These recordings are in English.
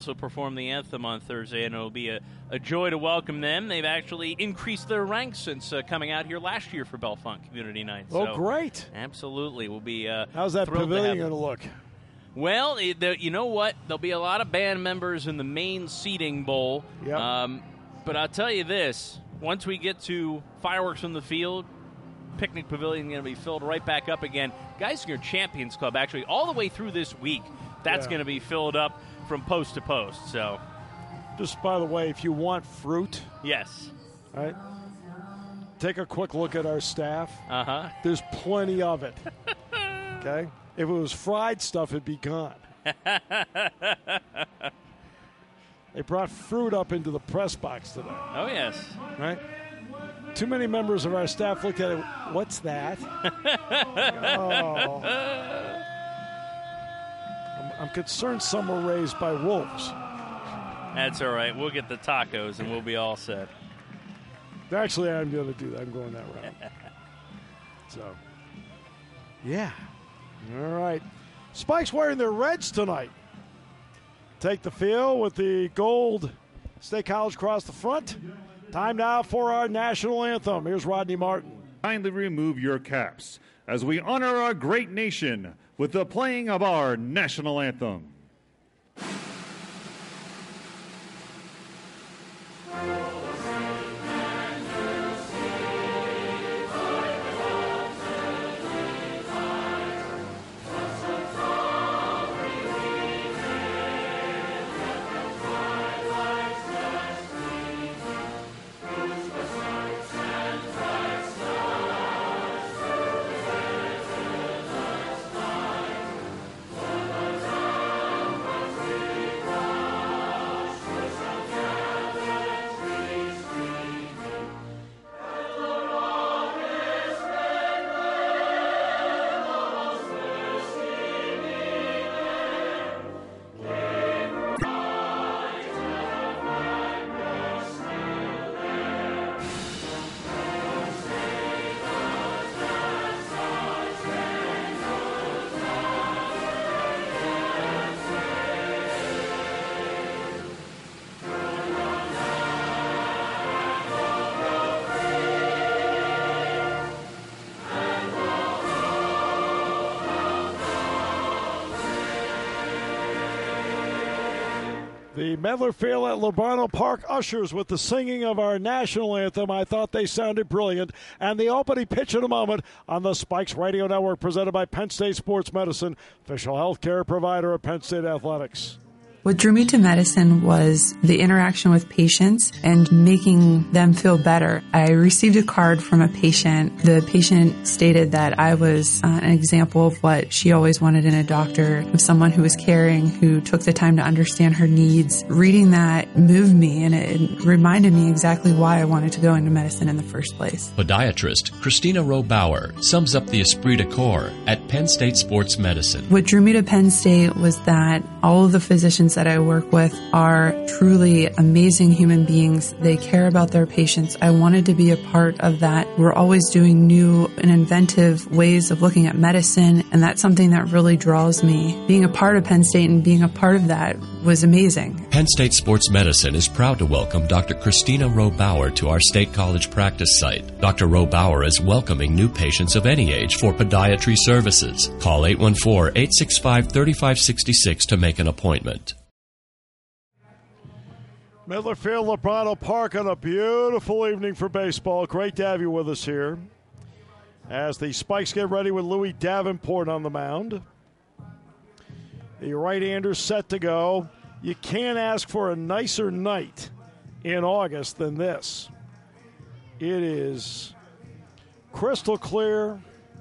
also perform the anthem on Thursday, and it'll be a joy to welcome them. They've actually increased their ranks since coming out here last year for Bellefonte Community Night. Oh, great. Absolutely. We'll be how's that pavilion going to look? Well, you know what? There'll be a lot of band members in the main seating bowl. Yep. But I'll tell you this. Once we get to fireworks on the field, picnic pavilion is going to be filled right back up again. Geisinger Champions Club, actually, all the way through this week, that's going to be filled up from post to post. So, just by the way, if you want fruit, yes, all right, take a quick look at our staff. There's plenty of it. Okay, if it was fried stuff, it'd be gone. They brought fruit up into the press box today. Oh yes, right. Too many members of our staff looked at it. What's that? I'm concerned some were raised by wolves. That's all right. We'll get the tacos and we'll be all set. Actually, I'm going to do that. I'm going that route. So, yeah. All right. Spike's wearing their reds tonight. Take the field with the gold State College across the front. Time now for our national anthem. Here's Rodney Martin. Kindly remove your caps as we honor our great nation with the playing of our national anthem. The Medler Field at Lobano Park ushers with the singing of our national anthem. I thought they sounded brilliant. And the opening pitch in a moment on the Spikes Radio Network, presented by Penn State Sports Medicine, official health care provider of Penn State Athletics. What drew me to medicine was the interaction with patients and making them feel better. I received a card from a patient. The patient stated that I was an example of what she always wanted in a doctor, of someone who was caring, who took the time to understand her needs. Reading that moved me, and it reminded me exactly why I wanted to go into medicine in the first place. Podiatrist Christina Rowe Bauer sums up the esprit de corps at Penn State Sports Medicine. What drew me to Penn State was that all of the physicians that I work with are truly amazing human beings. They care about their patients. I wanted to be a part of that. We're always doing new and inventive ways of looking at medicine, and that's something that really draws me. Being a part of Penn State and being a part of that was amazing. Penn State Sports Medicine is proud to welcome Dr. Christina Rowe Bauer to our State College practice site. Dr. Rowe Bauer is welcoming new patients of any age for podiatry services. Call 814-865-3566 to make an appointment. Medler Field, Lobano Park on a beautiful evening for baseball. Great to have you with us here as the Spikes get ready with Louis Davenport on the mound. The right-hander set to go. You can't ask for a nicer night in August than this. It is crystal clear,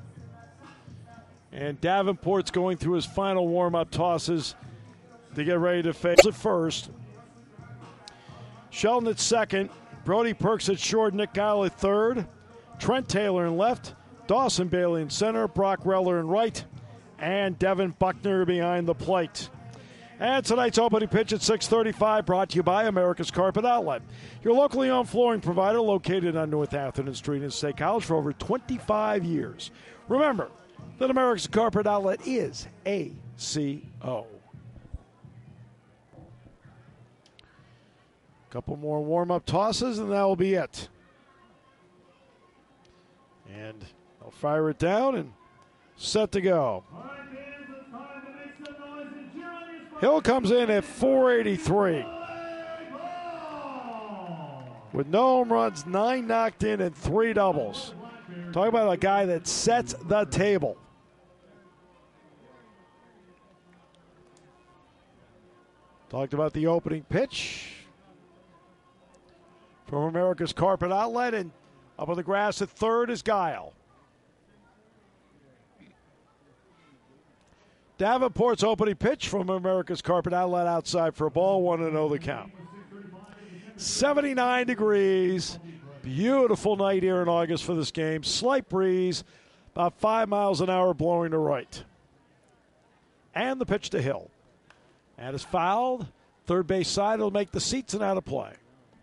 and Davenport's going through his final warm-up tosses to get ready to face at first. Shelton at second, Brody Perks at short, Nick Guile at third, Trent Taylor in left, Dawson Bailey in center, Brock Reller in right, and Devin Buckner behind the plate. And tonight's opening pitch at 6:35, brought to you by America's Carpet Outlet, your locally owned flooring provider located on North Atherton Street in State College for over 25 years. Remember that America's Carpet Outlet is ACO. Couple more warm-up tosses, and that will be it. And they'll fire it down and set to go. Hill comes in at 483. With no home runs, 9 knocked in, and 3 doubles. Talk about a guy that sets the table. Talked about the opening pitch from America's Carpet Outlet, and up on the grass at third is Guile. Davenport's opening pitch from America's Carpet Outlet outside for a ball, 1-0 the count. 79 degrees, beautiful night here in August for this game. Slight breeze, about 5 miles an hour blowing to right. And the pitch to Hill. And is fouled. Third base side will make the seats and out of play.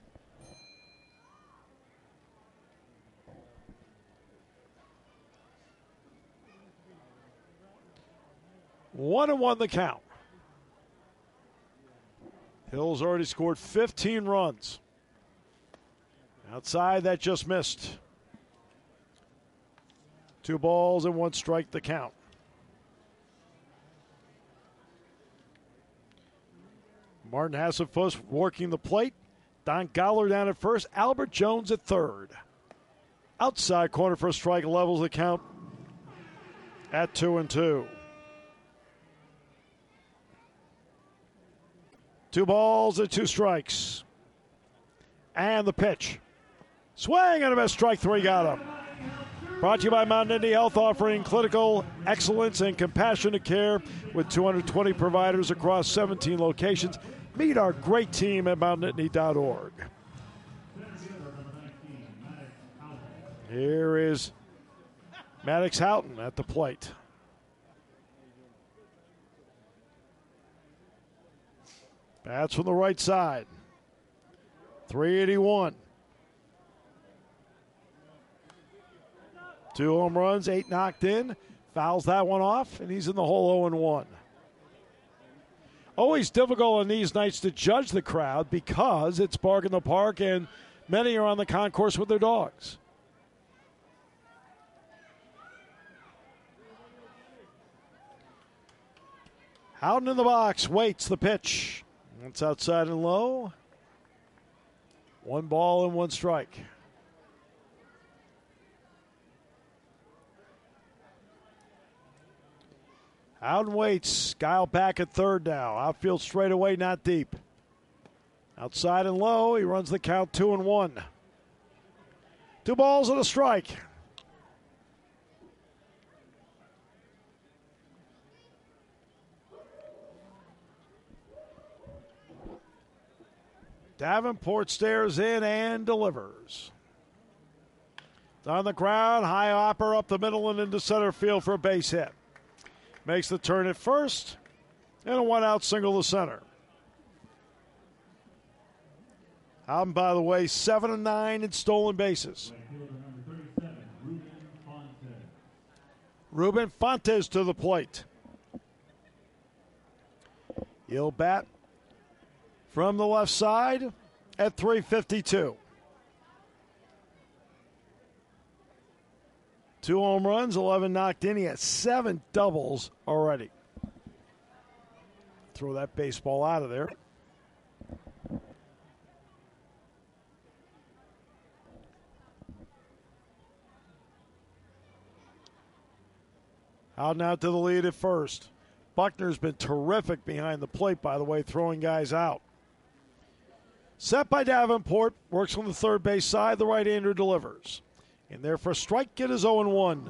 One and one the count. Hill's already scored 15 runs. Outside, that just missed. 2 balls and 1 strike the count. Martin Hasselfuss working the plate. Don Gowler down at first. Albert Jones at third. Outside corner for a strike, levels the count at 2-2. 2 balls and 2 strikes. And the pitch. Swing and a miss, strike 3, got him. Brought to you by Mountain Indy Health, offering clinical excellence and compassionate care with 220 providers across 17 locations. Meet our great team at mountainity.org. Here is Maddox Houghton at the plate. Bats from the right side. 381. 2 home runs, 8 knocked in. Fouls that one off, and he's in the hole 0-1. Always difficult on these nights to judge the crowd because it's Bark in the Park and many are on the concourse with their dogs. Houghton in the box, waits the pitch. It's outside and low. 1 ball and 1 strike. Houghton waits. Guile back at third now. Outfield straight away, not deep. Outside and low. He runs the count 2-1. 2 balls and a strike. Davenport stares in and delivers. It's on the ground. High hopper up the middle and into center field for a base hit. Makes the turn at first, and a 1-out single to center. Houghton, by the way, 7-9 in stolen bases. Ruben Fontes to the plate. He'll bat from the left side at 352. 2 home runs, 11 knocked in. He has 7 doubles already. Throw that baseball out of there. Houghton out to the lead at first. Buckner's been terrific behind the plate, by the way, throwing guys out. Set by Davenport, works on the third base side. The right-hander delivers. In there for a strike, it is 0-1.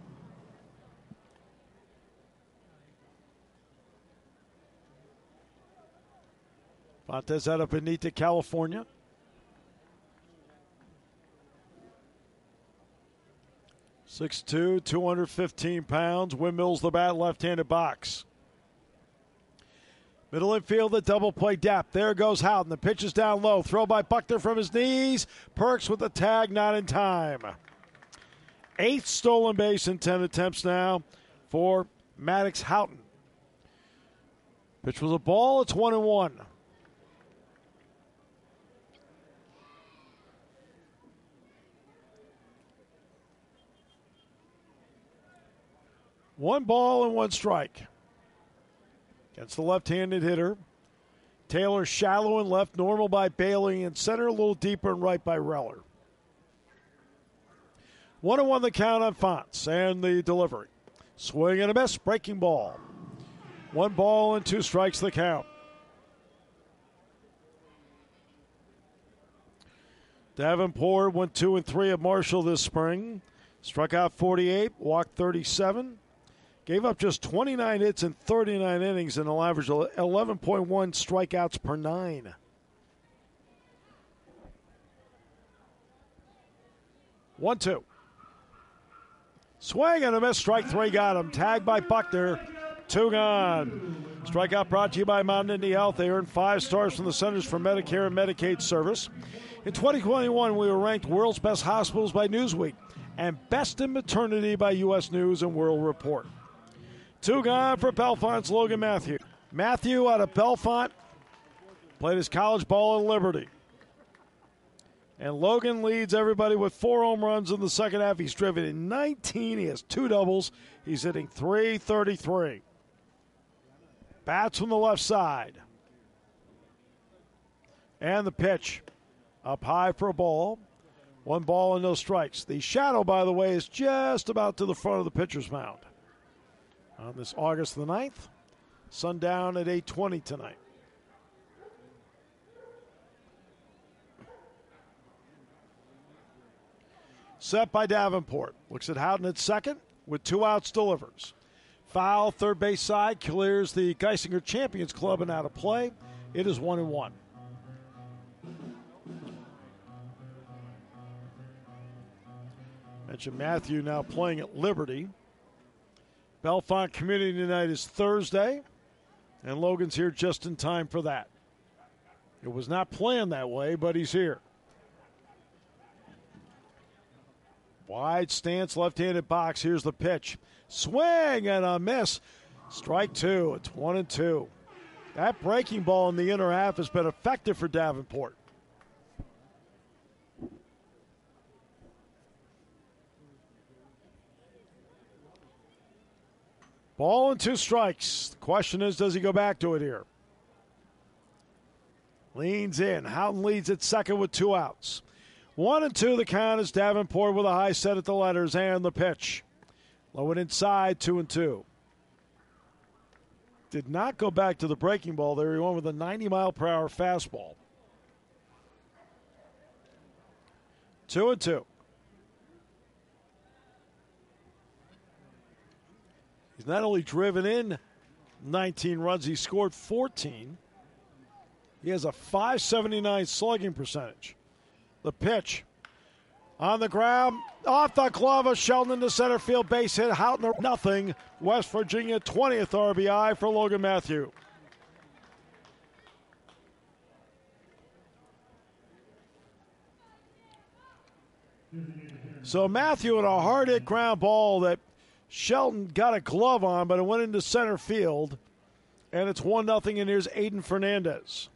Fontes out of Bonita, California. .6'2", 215 pounds. Windmills the bat, left-handed box. Middle infield, the double play depth. There goes Houghton. The pitch is down low. Throw by Buckner from his knees. Perks with the tag, not in time. 8th stolen base in 10 attempts now for Maddox Houghton. Pitch was a ball. It's 1-1. 1 ball and 1 strike. Against the left-handed hitter. Taylor shallow and left, normal by Bailey in center, a little deeper and right by Reller. 1-1 the count on Fonts and the delivery. Swing and a miss, breaking ball. 1 ball and 2 strikes the count. Davenport went 2 and 3 at Marshall this spring. Struck out 48, walked 37. Gave up just 29 hits in 39 innings and an average of 11.1 strikeouts per 9. One, 2. Swing and a miss. Strike 3 got him. Tagged by Buckner. 2 gone. Strikeout brought to you by Mount Indy Health. They earned 5 stars from the Centers for Medicare and Medicaid Service. In 2021, we were ranked world's best hospitals by Newsweek and best in maternity by U.S. News and World Report. 2 gone for Bellefonte's Logan Matthew. Matthew out of Bellefonte played his college ball at Liberty. And Logan leads everybody with 4 home runs in the second half. He's driven in 19. He has 2 doubles. He's hitting .333. Bats from the left side. And the pitch. Up high for a ball. 1 ball and no strikes. The shadow, by the way, is just about to the front of the pitcher's mound. On this August the 9th, sundown at 8:20 tonight. Set by Davenport. Looks at Houghton at second with 2 outs, delivers. Foul, third base side, clears the Geisinger Champions Club and out of play. It is 1-1. Mentioned Matthew now playing at Liberty. Bellefonte Community Night is Thursday, and Logan's here just in time for that. It was not planned that way, but he's here. Wide stance, left-handed box. Here's the pitch. Swing and a miss. Strike 2. It's 1-2. That breaking ball in the inner half has been effective for Davenport. Ball and 2 strikes. The question is, does he go back to it here? Leans in. Houghton leads at second with 2 outs. 1-2 the count is Davenport with a high set at the letters and the pitch. Low and inside, 2-2. Did not go back to the breaking ball there. He went with a 90-mile-per-hour fastball. 2-2. He's not only driven in 19 runs, he scored 14. He has a .579 slugging percentage. The pitch on the ground, off the glove of Sheldon into center field, base hit. Houghton, nothing. West Virginia 20th RBI for Logan Matthew. So Matthew with a hard hit ground ball that Shelton got a glove on, but it went into center field, and it's 1-0, and here's Aiden Fernandez.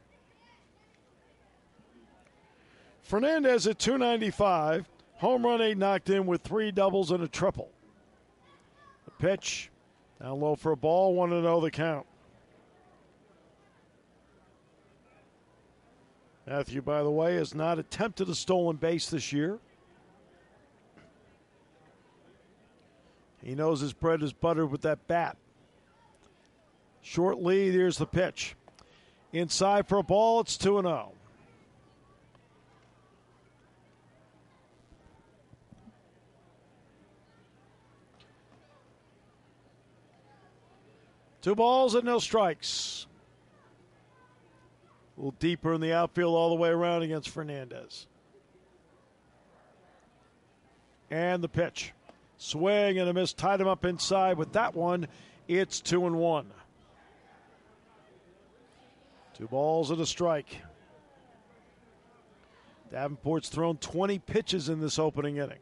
Fernandez at .295, home run 8 knocked in with 3 doubles and a triple. The pitch, down low for a ball, 1-0 the count. Matthew, by the way, has not attempted a stolen base this year. He knows his bread is buttered with that bat. Short lead, here's the pitch. Inside for a ball, it's 2-0. Two balls and no strikes. A little deeper in the outfield all the way around against Fernandez. And the pitch. Swing and a miss, tied him up inside with that one. It's 2-1. 2 balls and a strike. Davenport's thrown 20 pitches in this opening inning.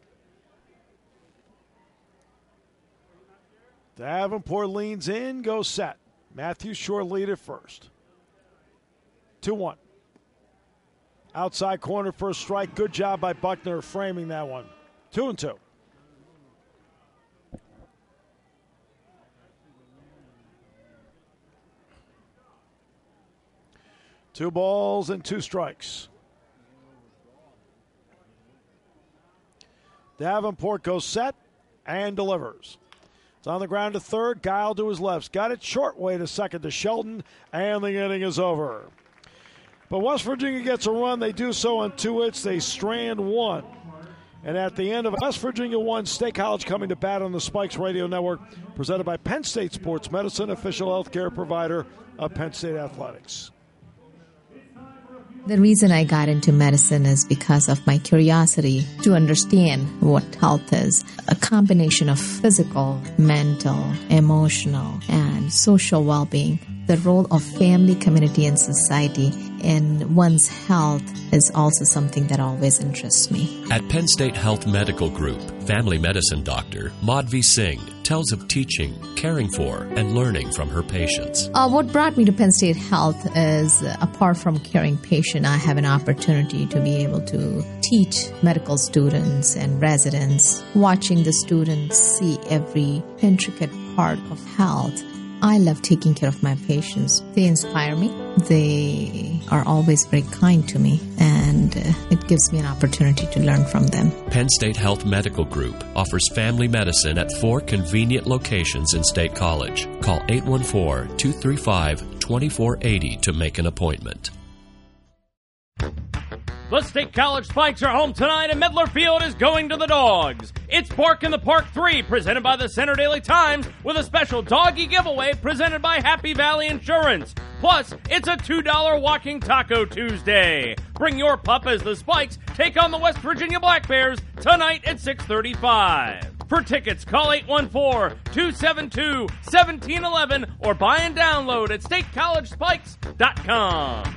Davenport leans in, goes set. Matthew short lead at first. 2-1. Outside corner for a strike. Good job by Buckner framing that one. 2-2. 2 balls and 2 strikes. Davenport goes set and delivers. It's on the ground to third. Guile to his left. Got it short way to second to Shelton, and the inning is over. But West Virginia gets a run. They do so on 2 hits. They strand 1. And at the end of West Virginia 1, State College coming to bat on the Spikes Radio Network, presented by Penn State Sports Medicine, official healthcare provider of Penn State Athletics. The reason I got into medicine is because of my curiosity to understand what health is. A combination of physical, mental, emotional, and social well-being. The role of family, community, and society in one's health is also something that always interests me. At Penn State Health Medical Group, family medicine doctor Madhvi Singh tells of teaching, caring for, and learning from her patients. What brought me to Penn State Health is, apart from caring patient, I have an opportunity to be able to teach medical students and residents, watching the students see every intricate part of health. I love taking care of my patients. They inspire me. They are always very kind to me, and it gives me an opportunity to learn from them. Penn State Health Medical Group offers family medicine at 4 convenient locations in State College. Call 814-235-2480 to make an appointment. The State College Spikes are home tonight, and Midler Field is going to the Dogs. It's Bark in the Park 3, presented by the Center Daily Times, with a special doggy giveaway presented by Happy Valley Insurance. Plus, it's a $2 Walking Taco Tuesday. Bring your pup as the Spikes take on the West Virginia Black Bears tonight at 6:35. For tickets, call 814-272-1711 or buy and download at statecollegespikes.com.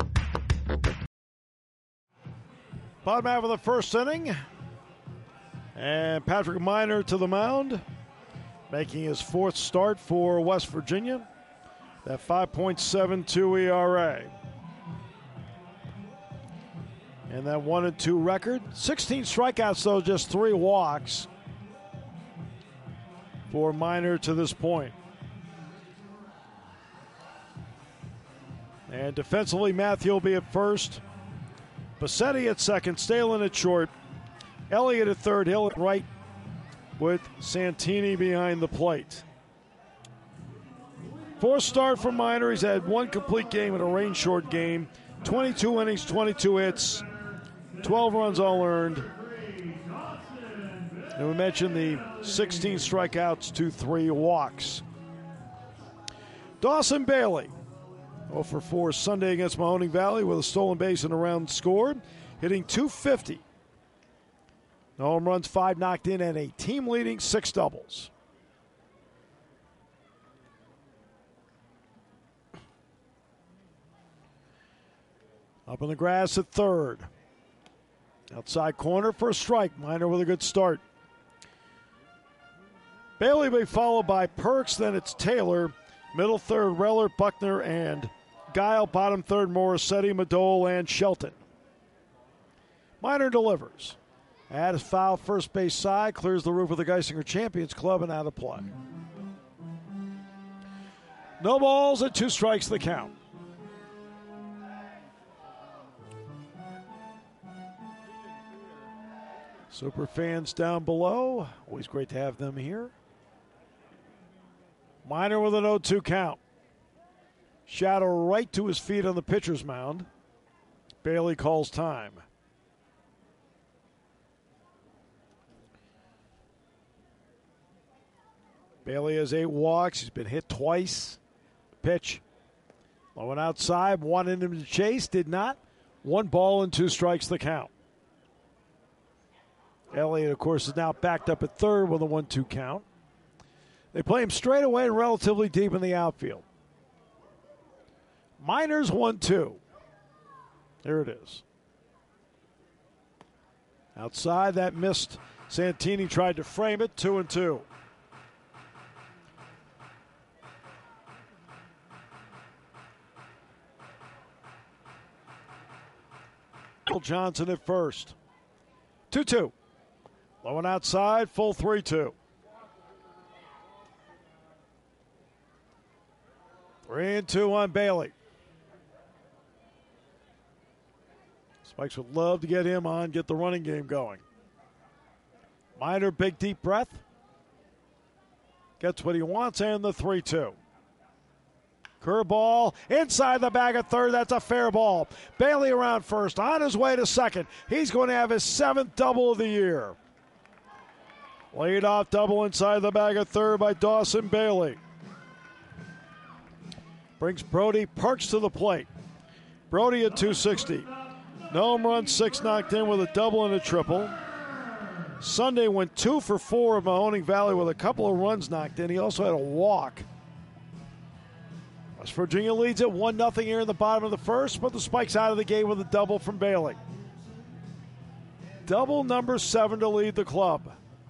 Bottom half of the first inning. And Patrick Minor to the mound, making his 4th start for West Virginia. That 5.72 ERA. And that 1-2 record. 16 strikeouts, though, just 3 walks for Minor to this point. And defensively, Matthew will be at first. Bassetti at second, Stalen at short, Elliott at third, Hill at right, with Santini behind the plate. 4th start for Minor. He's had 1 complete game in a rain-short game, 22 innings, 22 hits, 12 runs all earned. And we mentioned the 16 strikeouts to 3 walks. Dawson Bailey, 0 for 4 Sunday against Mahoning Valley with a stolen base and a round scored, hitting .250. No home runs, 5 knocked in, and a team-leading 6 doubles. Up in the grass at third. Outside corner for a strike. Minor with a good start. Bailey will be followed by Perks, then it's Taylor. Middle third, Reller, Buckner, and Guile. Bottom third, Morissetti, Madole, and Shelton. Minor delivers. At his foul first base side, clears the roof of the Geisinger Champions Club and out of play. No balls and 2 strikes the count. Super fans down below, always great to have them here. Minor with an 0-2 count. Shadow right to his feet on the pitcher's mound. Bailey calls time. Bailey has 8 walks. He's been hit twice. Pitch. Low and outside. Wanted him to chase. Did not. 1 ball and 2 strikes the count. Elliott, of course, is now backed up at third with a 1-2 count. They play him straight away and relatively deep in the outfield. Minor's 1-2. There it is. Outside, that missed. Santini tried to frame it. 2-2. Johnson at first. 2-2. Low and outside, full 3-2. 3-2 on Bailey. Spikes would love to get him on, get the running game going. Minor, big deep breath. Gets what he wants, and the 3-2. Curveball inside the bag at third. That's a fair ball. Bailey around first, on his way to second. He's going to have his 7th double of the year. Lead off double inside the bag at third by Dawson Bailey. Brings Brody Perks to the plate. Brody at 260. No home run, 6 knocked in with a double and a triple. Sunday went 2 for 4 at Mahoning Valley with a couple of runs knocked in. He also had a walk. West Virginia leads at 1-0 here in the bottom of the first, but the Spikes out of the game with a double from Bailey. Double number 7 to lead the club.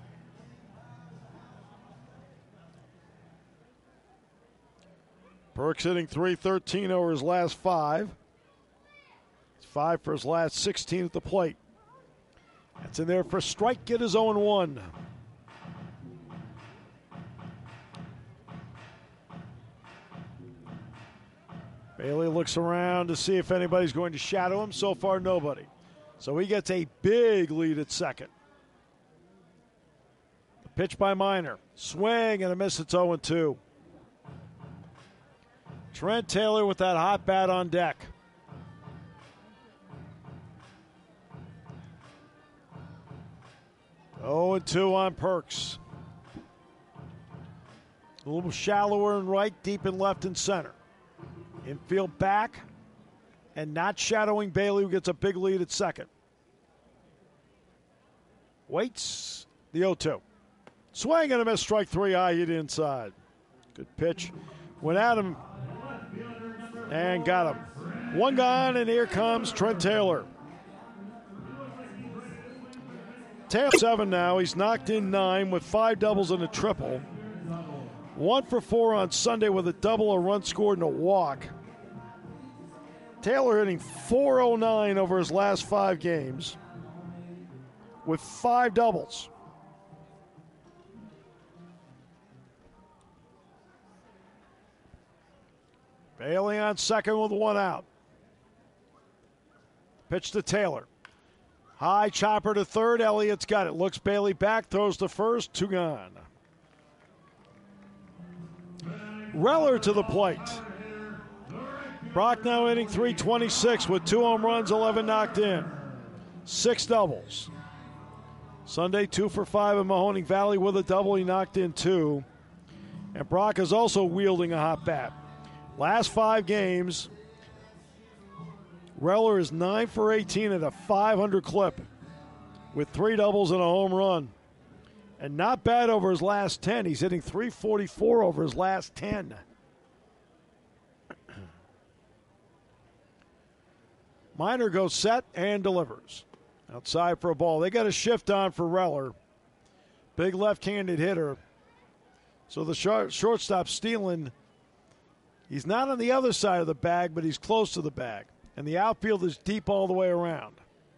Perks hitting .313 over his last 5. It's 5 for his last 16 at the plate. That's in there for strike. Get his 0-1. Bailey looks around to see if anybody's going to shadow him. So far, nobody. So he gets a big lead at second. The pitch by Minor. Swing and a miss. It's 0-2. Trent Taylor with that hot bat on deck. Oh, and 2 on Perks. A little shallower in right, deep in left and center. Infield back, and not shadowing Bailey, who gets a big lead at second. Waits the 0-2. Swing and a miss, strike 3 high, hit inside. Good pitch. Went at him and got him. 1 gone, and here comes Trent Taylor. Taylor 7 now. He's knocked in 9 with 5 doubles and a triple. 1 for 4 on Sunday with a double, a run scored, and a walk. Taylor hitting .409 over his last 5 games with 5 doubles. Bailey on second with 1 out. Pitch to Taylor. High chopper to third. Elliott's got it. Looks Bailey back. Throws to first. 2 gone. Reller to the plate. Brock now hitting .326 with 2 home runs, 11 knocked in. 6 doubles. Sunday 2 for 5 at Mahoning Valley with a double. He knocked in 2. And Brock is also wielding a hot bat. Last 5 games, Reller is 9 for 18 at a .500 clip with 3 doubles and a home run. And not bad over his last 10. He's hitting .344 over his last 10. Minor goes set and delivers. Outside for a ball. They got a shift on for Reller. Big left-handed hitter. So the shortstop stealing. He's not on the other side of the bag, but he's close to the bag. And the outfield is deep all the way around.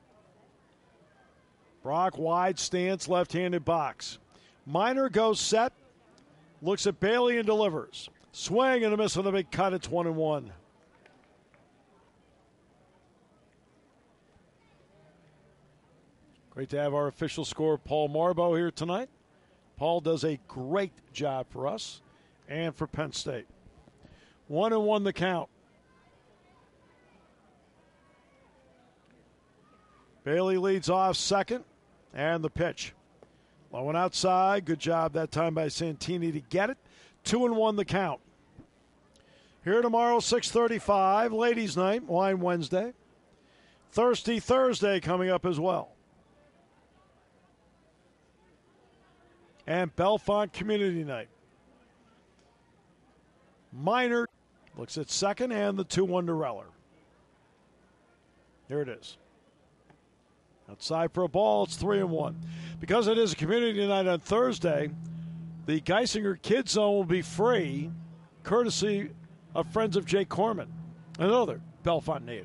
Brock wide stance, left-handed box. Minor goes set, looks at Bailey and delivers. Swing and a miss with a big cut. It's 1-1. Great to have our official scorer, Paul Marbo, here tonight. Paul does a great job for us and for Penn State. 1-1 the count. Bailey leads off second, and the pitch. Low and outside. Good job that time by Santini to get it. 2-1 the count. Here tomorrow, 6:35, Ladies' Night, Wine Wednesday. Thirsty Thursday coming up as well. And Bellefonte Community Night. Minor looks at second and the 2-1 to Reller. Here it is. Outside for a ball, it's 3-1. Because it is a community night on Thursday, the Geisinger Kids Zone will be free, courtesy of Friends of Jake Corman, another Bellefonte native.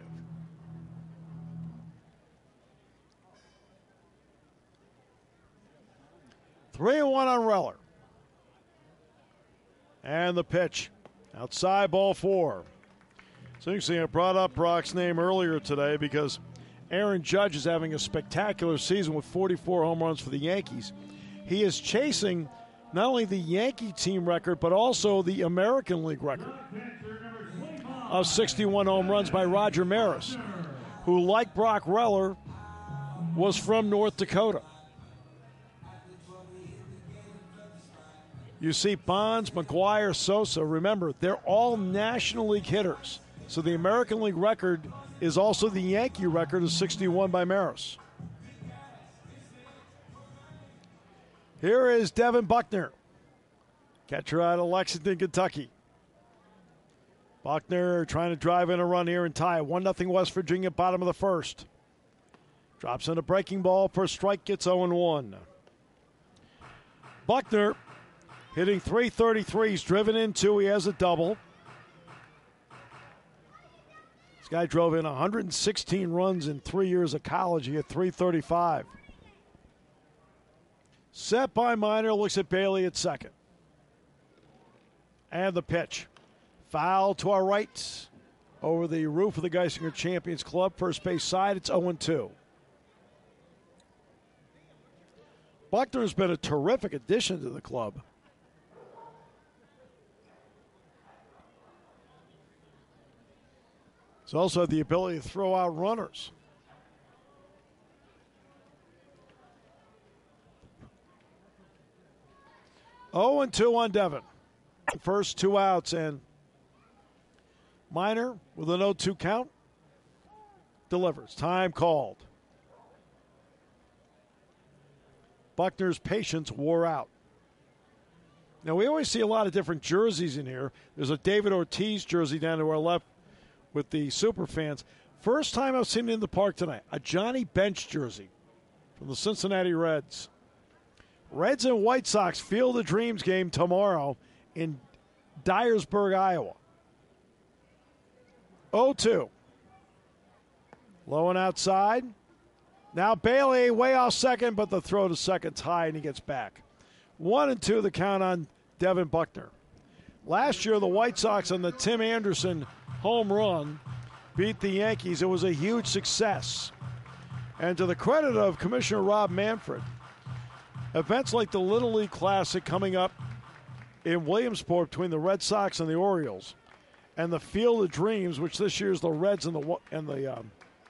Three and 1 on Reller. And the pitch. Outside, ball 4. So you see, I brought up Brock's name earlier today because Aaron Judge is having a spectacular season with 44 home runs for the Yankees. He is chasing not only the Yankee team record, but also the American League record of 61 home runs by Roger Maris, who, like Brock Reller, was from North Dakota. You see Bonds, McGuire, Sosa. Remember, they're all National League hitters. So the American League record is also the Yankee record of 61 by Maris. Here is Devin Buckner, catcher out of Lexington, Kentucky. Buckner trying to drive in a run here and tie it. 1-0 West Virginia, bottom of the first. Drops in a breaking ball for a strike, gets 0-1. Buckner hitting .333. He's driven in 2. He has a double. This guy drove in 116 runs in 3 years of college. He hit .335. Set by Minor, looks at Bailey at second. And the pitch. Foul to our right over the roof of the Geisinger Champions Club. First base side, it's 0-2. Buckner has been a terrific addition to the club. He's also had the ability to throw out runners. Oh, and 2 on Devin. First 2 outs, and Minor with an 0-2 count delivers. Time called. Buckner's patience wore out. Now, we always see a lot of different jerseys in here. There's a David Ortiz jersey down to our left with the super fans. First time I've seen it in the park tonight, a Johnny Bench jersey from the Cincinnati Reds. Reds and White Sox Field of Dreams game tomorrow in Dyersburg, Iowa. 0-2. Low and outside. Now Bailey way off second, but the throw to second's high, and he gets back. 1-2 the count on Devin Buckner. Last year, the White Sox on the Tim Anderson home run beat the Yankees. It was a huge success. And to the credit of Commissioner Rob Manfred, events like the Little League Classic coming up in Williamsport between the Red Sox and the Orioles, and the Field of Dreams, which this year is the Reds and the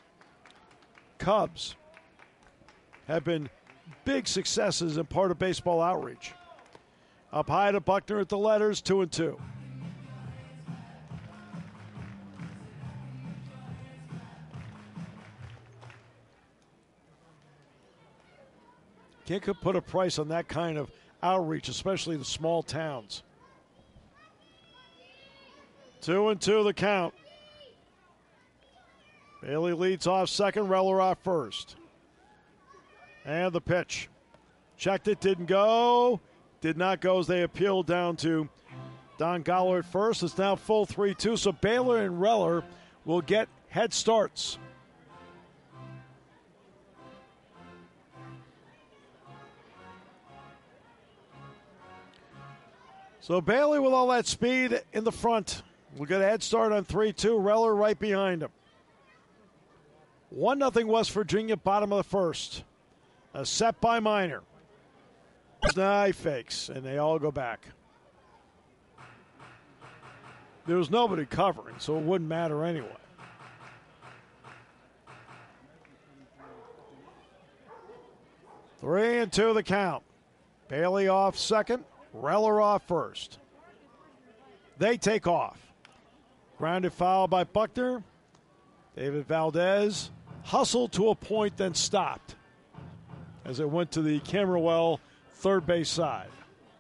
Cubs, have been big successes and part of baseball outreach. Up high to Buckner at the letters, 2-2. Can't put a price on that kind of outreach, especially the small towns. 2-2 the count. Bailey leads off second, Reller off first. And the pitch. Checked it, didn't go. Did not go as they appealed down to Don Goller at first. It's now full 3-2, so Baylor and Reller will get head starts. So Bailey with all that speed in the front will get a head start on 3-2. Reller right behind him. 1-0 West Virginia, bottom of the first. A set by Minor. He fakes, and they all go back. There was nobody covering, so it wouldn't matter anyway. Three and two the count. Bailey off second, Reller off first. They take off. Grounded foul by Buckner. David Valdez hustled to a point, then stopped as it went to the Camerwell third base side.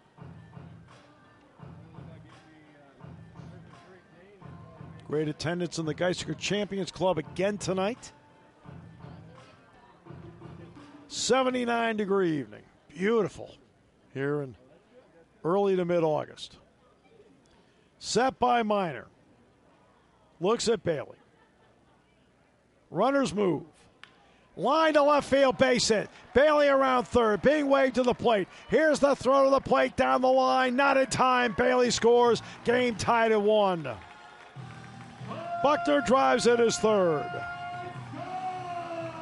Great attendance in the Geisinger Champions Club again tonight. 79-degree evening. Beautiful here in early to mid-August. Set by Minor. Looks at Bailey. Runners move. Line to left field, base hit. Bailey around third, being waved to the plate. Here's the throw to the plate, down the line, not in time. Bailey scores. Game tied at 1. Buckner drives at his third.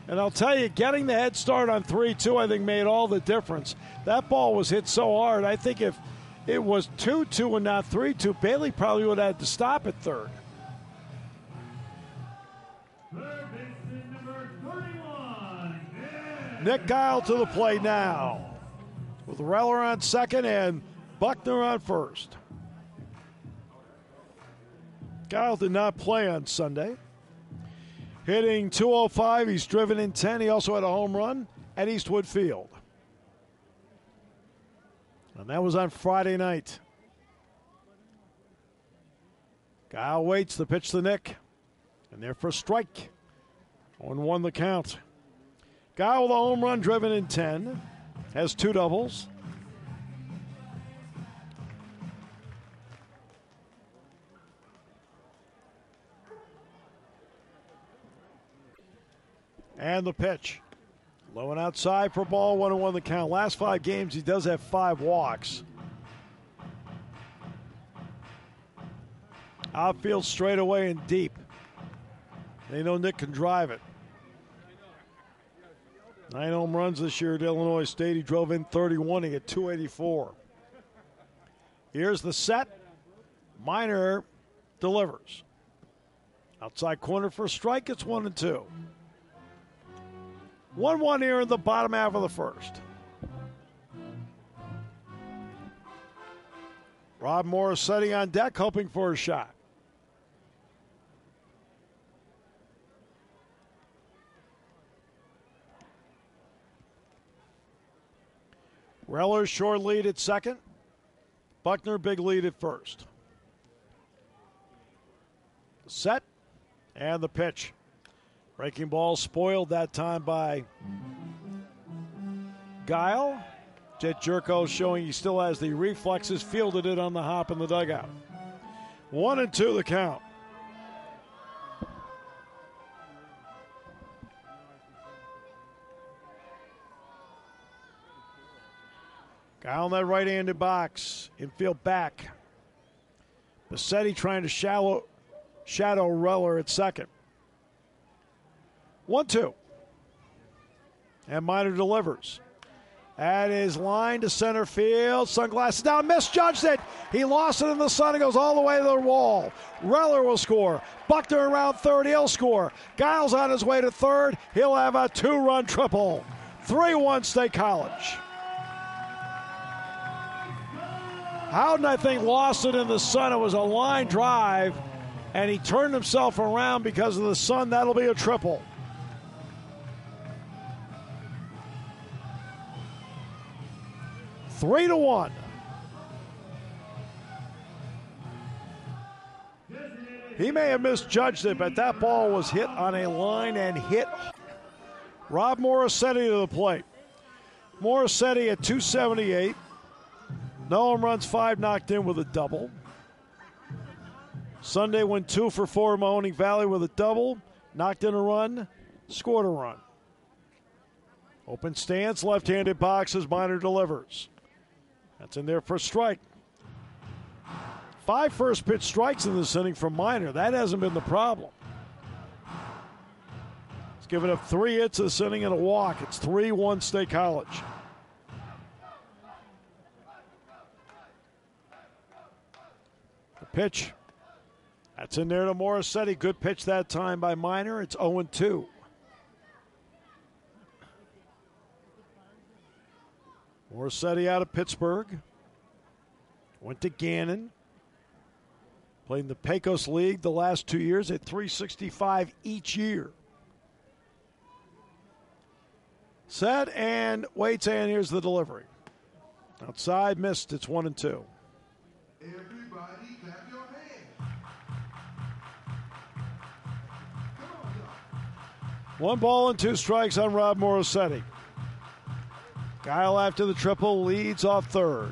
And I'll tell you, getting the head start on 3-2, I think, made all the difference. That ball was hit so hard. I think if it was 2-2 and not 3-2, Bailey probably would have had to stop at third. Nick Guile to the plate now, with Reller on second and Buckner on first. Guile did not play on Sunday. Hitting .205, he's driven in 10. He also had a home run at Eastwood Field. And that was on Friday night. Guile waits the pitch to Nick. And there for a strike. 1-1 the count. Guile with a home run, driven in 10. Has 2 doubles. And the pitch. Low and outside for ball, 1-1 the count. Last 5 games, he does have 5 walks. Outfield straight away and deep. They know Nick can drive it. 9 home runs this year at Illinois State. He drove in 31. He hit .284. Here's the set. Minor delivers. Outside corner for a strike. It's 1-2. 1-1 here in the bottom half of the first. Rob Morrissetti on deck, hoping for a shot. Reller short lead at second. Buckner big lead at first. Set and the pitch. Breaking ball spoiled that time by Guile. Jet Jerko showing he still has the reflexes, fielded it on the hop in the dugout. 1-2 the count. Guile in that right-handed box. Infield back. Bassetti trying to shadow Reller at second. 1-2. And Minor delivers. That is line to center field. Sunglasses down. Misjudged it. He lost it in the sun. It goes all the way to the wall. Reller will score. Buckner around third. He'll score. Giles on his way to third. He'll have a 2-run triple. 3-1 State College. Howden, I think, lost it in the sun. It was a line drive, and he turned himself around because of the sun. That'll be a triple. Three to 1. He may have misjudged it, but that ball was hit on a line and hit. Rob Morrissetti to the plate. Morrissetti at .278. No home runs, 5 knocked in with a double. Sunday went 2 for 4 in Mahoning Valley with a double. Knocked in a run, scored a run. Open stance, left-handed boxes, Minor delivers. That's in there for a strike. 5 first pitch strikes in this inning from Minor. That hasn't been the problem. He's given up 3 hits this inning and a walk. It's 3-1 State College. The pitch. That's in there to Morrissetti. Good pitch that time by Minor. It's 0-2. Morrissetti out of Pittsburgh. Went to Gannon. Played in the Pecos League the last 2 years at .365 each year. Set and waits, and here's the delivery. Outside, missed. It's 1-2. Everybody clap your hands. 1 ball and 2 strikes on Rob Morrissetti. Guile after the triple leads off third.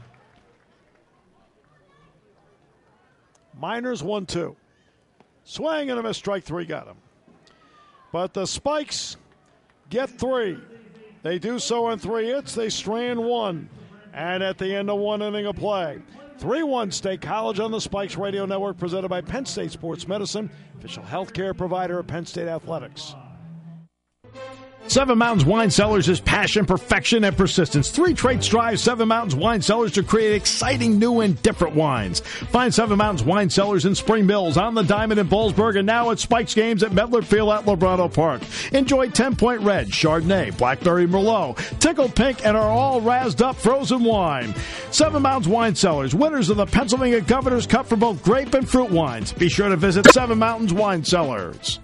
Minor's 1-2. Swing and a miss, strike 3 got him. But the Spikes get 3. They do so on 3 hits. They strand 1. And at the end of 1 inning of play, 3-1 State College on the Spikes Radio Network, presented by Penn State Sports Medicine, official health care provider of Penn State Athletics. Seven Mountains Wine Cellars is passion, perfection, and persistence. 3 traits drive Seven Mountains Wine Cellars to create exciting new and different wines. Find Seven Mountains Wine Cellars in Spring Mills, on the Diamond in Bollesburg, and now at Spikes Games at Medler Field at Librado Park. Enjoy 10 Point Red, Chardonnay, Blackberry Merlot, Tickled Pink, and our all razzed up frozen wine. Seven Mountains Wine Cellars, winners of the Pennsylvania Governor's Cup for both grape and fruit wines. Be sure to visit Seven Mountains Wine Cellars.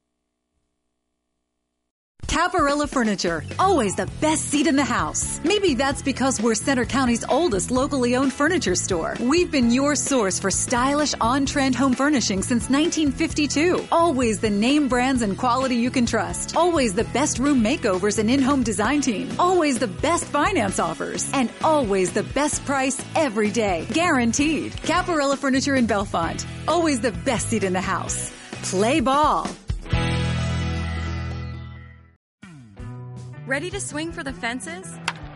Caparilla Furniture, always the best seat in the house. Maybe that's because we're Center County's oldest locally owned furniture store. We've been your source for stylish, on-trend home furnishing since 1952. Always the name brands and quality you can trust. Always the best room makeovers and in-home design team. Always the best finance offers. And always the best price every day. Guaranteed. Caparilla Furniture in Bellefonte. Always the best seat in the house. Play ball. Ready to swing for the fences?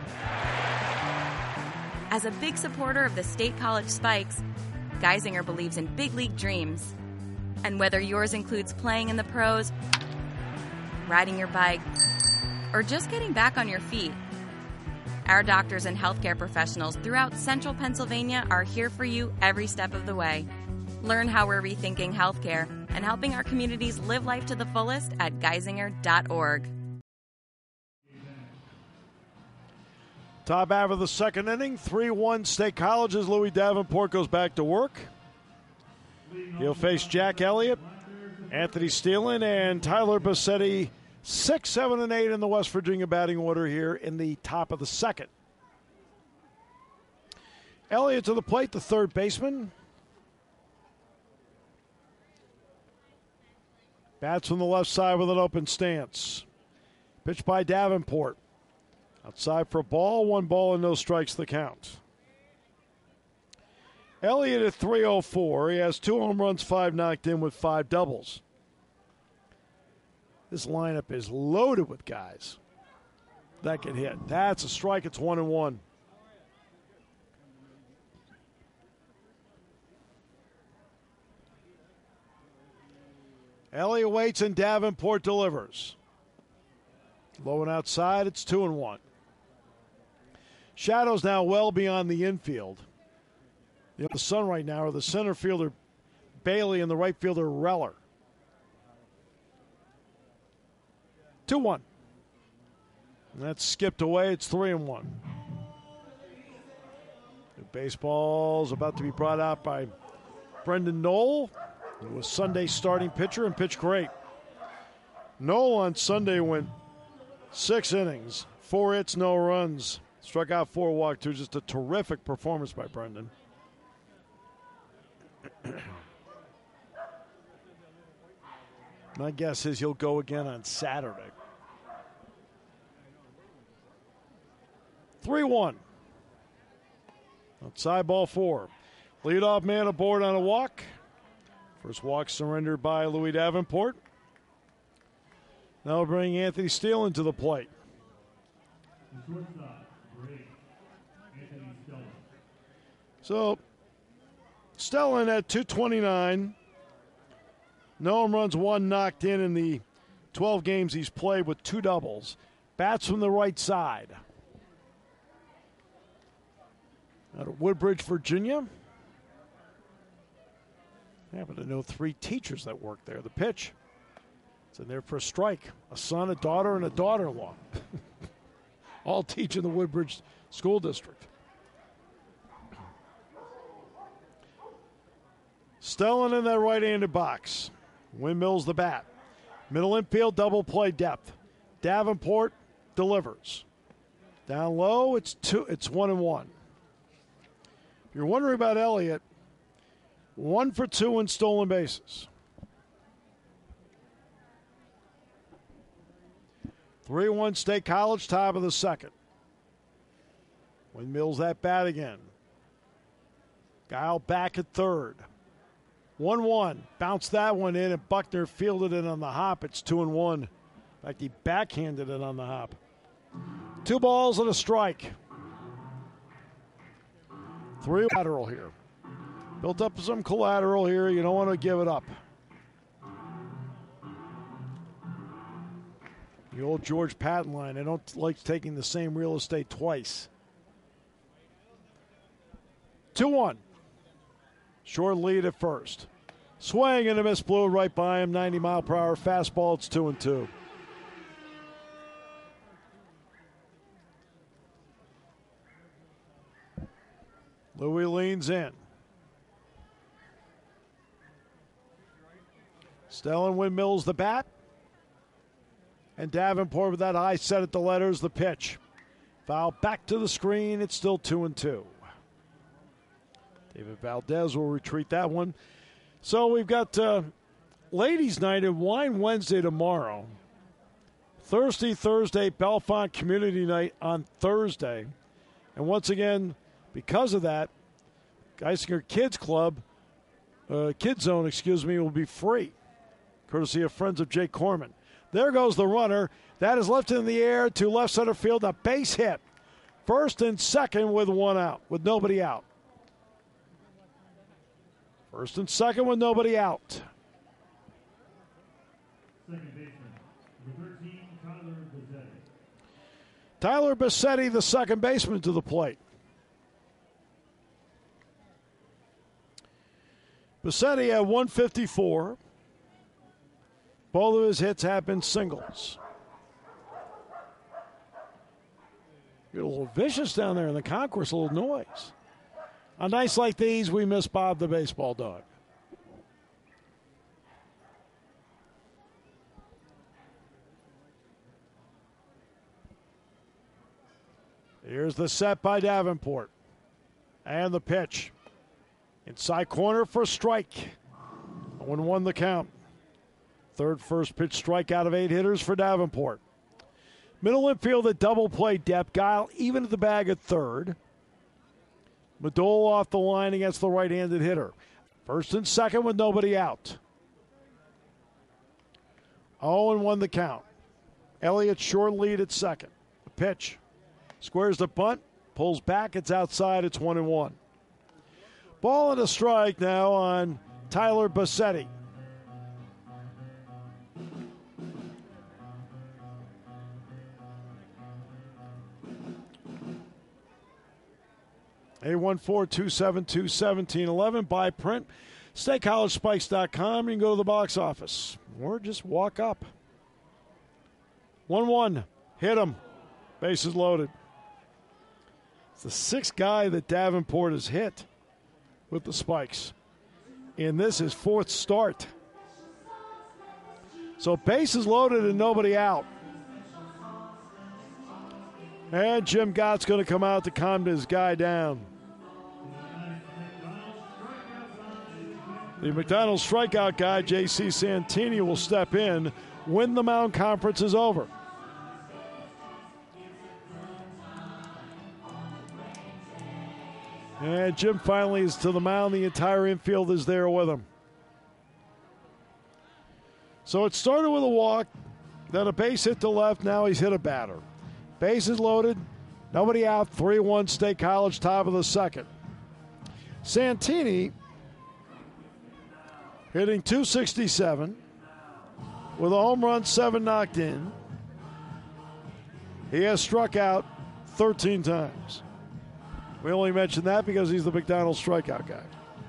As a big supporter of the State College Spikes, Geisinger believes in big league dreams. And whether yours includes playing in the pros, riding your bike, or just getting back on your feet, our doctors and healthcare professionals throughout central Pennsylvania are here for you every step of the way. Learn how we're rethinking healthcare and helping our communities live life to the fullest at geisinger.org. Top half of the second inning, 3-1 State College as Louis Davenport goes back to work. He'll face Jack Elliott, Anthony Steelen, and Tyler Bassetti, 6, 7, and 8 in the West Virginia batting order here in the top of the second. Elliott to the plate, the third baseman. Bats from the left side with an open stance. Pitched by Davenport. Outside for a ball, 1 ball and no strikes the count. Elliott at .304. He has 2 home runs, 5 knocked in with 5 doubles. This lineup is loaded with guys that can hit. That's a strike. It's 1-1. Elliott waits and Davenport delivers. Low and outside, it's 2-1. Shadows now well beyond the infield. The sun right now are the center fielder Bailey and the right fielder Reller. 2-1. And that's skipped away. It's 3-1. The baseball's about to be brought out by Brendan Knoll, who was Sunday's starting pitcher and pitched great. Knoll on Sunday went 6 innings, 4 hits, no runs. Struck out 4, walked 2. Just a terrific performance by Brendan. My guess is he'll go again on Saturday. 3-1. Outside ball 4. Leadoff man aboard on a walk. First walk surrendered by Louis Davenport. Now we'll bring Anthony Steele into the plate. So, Stellan at .229. No home runs, 1 knocked in the 12 games he's played with 2 doubles. Bats from the right side. Out of Woodbridge, Virginia. I happen to know 3 teachers that work there. The pitch. It's in there for a strike. A son, a daughter, and a daughter-in-law. All teach in the Woodbridge School District. Stellan in that right-handed box. Windmills the bat. Middle infield, double play depth. Davenport delivers. Down low, it's 1-1. If you're wondering about Elliott, 1 for 2 in stolen bases. 3-1 State College, top of the second. Windmills that bat again. Guile back at third. 1-1. Bounced that one in, and Buckner fielded it on the hop. It's 2-1. In fact, he backhanded it on the hop. 2 balls and a strike. 3 collateral here. Built up some collateral here. You don't want to give it up. The old George Patton line. I don't like taking the same real estate twice. 2-1. Short lead at first. Swing and a miss, blew right by him. 90-mile-per-hour fastball. It's 2-2. Louis leans in. Stellan windmills the bat. And Davenport with that high set at the letters, the pitch. Foul back to the screen. It's still 2-2. David Valdez will retreat that one. So we've got Ladies' Night and Wine Wednesday tomorrow. Thursday, Bellefonte Community Night on Thursday. And once again, because of that, Geisinger Kids Club, Kids Zone, will be free, courtesy of Friends of Jake Corman. There goes the runner. That is left in the air to left center field. A base hit. First and second with one out, with nobody out. First and second with nobody out. Second baseman, number 13, Tyler Bassetti. Tyler Bassetti, the second baseman, to the plate. Bassetti at 154. Both of his hits have been singles. Get a little vicious down there in the concourse, a little noise. On nights like these, we miss Bob the baseball dog. Here's the set by Davenport. And the pitch. Inside corner for a strike. 0-1 the count. Third first pitch strike out of 8 hitters for Davenport. Middle infield at double play depth. Guile even at the bag at third. Madole off the line against the right-handed hitter. First and second with nobody out. 0-1 the count. Elliott short lead at second. The pitch. Squares the bunt. Pulls back. It's outside. It's 1-1. Ball and a strike now on Tyler Bassetti. A1-4-272-1711. Buy print. StateCollegeSpikes.com. You can go to the box office or just walk up. 1-1. Hit him. Bases loaded. It's the sixth guy that Davenport has hit with the Spikes. And this is fourth start. So bases loaded and nobody out. And Jim Gott's going to come out to calm his guy down. The McDonald's strikeout guy, J.C. Santini, will step in when the Mound Conference is over. And Jim finally is to the mound. The entire infield is there with him. So it started with a walk, then a base hit to left. Now he's hit a batter. Bases loaded, nobody out. 3-1 State College, top of the second. Santini hitting .267 with a home run, 7 knocked in. He has struck out 13 times. We only mention that because he's the McDonald's strikeout guy.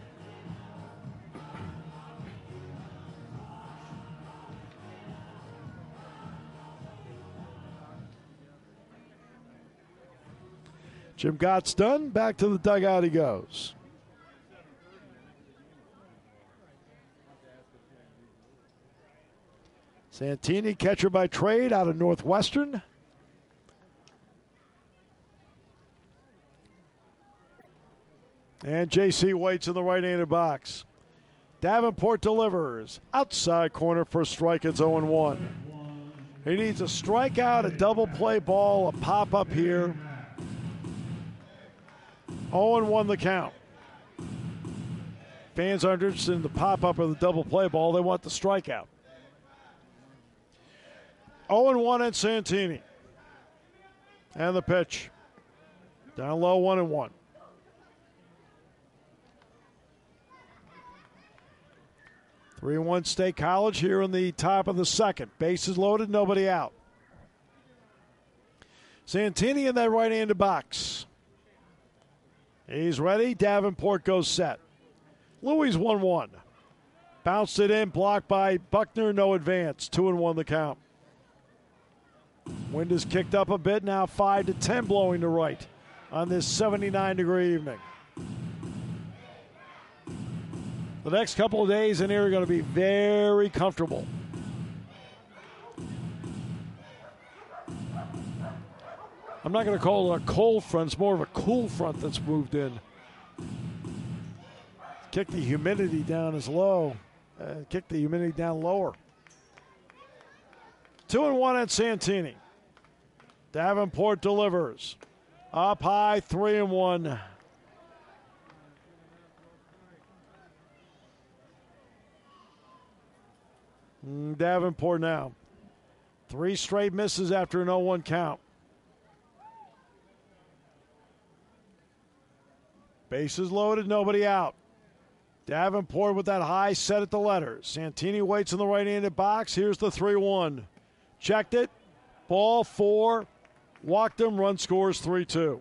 Jim Gott's done. Back to the dugout he goes. Santini, catcher by trade out of Northwestern. And JC waits in the right-handed box. Davenport delivers. Outside corner for a strike. It's 0-1. He needs a strikeout, a double play ball, a pop-up here. 0-1 the count. Fans aren't interested in the pop-up or the double play ball. They want the strikeout. 0-1 and Santini. And the pitch. Down low, 1-1. Three-1 State College here in the top of the second. Bases loaded, nobody out. Santini in that right-handed box. He's ready. Davenport goes set. Louis 1-1. Bounced it in, blocked by Buckner, no advance. 2-1 the count. Wind is kicked up a bit, now 5-10 blowing to right on this 79-degree evening. The next couple of days in here are going to be very comfortable. I'm not going to call it a cold front. It's more of a cool front that's moved in. Kick the humidity down as low. Kick the humidity down lower. 2-1 at Santini. Davenport delivers. Up high, 3-1. Davenport now. 3 straight misses after an 0-1 count. Bases loaded, nobody out. Davenport with that high set at the letters. Santini waits in the right-handed box. Here's the 3-1. Checked it. Ball 4. Walked him. Run scores 3-2.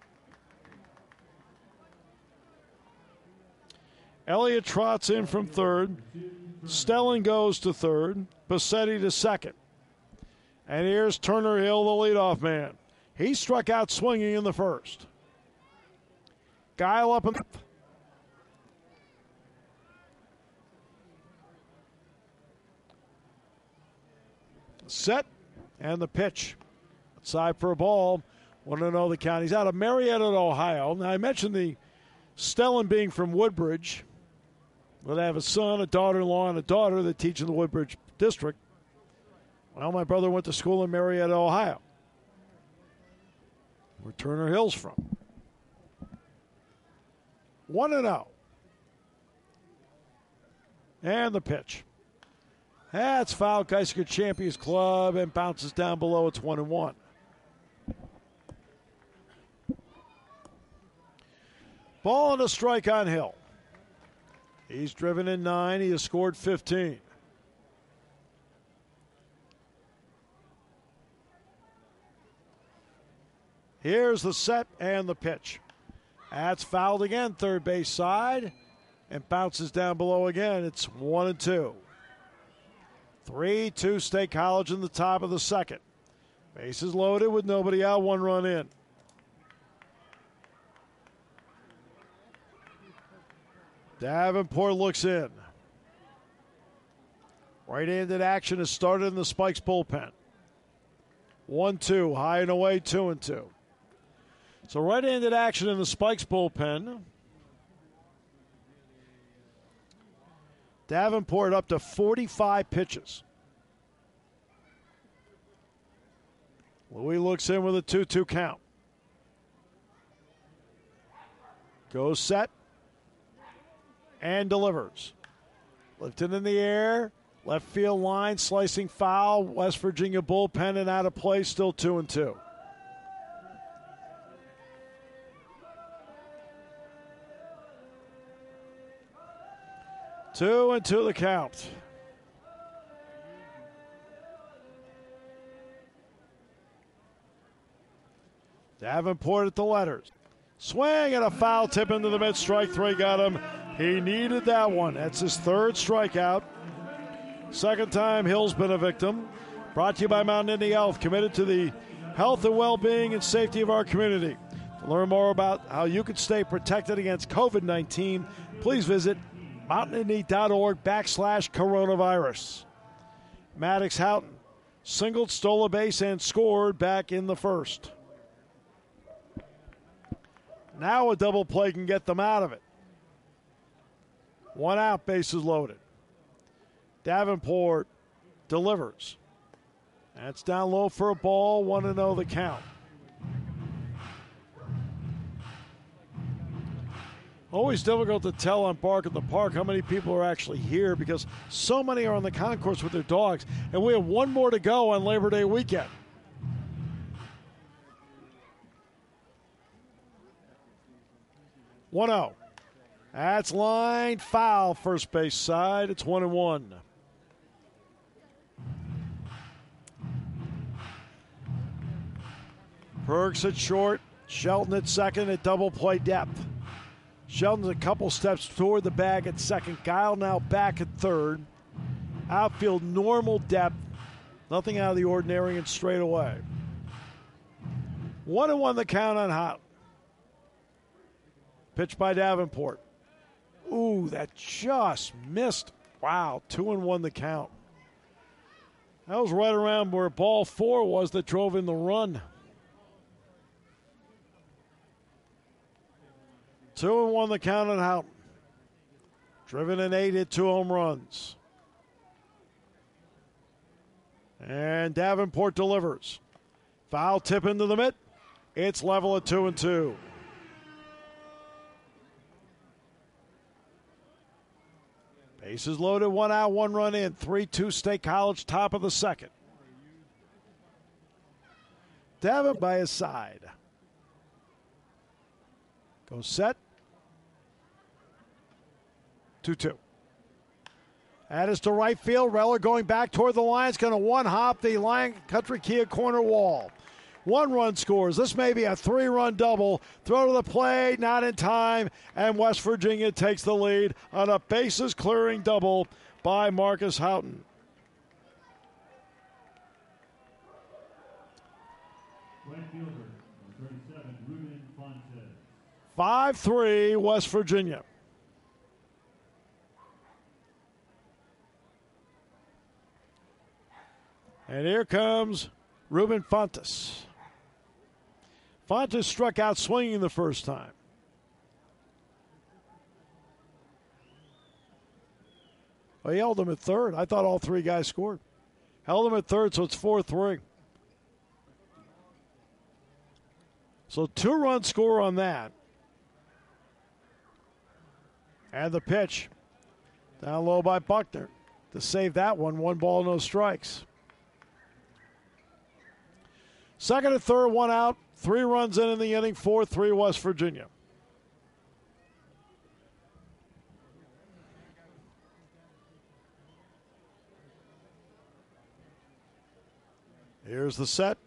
Elliott trots in from third. Stelling goes to third. Bassetti to second. And here's Turner Hill, the leadoff man. He struck out swinging in the first. Guile up and set, and the pitch. Outside for a ball. 1-0 the count. He's out of Marietta, Ohio. Now, I mentioned the Stellan being from Woodbridge. Well, they have a son, a daughter-in-law, and a daughter that teach in the Woodbridge district. Well, my brother went to school in Marietta, Ohio, where Turner Hill's from. 1-0. And the pitch. That's foul. Geisinger Champions Club and bounces down below. It's 1-1. Ball and a strike on Hill. He's driven in 9. He has scored 15. Here's the set and the pitch. That's fouled again, third base side, and bounces down below again. It's 1-2. 3-2 State College in the top of the second. Bases loaded with nobody out, 1 run in. Davenport looks in. Right-handed action has started in the Spikes bullpen. 1-2, high and away, 2-2. So right-handed action in the Spikes bullpen. Davenport up to 45 pitches. Louis looks in with a 2-2 count. Goes set and delivers. Lifted in the air. Left field line, slicing foul. West Virginia bullpen and out of play, still 2-2. Two and two the count. Davenport at the letters. Swing and a foul tip into the mid. Strike 3 got him. He needed that one. That's his 3rd strikeout. Second time Hill's been a victim. Brought to you by Mountain Indy Health, committed to the health and well-being and safety of our community. To learn more about how you can stay protected against COVID-19, please visit mountainindy.org/coronavirus. Maddox Houghton singled, stole a base, and scored back in the first. Now a double play can get them out of it. 1 out, bases loaded. Davenport delivers. That's down low for a ball, 1-0 the count. Always difficult to tell on Bark at the Park how many people are actually here because so many are on the concourse with their dogs, and we have 1 more to go on Labor Day weekend. One-0. That's line foul, first base side. It's 1-1. Perks at short. Shelton at second at double play depth. Shelton's a couple steps toward the bag at second. Guile now back at third. Outfield normal depth. Nothing out of the ordinary and straight away. 1-1 the count on Hot. Pitch by Davenport. Ooh, that just missed. Wow, 2-1 the count. That was right around where ball 4 was that drove in the run. 2-1 the count on Houghton. Driven in 8, hit 2 home runs. And Davenport delivers. Foul tip into the mitt. It's level at 2-2. Bases loaded, 1 out, 1 run in. 3-2 State College, top of the second. Davenport by his side. Goes set. 2-2. That is to right field. Reller going back toward the line. It's going to one-hop the Lion Country Kia corner wall. 1 run scores. This may be a 3-run double. Throw to the plate, not in time, and West Virginia takes the lead on a bases-clearing double by Marcus Houghton. Right fielder, 37, Ruben Fontes. 5-3 West Virginia. And here comes Ruben Fontes. Fontes struck out swinging the first time. Well, he held him at third. I thought all 3 guys scored. Held him at third, so it's 4-3. So 2-run score on that. And the pitch down low by Buckner to save that one. 1 ball, no strikes. Second and third, 1 out. 3 runs in the inning, 4-3 West Virginia. Here's the set.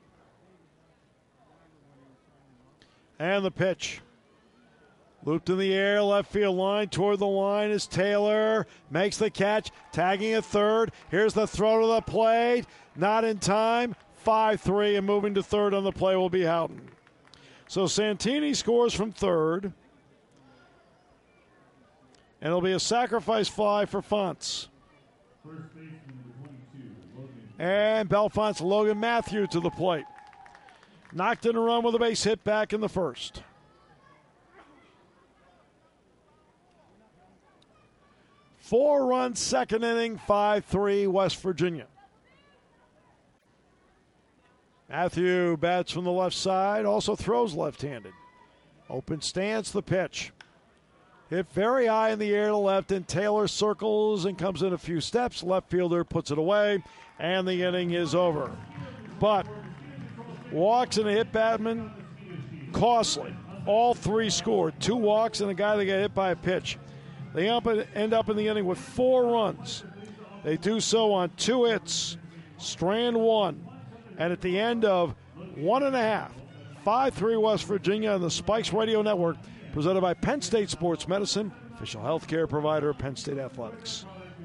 And the pitch. Looped in the air, left field line. Toward the line is Taylor. Makes the catch, tagging at third. Here's the throw to the plate. Not in time. 5-3, and moving to third on the play will be Houghton. So Santini scores from third. And it'll be a sacrifice fly for Fontes. First baseman, 22, Logan. And Belfont's Logan Matthew to the plate. Knocked in a run with a base hit back in the first. Four-run second inning, 5-3 West Virginia. Matthew bats from the left side, also throws left-handed. Open stance, the pitch. Hit very high in the air to left, and Taylor circles and comes in a few steps. Left fielder puts it away, and the inning is over. But walks and a hit Batman, costly. All 3 scored. 2 walks and a guy that got hit by a pitch. They end up in the inning with 4 runs. They do so on 2 hits, strand 1. And at the end of 1.5, 5-3 West Virginia on the Spikes Radio Network, presented by Penn State Sports Medicine, official health care provider of Penn State Athletics.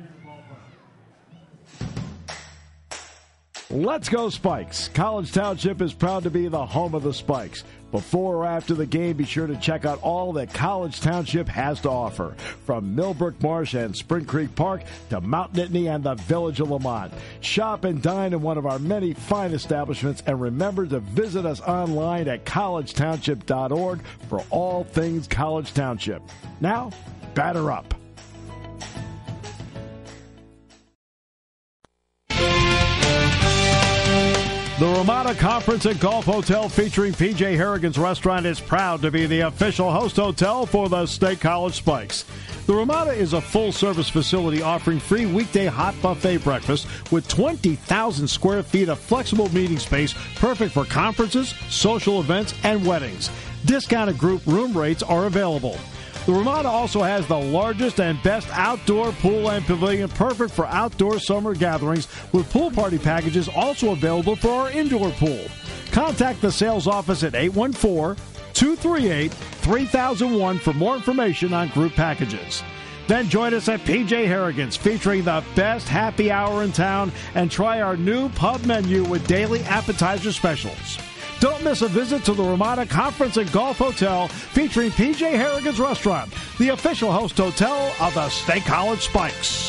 Let's go Spikes. College Township is proud to be the home of the Spikes. Before or after the game, be sure to check out all that College Township has to offer. From Millbrook Marsh and Spring Creek Park to Mount Nittany and the Village of Lamont. Shop and dine in one of our many fine establishments, and remember to visit us online at collegetownship.org for all things College Township. Now, batter up. The Ramada Conference and Golf Hotel featuring P.J. Harrigan's Restaurant is proud to be the official host hotel for the State College Spikes. The Ramada is a full-service facility offering free weekday hot buffet breakfast with 20,000 square feet of flexible meeting space, perfect for conferences, social events, and weddings. Discounted group room rates are available. The Ramada also has the largest and best outdoor pool and pavilion, perfect for outdoor summer gatherings, with pool party packages also available for our indoor pool. Contact the sales office at 814-238-3001 for more information on group packages. Then join us at PJ Harrigan's, featuring the best happy hour in town, and try our new pub menu with daily appetizer specials. Don't miss a visit to the Ramada Conference and Golf Hotel, featuring PJ Harrigan's Restaurant, the official host hotel of the State College Spikes.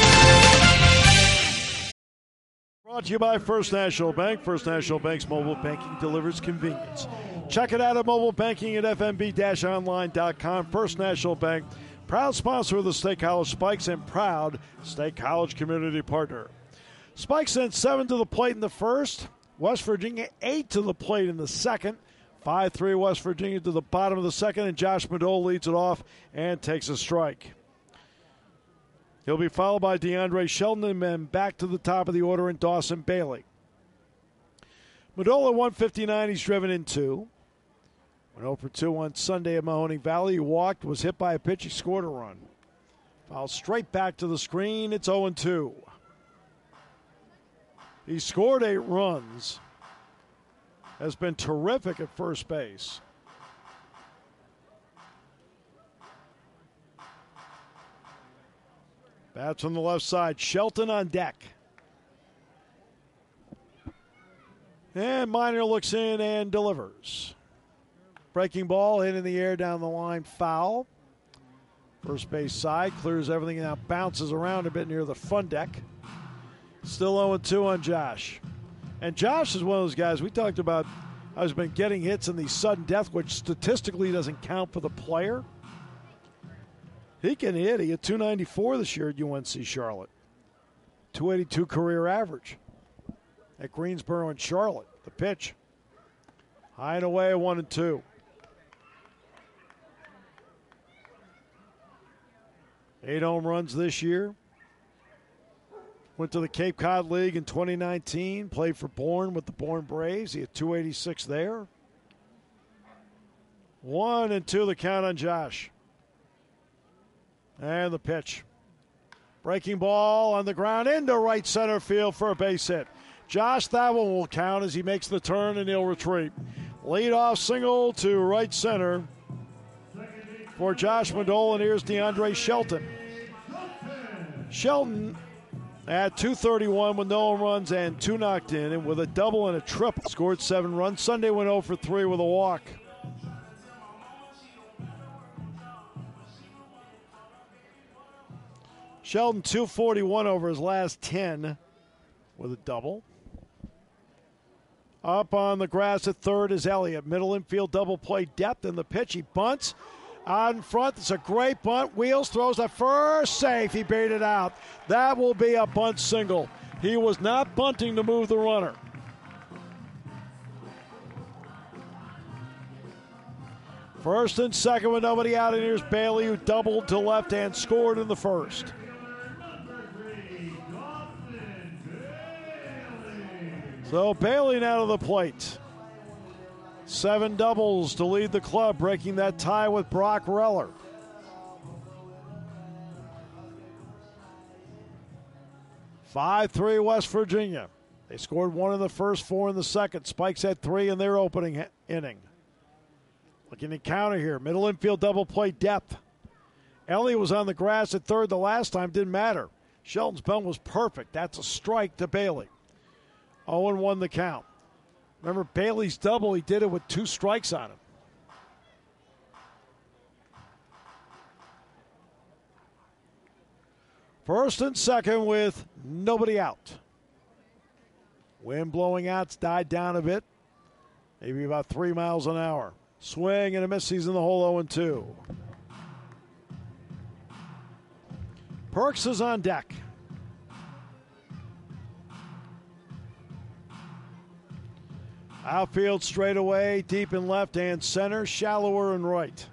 Brought to you by First National Bank. First National Bank's mobile banking delivers convenience. Check it out at mobile banking at fnb-online.com. First National Bank, proud sponsor of the State College Spikes and proud State College community partner. Spikes sent 7 to the plate in the first. West Virginia 8 to the plate in the second. 5-3 West Virginia to the bottom of the second, and Josh Madole leads it off and takes a strike. He'll be followed by DeAndre Shelton, and then back to the top of the order in Dawson Bailey. Madole at 159, he's driven in 2. Went 0 for 2 on Sunday at Mahoning Valley. He walked, was hit by a pitch, he scored a run. Foul straight back to the screen, it's 0-2. He scored 8 runs, has been terrific at first base. Bats on the left side, Shelton on deck. And Minor looks in and delivers. Breaking ball, hit in the air down the line, foul. First base side, clears everything out, bounces around a bit near the fun deck. Still 0-2 on Josh. And Josh is one of those guys we talked about has been getting hits in the sudden death, which statistically doesn't count for the player. He can hit. He had 294 this year at UNC Charlotte. 282 career average at Greensboro and Charlotte. The pitch. High and away, 1-2. Eight home runs this year. Went to the Cape Cod League in 2019. Played for Bourne with the Bourne Braves. He had 286 there. 1-2 the count on Josh. And the pitch. Breaking ball on the ground into right center field for a base hit. Josh, that one will count as he makes the turn and he'll retreat. Leadoff single to right center for Josh Madole, and here's DeAndre Shelton. Shelton at 231 with no home runs and 2 knocked in, and with a double and a triple. Scored 7 runs. Sunday went 0 for 3 with a walk. Shelton 241 over his last 10 with a double. Up on the grass at third is Elliott. Middle infield double play depth in the pitch. He bunts. Out in front, it's a great bunt. Wheels throws at first, safe. He beat it out. That will be a bunt single. He was not bunting to move the runner. First and second with nobody out, and here's Bailey, who doubled to left and scored in the first. So Bailey now to the plate. 7 doubles to lead the club, breaking that tie with Brock Reller. (5-3) West Virginia. They scored 1 in the first, 4 in the second. Spikes had 3 in their opening inning. Looking to counter here. Middle infield double play depth. Elliott was on the grass at third the last time. Didn't matter. Shelton's bunt was perfect. That's a strike to Bailey. 0-1 the count. Remember Bailey's double, he did it with 2 strikes on him. First and second with nobody out. Wind blowing out, it's died down a bit. Maybe about 3 miles an hour. Swing and a miss, he's in the hole 0-2. Perks is on deck. Outfield straight away, deep in left and center, shallower in right.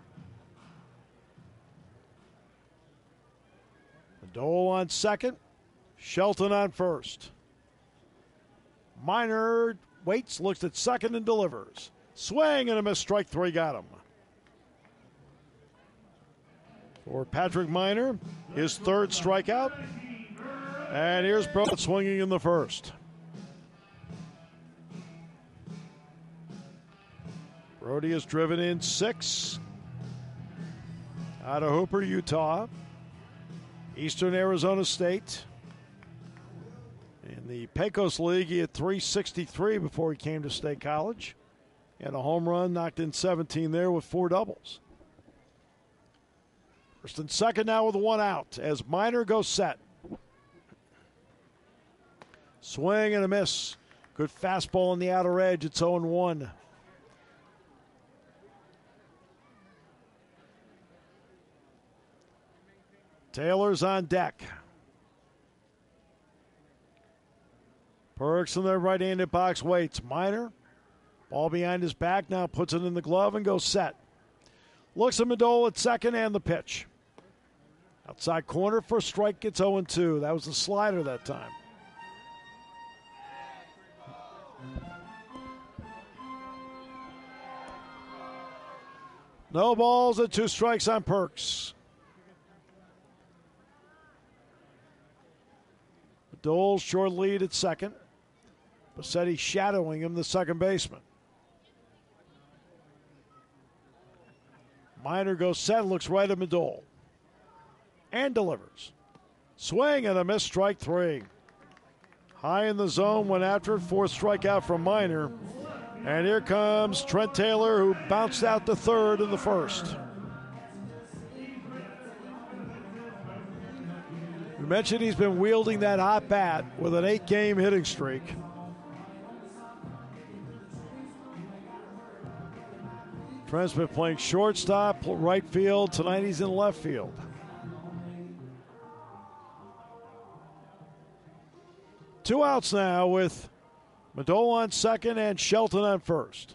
Madole on second, Shelton on first. Minor waits, looks at second and delivers. Swing and a miss, strike 3, got him. For Patrick Minor, his 3rd strikeout. And here's Broad swinging in the first. Brody has driven in 6 out of Hooper, Utah. Eastern Arizona State. In the Pecos League, he had 363 before he came to State College. He had a home run, knocked in 17 there with 4 doubles. First and second now with 1 out as Minor goes set. Swing and a miss. Good fastball on the outer edge. It's 0-1. Taylor's on deck. Perks in their right-handed box waits. Minor, ball behind his back, now puts it in the glove and goes set. Looks at Madole at second and the pitch. Outside corner for a strike, gets 0-2. That was the slider that time. No balls and 2 strikes on Perks. Dole's short lead at second. Bassetti shadowing him, the second baseman. Minor goes set, looks right at Madole. And delivers. Swing and a miss, strike 3. High in the zone, went after it, 4th strikeout from Minor. And here comes Trent Taylor, who bounced out to third in the first. We mentioned he's been wielding that hot bat with an 8-game hitting streak. Trent's been playing shortstop, right field. Tonight he's in left field. Two outs now with Madole on second and Shelton on first.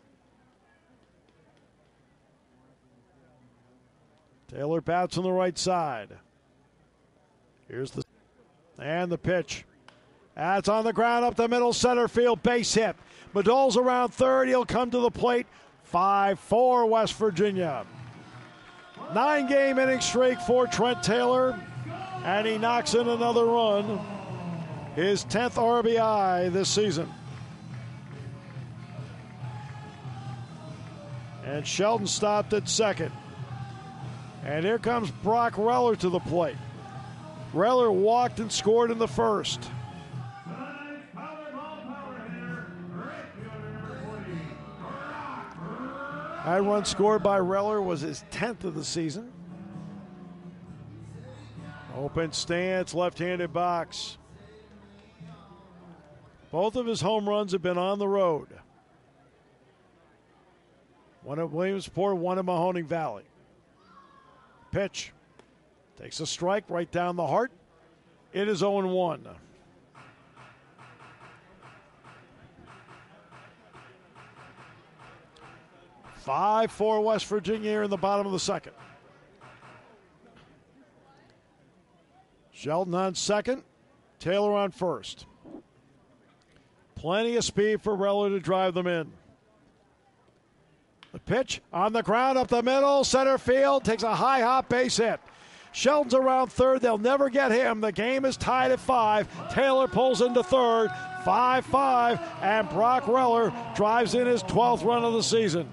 Taylor bats on the right side. Here's the pitch. That's on the ground up the middle, center field, base hit. Madole's around third. He'll come to the plate. 5-4 West Virginia. 9-game inning streak for Trent Taylor, and he knocks in another run. His 10th RBI this season. And Shelton stopped at second. And here comes Brock Reller to the plate. Reller walked and scored in the first. That run scored by Reller was his 10th of the season. Open stance, left-handed box. Both of his home runs have been on the road. One at Williamsport, one at Mahoning Valley. Pitch. Takes a strike right down the heart. It is 0-1. For West Virginia here in the bottom of the second. Shelton on second. Taylor on first. Plenty of speed for Reller to drive them in. The pitch on the ground up the middle. Center field takes a high hop base hit. Shelton's around third. They'll never get him. The game is tied at 5. Taylor pulls into third. 5-5. And Brock Reller drives in his 12th run of the season.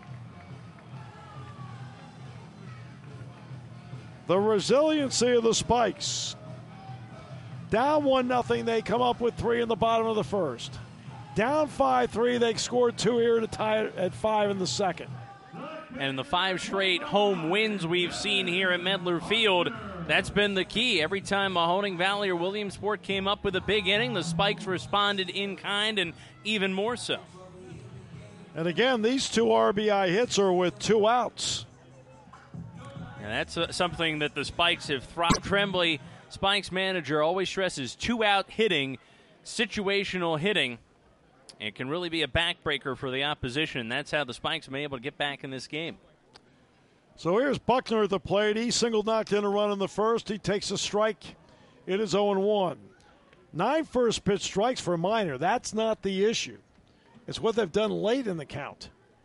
The resiliency of the Spikes. Down 1-0, they come up with 3 in the bottom of the first. Down 5-3, they scored 2 here to tie it at 5 in the second. And the 5 straight home wins we've seen here at Medler Field, that's been the key. Every time Mahoning Valley or Williamsport came up with a big inning, the Spikes responded in kind and even more so. And again, these 2 RBI hits are with 2 outs. And that's something that the Spikes have thrived. Tremblay, Spikes manager, always stresses 2-out hitting, situational hitting. It can really be a backbreaker for the opposition. That's how the Spikes have been able to get back in this game. So here's Buckner at the plate. He single knocked in a run in the first. He takes a strike. It is 0-1. 9 first pitch strikes for Minor. That's not the issue. It's what they've done late in the count.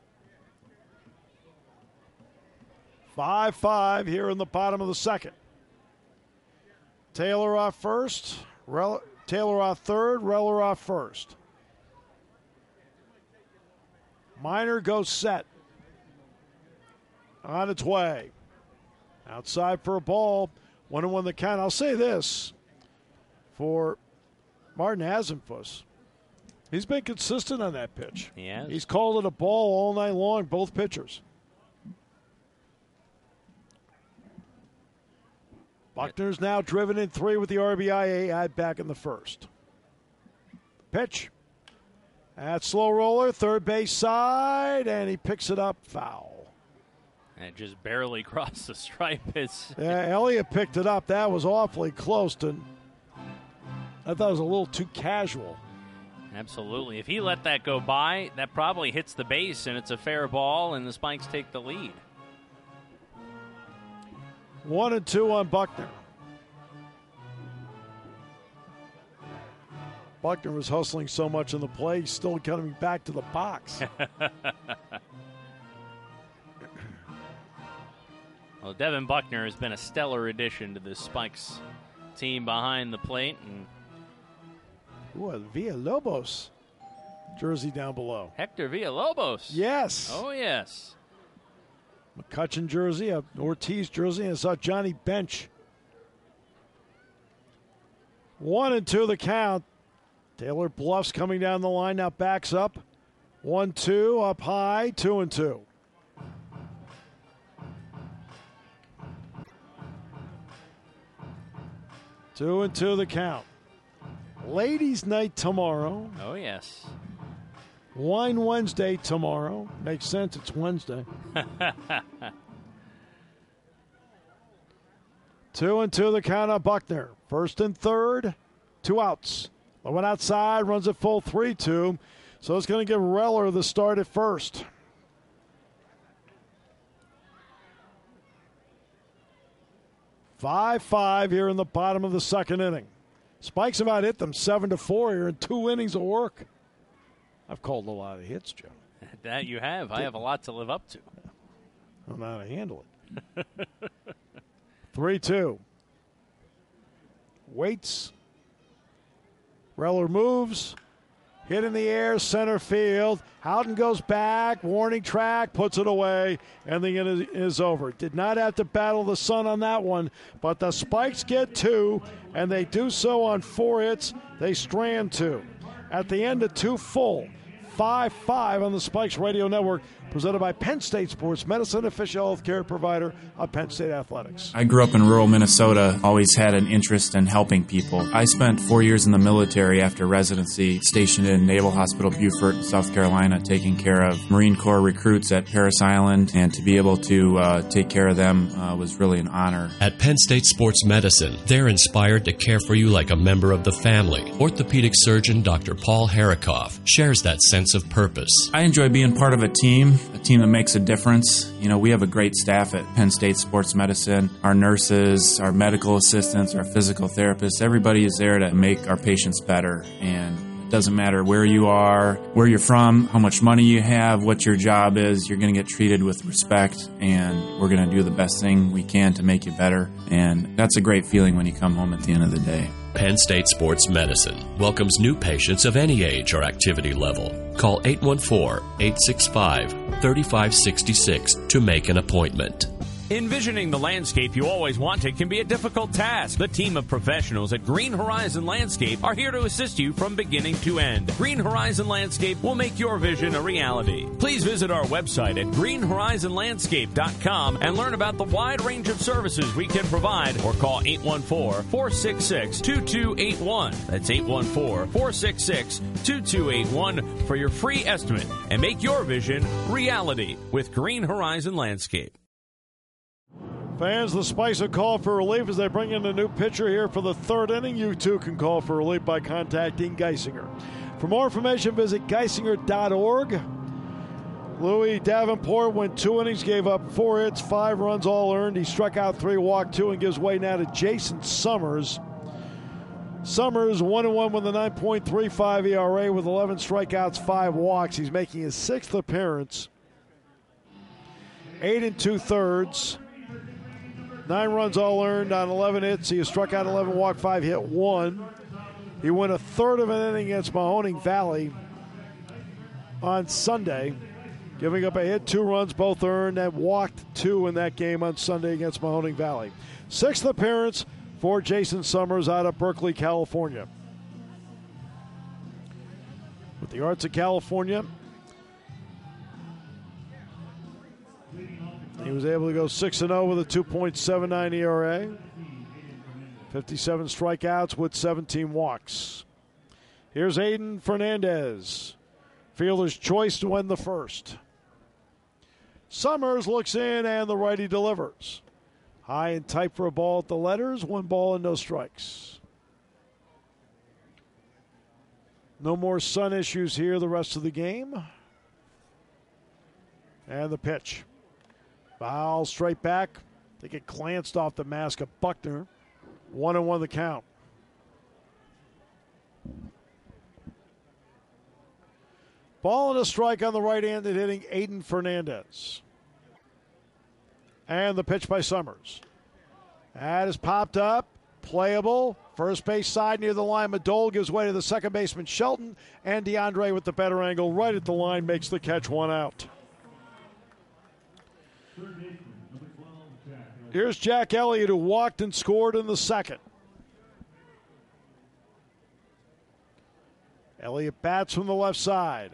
5-5 here in the bottom of the second. Taylor off first. Taylor off third. Reller off first. Minor goes set. On its way. Outside for a ball. 1-1 the count. I'll say this for Martin Hasenfuss. He's been consistent on that pitch. Yes. He's called it a ball all night long, both pitchers. Buckner's now driven in 3 with the RBI, add back in the first. Pitch. At slow roller, third base side, and he picks it up, foul. And it just barely crossed the stripe. Yeah, Elliott picked it up. That was awfully close to. I thought it was a little too casual. Absolutely. If he let that go by, that probably hits the base, and it's a fair ball, and the Spikes take the lead. 1-2 on Buckner. Buckner was hustling so much in the play, he's still coming back to the box. Well, Devin Buckner has been a stellar addition to this Spikes team behind the plate. And ooh, Villalobos jersey down below. Hector Villalobos. Yes. Oh, yes. McCutchen jersey, a Ortiz jersey, and I saw Johnny Bench. 1-2 the count. Taylor bluffs coming down the line, now backs up. 1-2, up high, 2-2. Two and two the count. Ladies' night tomorrow. Oh, yes. Wine Wednesday tomorrow. Makes sense, it's Wednesday. 2-2 the count on Buckner. First and third, 2 outs. One outside, runs it full 3-2. So it's going to give Reller the start at first. Five here in the bottom of the second inning. Spikes have hit them 7-4 here in 2 innings of work. I've called a lot of hits, Joe. That you have. I have a lot to live up to. I don't know how to handle it. 3-2. Waits. Reller moves. Hit in the air, center field. Houghton goes back, warning track, puts it away, and the inning is over. Did not have to battle the sun on that one, but the Spikes get 2, and they do so on 4 hits. They strand 2. At the end of 2 full, 5-5 on the Spikes Radio Network, presented by Penn State Sports Medicine, official health care provider of Penn State Athletics. I grew up in rural Minnesota, always had an interest in helping people. I spent 4 years in the military after residency, stationed in Naval Hospital Beaufort, South Carolina, taking care of Marine Corps recruits at Parris Island, and to be able to take care of them was really an honor. At Penn State Sports Medicine, they're inspired to care for you like a member of the family. Orthopedic surgeon Dr. Paul Harikoff shares that sense of purpose. I enjoy being part of a team that makes a difference. You know, we have a great staff at Penn State Sports Medicine. Our nurses, our medical assistants, our physical therapists, everybody is there to make our patients better. And it doesn't matter where you are, where you're from, how much money you have, what your job is, you're going to get treated with respect, and we're going to do the best thing we can to make you better. And that's a great feeling when you come home at the end of the day. Penn State Sports Medicine welcomes new patients of any age or activity level. Call 814-865-3566 to make an appointment. Envisioning the landscape you always wanted can be a difficult task. The team of professionals at Green Horizon Landscape are here to assist you from beginning to end. Green Horizon Landscape will make your vision a reality. Please visit our website at greenhorizonlandscape.com and learn about the wide range of services we can provide, or call 814-466-2281. That's 814-466-2281 for your free estimate and make your vision reality with Green Horizon Landscape. Fans, the Spikes have called for relief as they bring in a new pitcher here for the third inning. You too can call for relief by contacting Geisinger. For more information, visit geisinger.org. Louis Davenport went 2 innings, gave up 4 hits, 5 runs, all earned. He struck out 3, walked 2, and gives way now to Jason Summers. Summers 1-1 with a 9.35 ERA with 11 strikeouts, 5 walks. He's making his 6th appearance. 8 2/3. 9 runs all earned on 11 hits. He has struck out 11, walked 5, hit 1. He went a third of an inning against Mahoning Valley on Sunday. giving up a hit, 2 runs, both earned, and walked 2 in that game on Sunday against Mahoning Valley. 6th appearance for Jason Summers out of Berkeley, California. With the Arts of California, he was able to go 6-0 with a 2.79 ERA, 57 strikeouts with 17 walks. Here's Aiden Fernandez, fielder's choice to win the first. Summers looks in and the righty delivers. High and tight for a ball at the letters, 1 ball and no strikes. No more sun issues here the rest of the game. And the pitch. Foul straight back. I think it glanced off the mask of Buckner. 1-1 the count. Ball and a strike on the right-handed hitting Aiden Fernandez. And the pitch by Summers. That is popped up. Playable. First base side near the line. Madole gives way to the second baseman Shelton. And DeAndre with the better angle right at the line makes the catch, 1 out. Here's Jack Elliott, who walked and scored in the second. Elliott bats from the left side.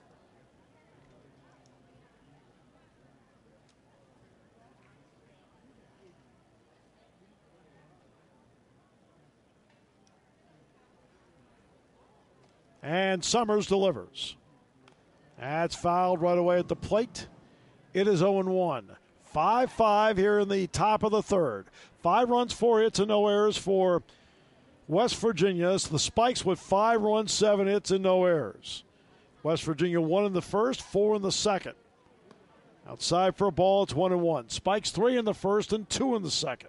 And Summers delivers. That's fouled right away at the plate. It is 0-1. 5-5 here in the top of the third. 5 runs, 4 hits, and no errors for West Virginia. It's the Spikes with 5 runs, 7 hits, and no errors. West Virginia 1 in the first, 4 in the second. Outside for a ball, it's 1-1. Spikes 3 in the first and 2 in the second.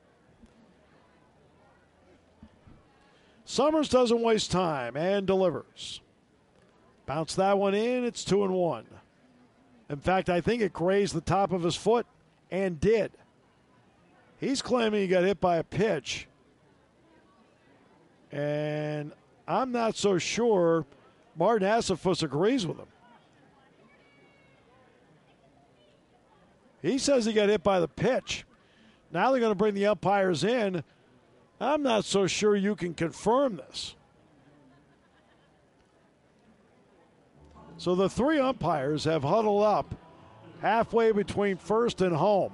Summers doesn't waste time and delivers. Bounce that one in, it's 2-1. In fact, I think it grazed the top of his foot and did. He's claiming he got hit by a pitch. And I'm not so sure Martin Asifus agrees with him. He says he got hit by the pitch. Now they're going to bring the umpires in. I'm not so sure you can confirm this. So the 3 umpires have huddled up halfway between first and home.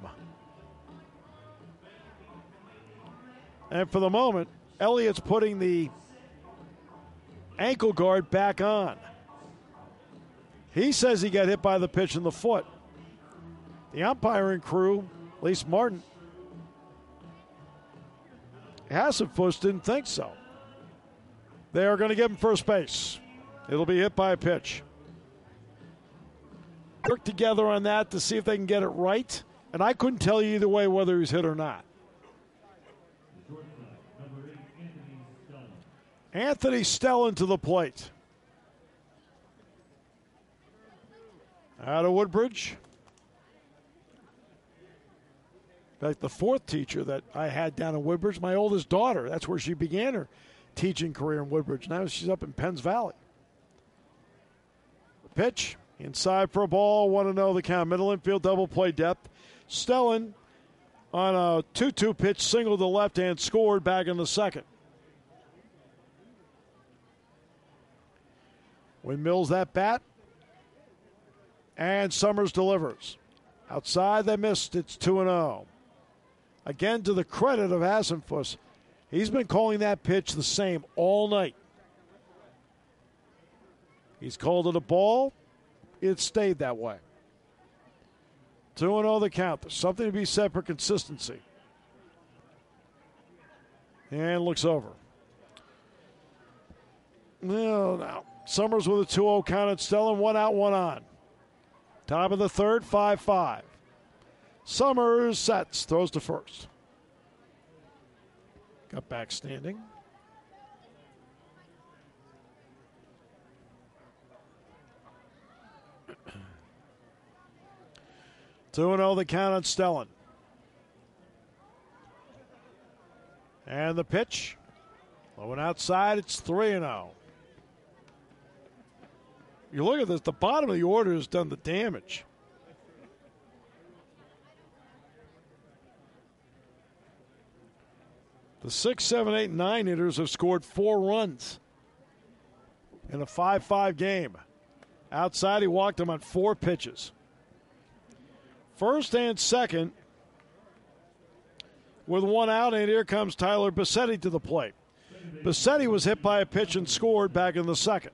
And for the moment, Elliott's putting the ankle guard back on. He says he got hit by the pitch in the foot. The umpiring crew, at least Martin Hassenfuss, didn't think so. They are going to give him first base. It'll be hit by a pitch. Work together on that to see if they can get it right. And I couldn't tell you either way whether he was hit or not. Anthony Stellan to the plate. Out of Woodbridge. In fact, the 4th teacher that I had down in Woodbridge, my oldest daughter, that's where she began her teaching career in Woodbridge. Now she's up in Penns Valley. The pitch, inside for a ball, 1-0 the count. Middle infield double play depth. Stellan on a 2-2 pitch, single to the left hand, scored back in the second. Windmills that bat. And Summers delivers. Outside, they missed. It's 2-0. Again, to the credit of Hassenfuss, he's been calling that pitch the same all night. He's called it a ball. It stayed that way. 2-0 the count. There's something to be said for consistency. And looks over. No, now. Summers with a 2-0 count at Stellan. 1 out, 1 on. Top of the third, 5-5. Summers sets, throws to first. Got back standing. Two and 0 the count on Stellan. And the pitch. Low and outside, it's 3-0. You look at this, the bottom of the order has done the damage. The 6, 7, 8, 9 hitters have scored 4 runs in a 5-5 game. Outside, he walked them on 4 pitches. First and second with 1 out, and here comes Tyler Bassetti to the plate. Bassetti was hit by a pitch and scored back in the second.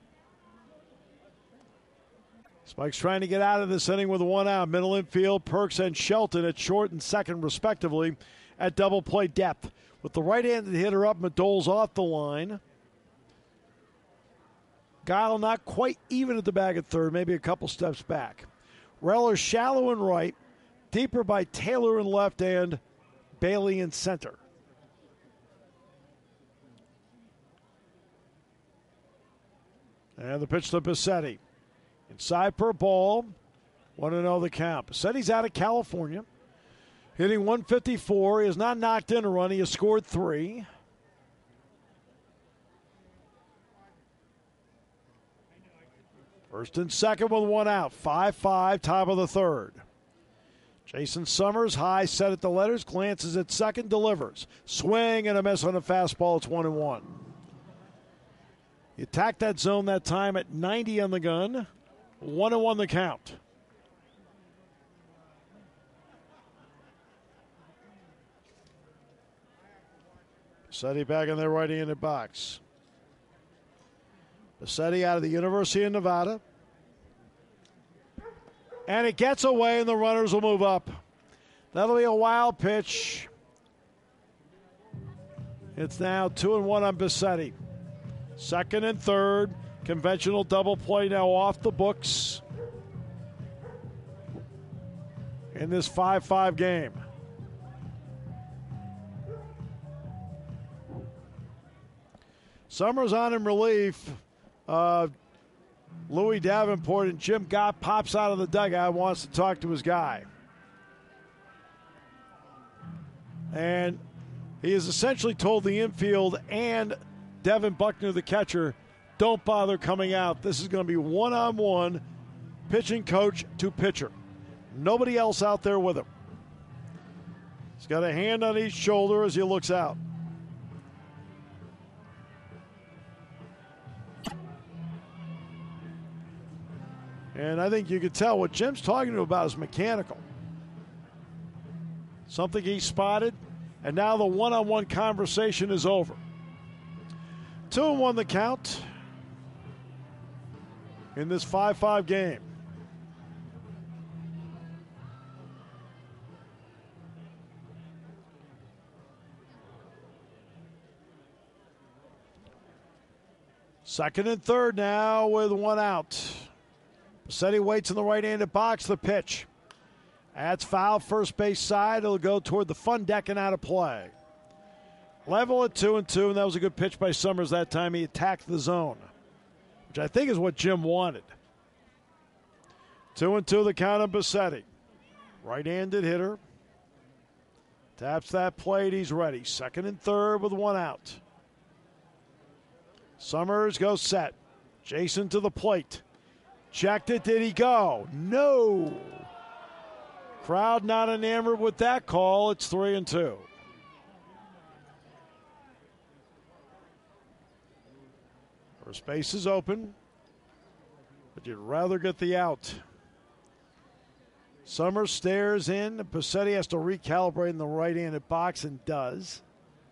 Spikes trying to get out of this inning with 1 out. Middle infield, Perks and Shelton at short and second, respectively, at double play depth. With the right-handed hitter up, Madole's off the line. Guile not quite even at the bag at third, maybe a couple steps back. Reller shallow in right, deeper by Taylor in left, and Bailey in center. And the pitch to Bassetti. Inside per ball. 1-0 the count. Bassetti's out of California. Hitting 154. He has not knocked in a run. He has scored 3. First and second with 1 out. 5-5, top of the third. Jason Summers, high set at the letters, glances at second, delivers. Swing and a miss on a fastball. It's 1-1. He attacked that zone that time at 90 on the gun. 1-1 the count. Bassetti back in their right-handed box. Bassetti out of the University of Nevada. And it gets away, and the runners will move up. That'll be a wild pitch. It's now 2-1 on Bassetti. Second and third. Conventional double play now off the books in this 5-5 game. Summers on in relief. Louis Davenport and Jim Gott pops out of the dugout, wants to talk to his guy. And he has essentially told the infield and Devin Buckner, the catcher, don't bother coming out. This is going to be one-on-one, pitching coach to pitcher. Nobody else out there with him. He's got a hand on each shoulder as he looks out. And I think you can tell what Jim's talking to him about is mechanical. Something he spotted, and now the one-on-one conversation is over. 2-1 the count in this 5-5 game. Second and third now with 1 out. Bassetti waits in the right-handed box. The pitch. That's foul, first base side. It'll go toward the fun deck and out of play. Level at 2-2, and that was a good pitch by Summers that time. He attacked the zone, which I think is what Jim wanted. 2-2 the count on Bassetti. Right-handed hitter. Taps that plate. He's ready. Second and third with 1 out. Summers goes set. Jason to the plate. Checked it. Did he go? No. Crowd not enamored with that call. It's 3-2. First base is open, but you'd rather get the out. Summers stares in. Bassetti has to recalibrate in the right-handed box and does.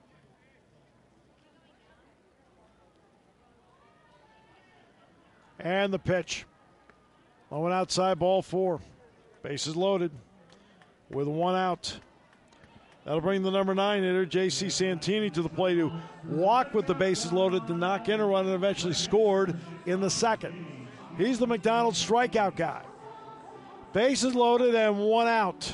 And the pitch. Low and outside, ball 4. Bases loaded with 1 out. That'll bring the number 9 hitter, J.C. Santini, to the plate, who walked with the bases loaded to knock in a run and eventually scored in the second. He's the McDonald's strikeout guy. Bases loaded and 1 out.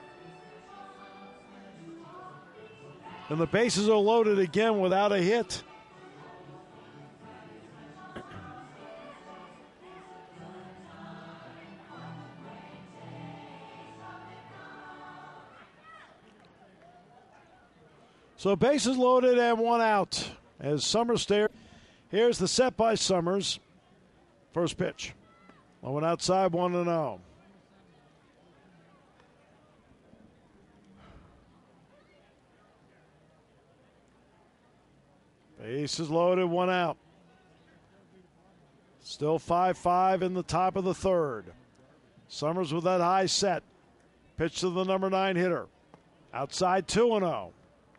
And the bases are loaded again without a hit. So bases loaded and 1 out as Summers stares. Here's the set by Summers. First pitch. One outside, 1-0. Base is loaded, 1 out. Still 5-5 in the top of the third. Summers with that high set. Pitch to the number 9 hitter. Outside, 2-0.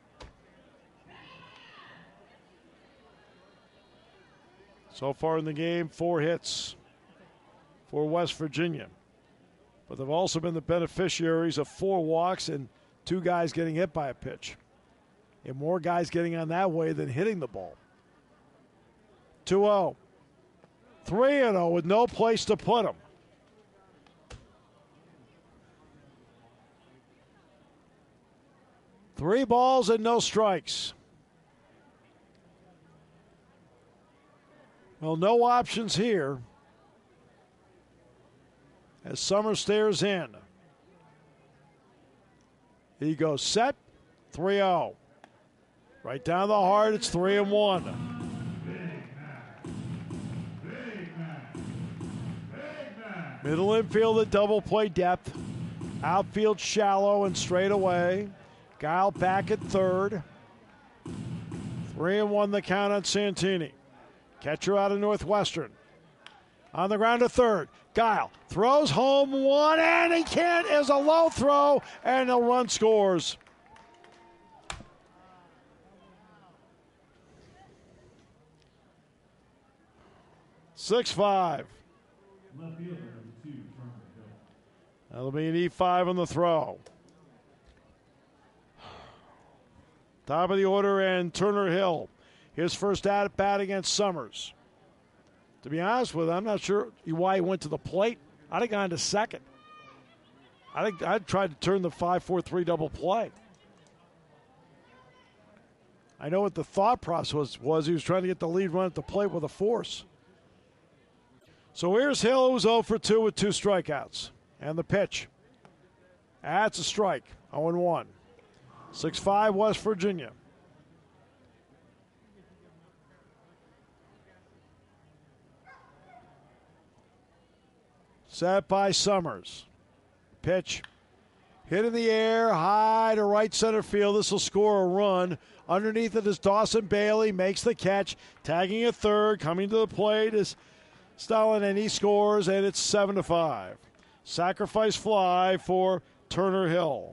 So far in the game, 4 hits for West Virginia. But they've also been the beneficiaries of 4 walks and 2 guys getting hit by a pitch. And more guys getting on that way than hitting the ball. 2-0. 3-0 with no place to put them. Three balls and no strikes. Well, no options here as Summers stares in. He goes set, 3-0. Right down the heart, it's 3-1. Middle infield at double play depth. Outfield shallow and straight away. Guile back at third. 3-1 the count on Santini. Catcher out of Northwestern. On the ground to third. Guile throws home 1, and he can't. Is a low throw, and a run scores. (6-5). That'll be an E5 on the throw. Top of the order, and Turner Hill. His first at-bat against Summers. To be honest with you, I'm not sure why he went to the plate. I'd have gone to second. I'd tried to turn the 5-4-3 double play. I know what the thought process was. He was trying to get the lead run at the plate with a force. So here's Hill, who's 0 for 2 with 2 strikeouts. And the pitch. That's a strike. 0-1. 6-5 West Virginia. Set by Summers. Pitch. Hit in the air, high to right center field. This will score a run. Underneath it is Dawson Bailey, makes the catch. Tagging at third, coming to the plate is Stalin, and he scores, and it's 7-5. Sacrifice fly for Turner Hill.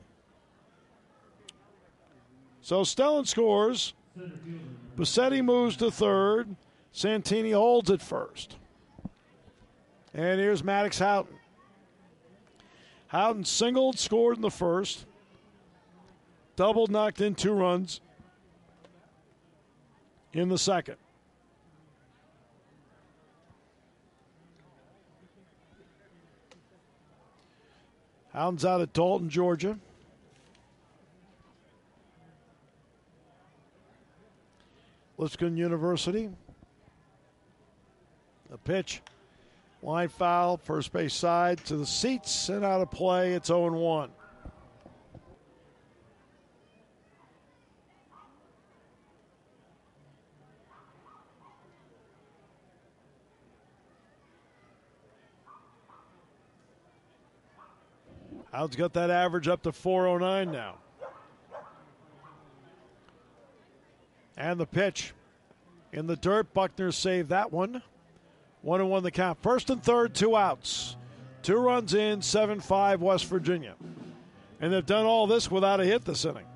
So Stellan scores. Bassetti moves to third. Santini holds at first. And here's Maddox Houghton. Houghton singled, scored in the first. Doubled, knocked in 2 runs in the second. Houghton's out at Dalton, Georgia. Lipscomb University. A pitch. Line foul, first base side to the seats and out of play. It's 0-1. Howard's got that average up to 409 now. And the pitch. In the dirt, Buckner saved that one. 1-1 the count. First and third, 2 outs. 2 runs in, 7-5 West Virginia. And they've done all this without a hit this inning.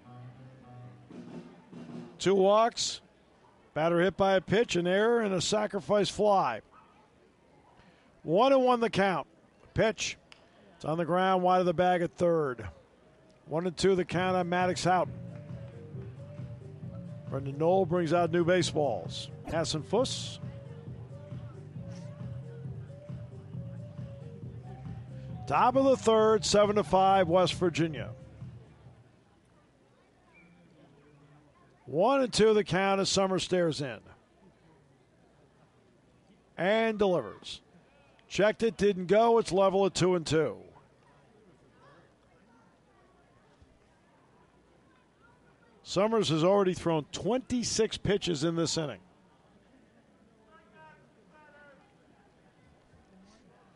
2 walks, batter hit by a pitch, an error, and a sacrifice fly. 1-1 the count. Pitch. It's on the ground, wide of the bag at third. 1-2 the count on Maddox Houghton. Brendan Knoll brings out new baseballs. Hassan Fuss. Top of the third, 7-5 West Virginia. 1-2 the count as Summers stares in. And delivers. Checked it, didn't go. It's level at 2-2. Summers has already thrown 26 pitches in this inning.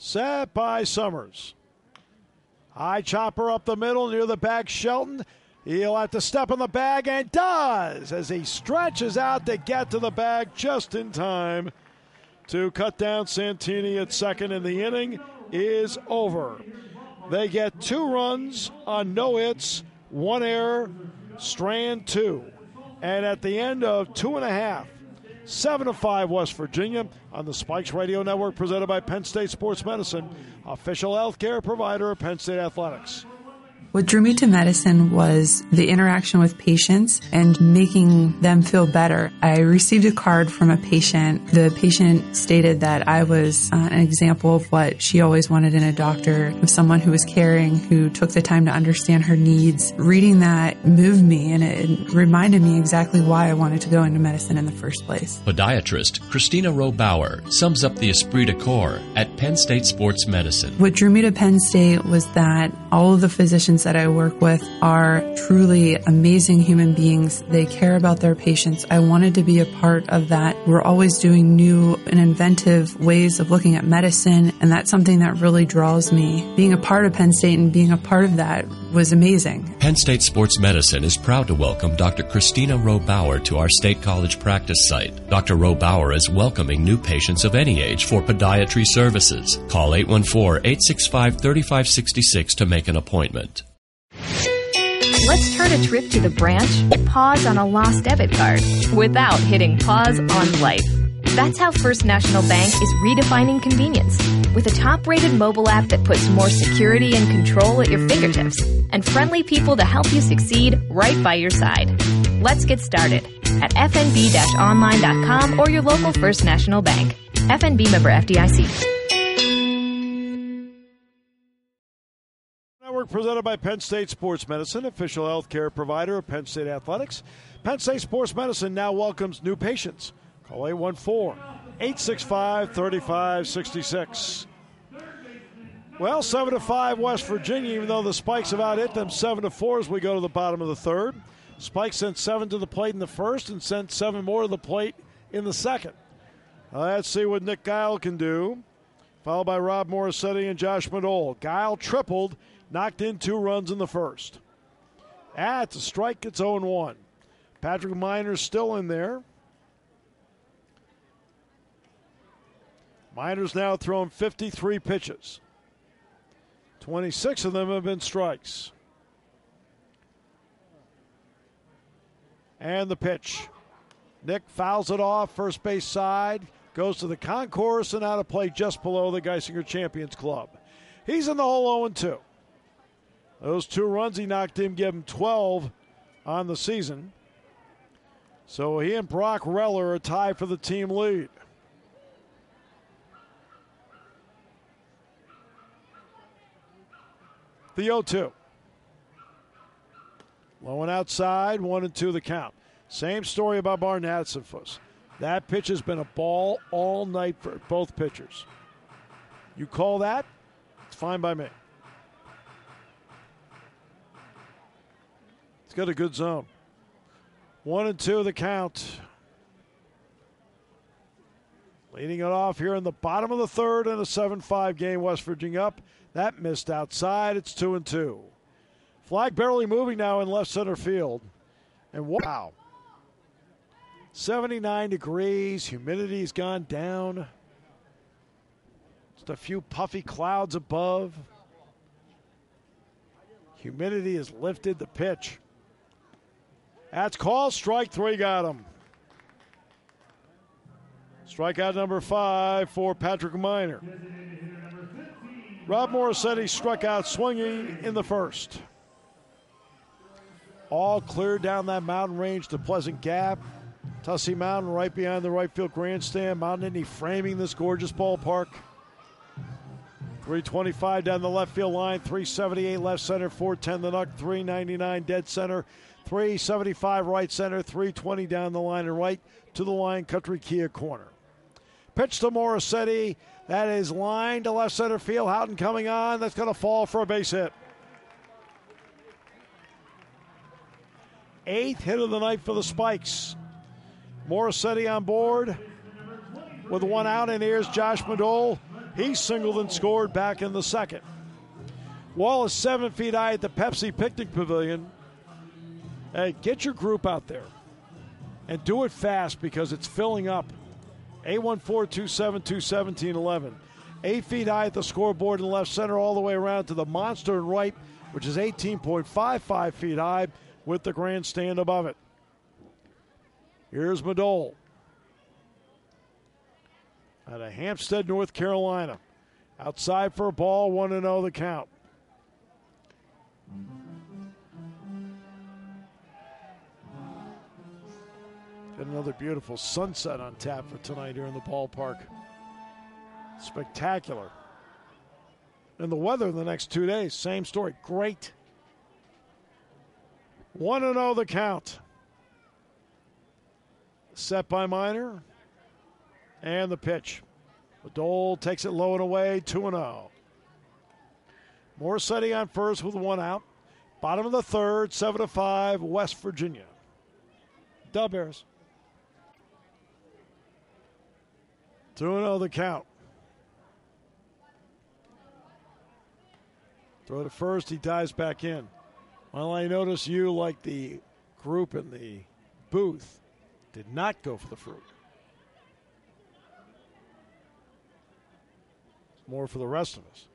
Set by Summers. High chopper up the middle near the bag, Shelton. He'll have to step on the bag, and does, as he stretches out to get to the bag just in time to cut down Santini at second, and the inning is over. They get 2 runs on no hits, 1 error, Strand 2. And at the end of 2.5, 7-5 West Virginia on the Spikes Radio Network, presented by Penn State Sports Medicine, official healthcare provider of Penn State Athletics. What drew me to medicine was the interaction with patients and making them feel better. I received a card from a patient. The patient stated that I was an example of what she always wanted in a doctor, of someone who was caring, who took the time to understand her needs. Reading that moved me, and it reminded me exactly why I wanted to go into medicine in the first place. Podiatrist Christina Rowe Bauer sums up the esprit de corps at Penn State Sports Medicine. What drew me to Penn State was that all of the physicians that I work with are truly amazing human beings. They care about their patients. I wanted to be a part of that. We're always doing new and inventive ways of looking at medicine, and that's something that really draws me. Being a part of Penn State and being a part of that was amazing. Penn State Sports Medicine is proud to welcome Dr. Christina Rowe Bauer to our State College practice site. Dr. Rowe Bauer is welcoming new patients of any age for podiatry services. Call 814-865-3566 to make an appointment. Let's chart a trip to the branch, pause on a lost debit card, without hitting pause on life. That's how First National Bank is redefining convenience. With a top-rated mobile app that puts more security and control at your fingertips, and friendly people to help you succeed right by your side. Let's get started at fnb-online.com or your local First National Bank. FNB member FDIC. Network presented by Penn State Sports Medicine, official healthcare provider of Penn State Athletics. Penn State Sports Medicine now welcomes new patients. Call 814-865-3566. Well, 7-5 West Virginia, even though the Spikes have out hit them 7-4 as we go to the bottom of the third. Spikes sent 7 to the plate in the first and sent 7 more to the plate in the second. Let's see what Nick Guile can do. Followed by Rob Morissetti and Josh Madole. Guile tripled, knocked in 2 runs in the first. It's a strike. It's 0-1. Patrick Minor's still in there. Minor's now thrown 53 pitches. 26 of them have been strikes. And the pitch. Nick fouls it off, first base side, goes to the concourse and out of play just below the Geisinger Champions Club. He's in the hole 0-2. Those 2 runs he knocked in give him 12 on the season. So he and Brock Reller are tied for the team lead. The 0-2. Low and outside, 1-2 the count. Same story about Martin Hatzenfuss. That pitch has been a ball all night for both pitchers. You call that, it's fine by me. It's got a good zone. 1-2 the count. Leading it off here in the bottom of the third in a 7-5 game, West Virginia up. That missed outside. It's 2-2. Flag barely moving now in left center field. And wow. 79 degrees. Humidity's gone down. Just a few puffy clouds above. Humidity has lifted the pitch. That's called strike 3. Got him. Strikeout number 5 for Patrick Minor. Rob Morissetti struck out swinging in the first. All clear down that mountain range to Pleasant Gap. Tussey Mountain right behind the right field grandstand. Mount Nittany framing this gorgeous ballpark. 325 down the left field line, 378 left center, 410 the Nuck, 399 dead center, 375 right center, 320 down the line and right to the Lion Country Kia corner. Pitch to Morissetti. That is line to left center field. Houghton coming on. That's going to fall for a base hit. 8th hit of the night for the Spikes. Morissetti on board with 1 out, and here's Josh Madole. He singled and scored back in the second. Wall is 7 feet high at the Pepsi Picnic Pavilion. Hey, get your group out there and do it fast because it's filling up. 814-272-1711. 8 feet high at the scoreboard in left center all the way around to the monster in right, which is 18.55 feet high with the grandstand above it. Here's Madole out of Hampstead, North Carolina. Outside for a ball, 1-0 the count. Got another beautiful sunset on tap for tonight here in the ballpark. Spectacular. And the weather in the next 2 days, same story. Great. 1-0 the count. Set by Minor. And the pitch. Madole takes it low and away, 2-0. Morsetti on first with 1 out. Bottom of the third, 7-5, West Virginia. Dub Bears. 2-0 the count. Throw to first, he dives back in. Well, I notice you, like the group in the booth, did not go for the fruit. More for the rest of us.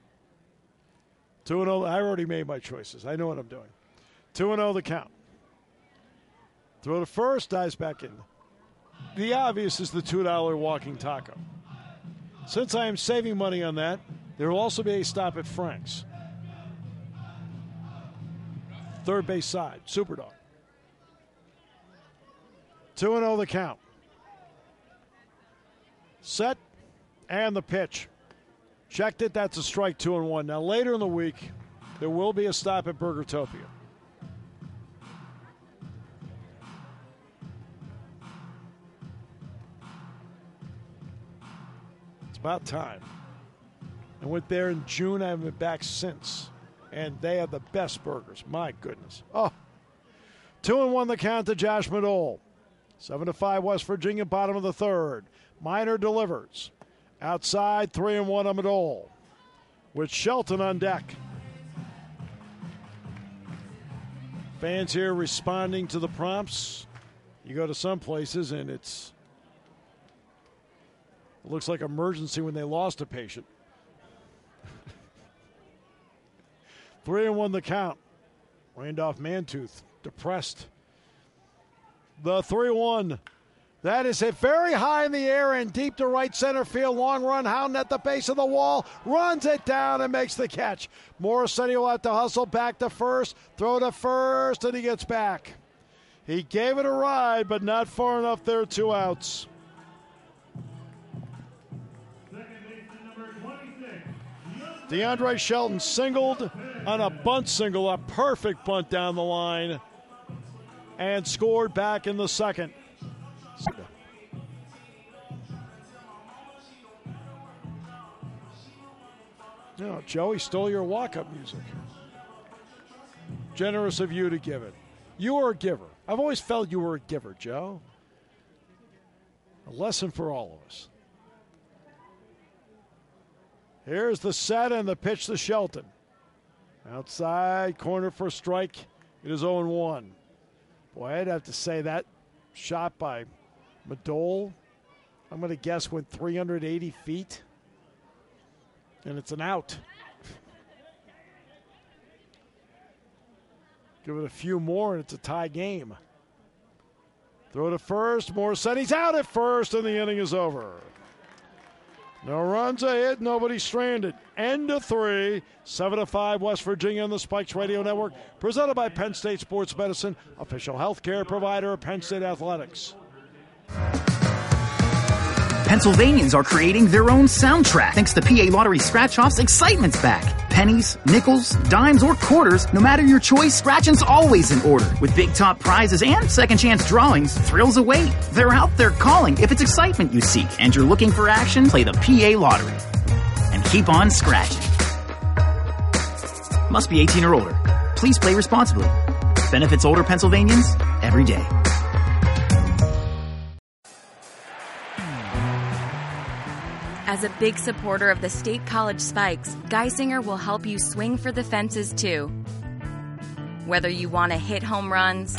2-0. I already made my choices. I know what I'm doing. 2-0 the count. Throw to first, dives back in. The obvious is the $2 walking taco. Since I am saving money on that, there will also be a stop at Frank's. Third base side, Superdog. 2-0 the count. Set, and the pitch. Checked it, that's a strike, 2-1. Now later in the week, there will be a stop at Burgertopia. It's about time. I went there in June, I haven't been back since. And they have the best burgers. My goodness. Oh. 2-1 the count to Josh Madole. 7-5 West Virginia, bottom of the third. Minor delivers. Outside, 3-1 on Madole. With Shelton on deck. Fans here responding to the prompts. You go to some places and it looks like emergency when they lost a patient. 3-1 the count. Randolph Mantooth, depressed. The 3-1. That is hit very high in the air and deep to right center field. Long run, Howden at the base of the wall. Runs it down and makes the catch. Morsetti will have to hustle back to first. Throw to first, and he gets back. He gave it a ride, but not far enough there. 2 outs. DeAndre Shelton singled on a bunt single, a perfect bunt down the line, and scored back in the second. No, Joey stole your walk-up music. Generous of you to give it. You are a giver. I've always felt you were a giver, Joe. A lesson for all of us. Here's the set and the pitch to Shelton. Outside, corner for a strike. It is 0-1. Boy, I'd have to say that shot by Madole, I'm going to guess, went 380 feet. And it's an out. Give it a few more, and it's a tie game. Throw to first. Morsetti's out at first, and the inning is over. No runs, a hit, nobody stranded. End of 3. 7-5 West Virginia on the Spikes Radio Network. Presented by Penn State Sports Medicine, official healthcare provider of Penn State Athletics. Pennsylvanians are creating their own soundtrack thanks to PA Lottery Scratch-Off's Excitement's back. Pennies, nickels, dimes, or quarters, no matter your choice, scratching's always in order. With big top prizes and second chance drawings, thrills await. They're out there calling. If it's excitement you seek and you're looking for action, play the PA Lottery. And keep on scratching. Must be 18 or older. Please play responsibly. Benefits older Pennsylvanians every day. As a big supporter of the State College Spikes, Geisinger will help you swing for the fences too. Whether you want to hit home runs,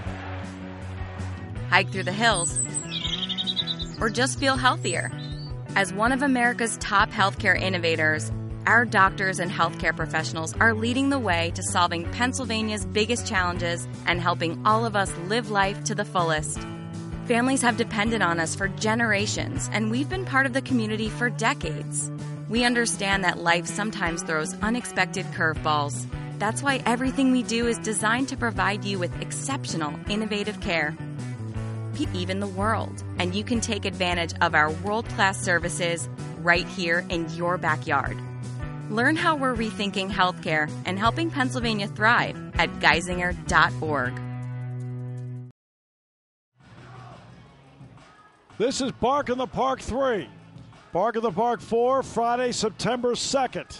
hike through the hills, or just feel healthier. As one of America's top healthcare innovators, our doctors and healthcare professionals are leading the way to solving Pennsylvania's biggest challenges and helping all of us live life to the fullest. Families have depended on us for generations, and we've been part of the community for decades. We understand that life sometimes throws unexpected curveballs. That's why everything we do is designed to provide you with exceptional, innovative care. Even the world, and you can take advantage of our world-class services right here in your backyard. Learn how we're rethinking healthcare and helping Pennsylvania thrive at Geisinger.org. This is Bark in the Park 3. Bark in the Park 4, Friday, September 2nd.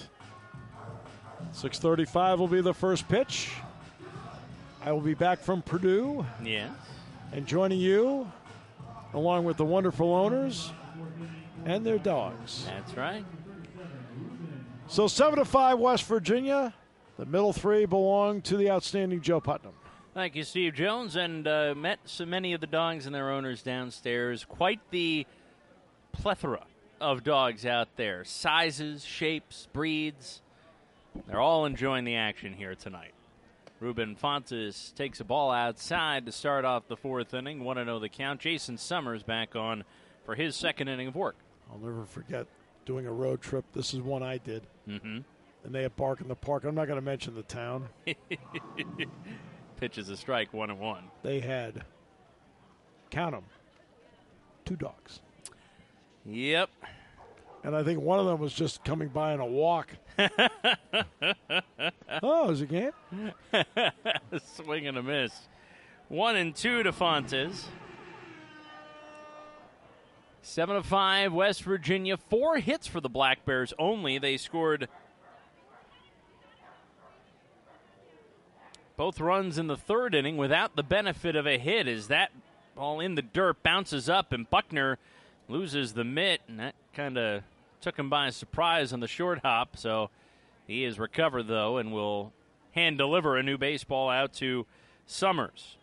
6:35 will be the first pitch. I will be back from Purdue. Yeah. And joining you, along with the wonderful owners and their dogs. That's right. So 7-5 West Virginia. The middle three belong to the outstanding Joe Putnam. Thank you, Steve Jones, and met so many of the dogs and their owners downstairs. Quite the plethora of dogs out there. Sizes, shapes, breeds. They're all enjoying the action here tonight. Ruben Fontes takes a ball outside to start off the fourth inning. 1-0 the count. Jason Summers back on for his second inning of work. I'll never forget doing a road trip. This is one I did. Mm-hmm. And they had Bark in the Park. I'm not going to mention the town. Pitch is a strike, 1-1. They had, count them, 2 dogs. Yep. And I think one of them was just coming by on a walk. Oh, is it a game? Swing and a miss. 1-2 to Fontes. 7-5 West Virginia. 4 hits for the Black Bears only. They scored both runs in the third inning without the benefit of a hit, as that ball in the dirt bounces up and Buckner loses the mitt, and that kind of took him by surprise on the short hop. So he is recovered, though, and will hand deliver a new baseball out to Summers.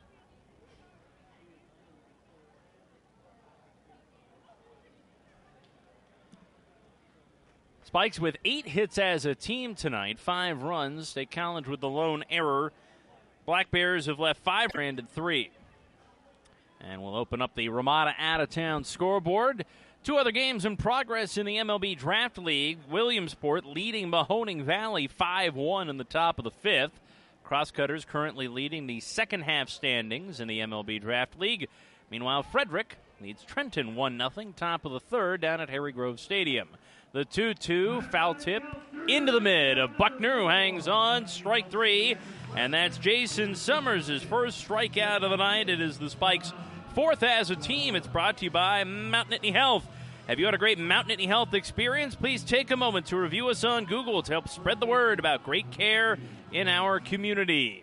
Spikes with 8 hits as a team tonight, 5 runs. State College with the lone error. Black Bears have left 5 stranded 3. And we'll open up the Ramada out-of-town scoreboard. 2 other games in progress in the MLB Draft League. Williamsport leading Mahoning Valley 5-1 in the top of the 5th. Crosscutters currently leading the second half standings in the MLB Draft League. Meanwhile, Frederick leads Trenton 1-0, top of the 3rd down at Harry Grove Stadium. The 2-2 foul tip into the mid of Buckner, who hangs on, strike 3. And that's Jason Summers' first strikeout of the night. It is the Spikes' 4th as a team. It's brought to you by Mount Nittany Health. Have you had a great Mount Nittany Health experience? Please take a moment to review us on Google to help spread the word about great care in our community.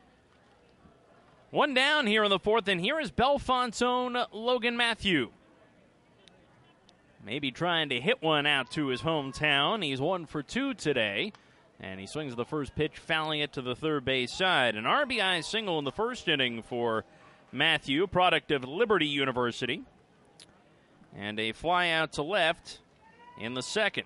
1 down here in the 4th, and here is Belfont's own Logan Matthew. Maybe trying to hit one out to his hometown. He's 1 for 2 today. And he swings the first pitch, fouling it to the third base side. An RBI single in the first inning for Matthew, product of Liberty University. And a fly out to left in the second.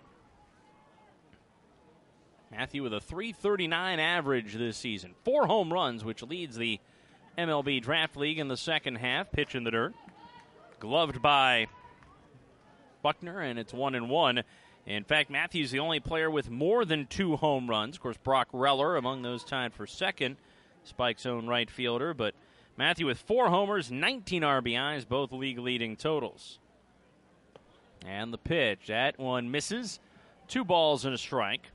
Matthew with a .339 average this season. 4 home runs, which leads the MLB Draft League in the second half. Pitch in the dirt. Gloved by Buckner, and it's 1-1. In fact, Matthew's the only player with more than 2 home runs. Of course, Brock Reller among those tied for second, Spike's own right fielder. But Matthew with 4 homers, 19 RBIs, both league-leading totals. And the pitch. That one misses. 2 balls and a strike.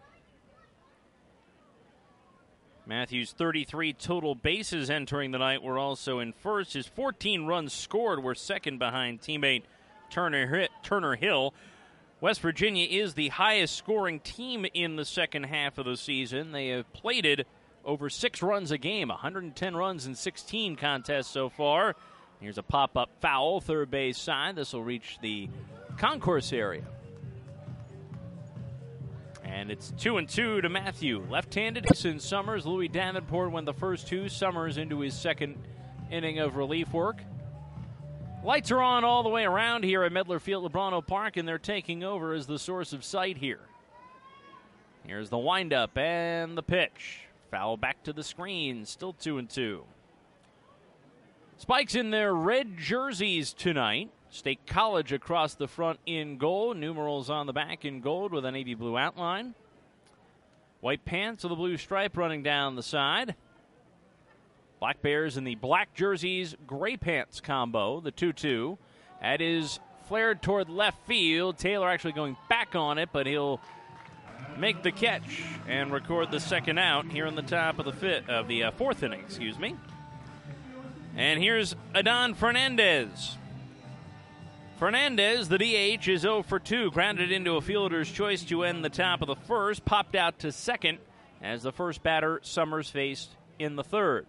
Matthew's 33 total bases entering the night were also in first. His 14 runs scored were second behind teammate Turner Hill. West Virginia is the highest scoring team in the second half of the season. They have plated over 6 runs a game, 110 runs in 16 contests so far. Here's a pop-up foul, third base side. This will reach the concourse area And it's 2-2 to Matthew. Left-handed Jason Summers. Louis Davenport went the first two. Summers into his second inning of relief work. Lights are on all the way around here at Midler Field, Lebrano Park, and they're taking over as the source of sight here. Here's the windup and the pitch. Foul back to the screen. Still 2-2. Spikes in their red jerseys tonight. State College across the front in gold. Numerals on the back in gold with a navy blue outline. White pants with a blue stripe running down the side. Black Bears in the black jerseys, gray pants combo, the 2-2. That is flared toward left field. Taylor actually going back on it, but he'll make the catch and record the second out here in the top of the fourth inning, And here's Adon Fernandez. Fernandez, the DH, is 0 for 2. Grounded into a fielder's choice to end the top of the first. Popped out to second as the first batter Summers faced in the third.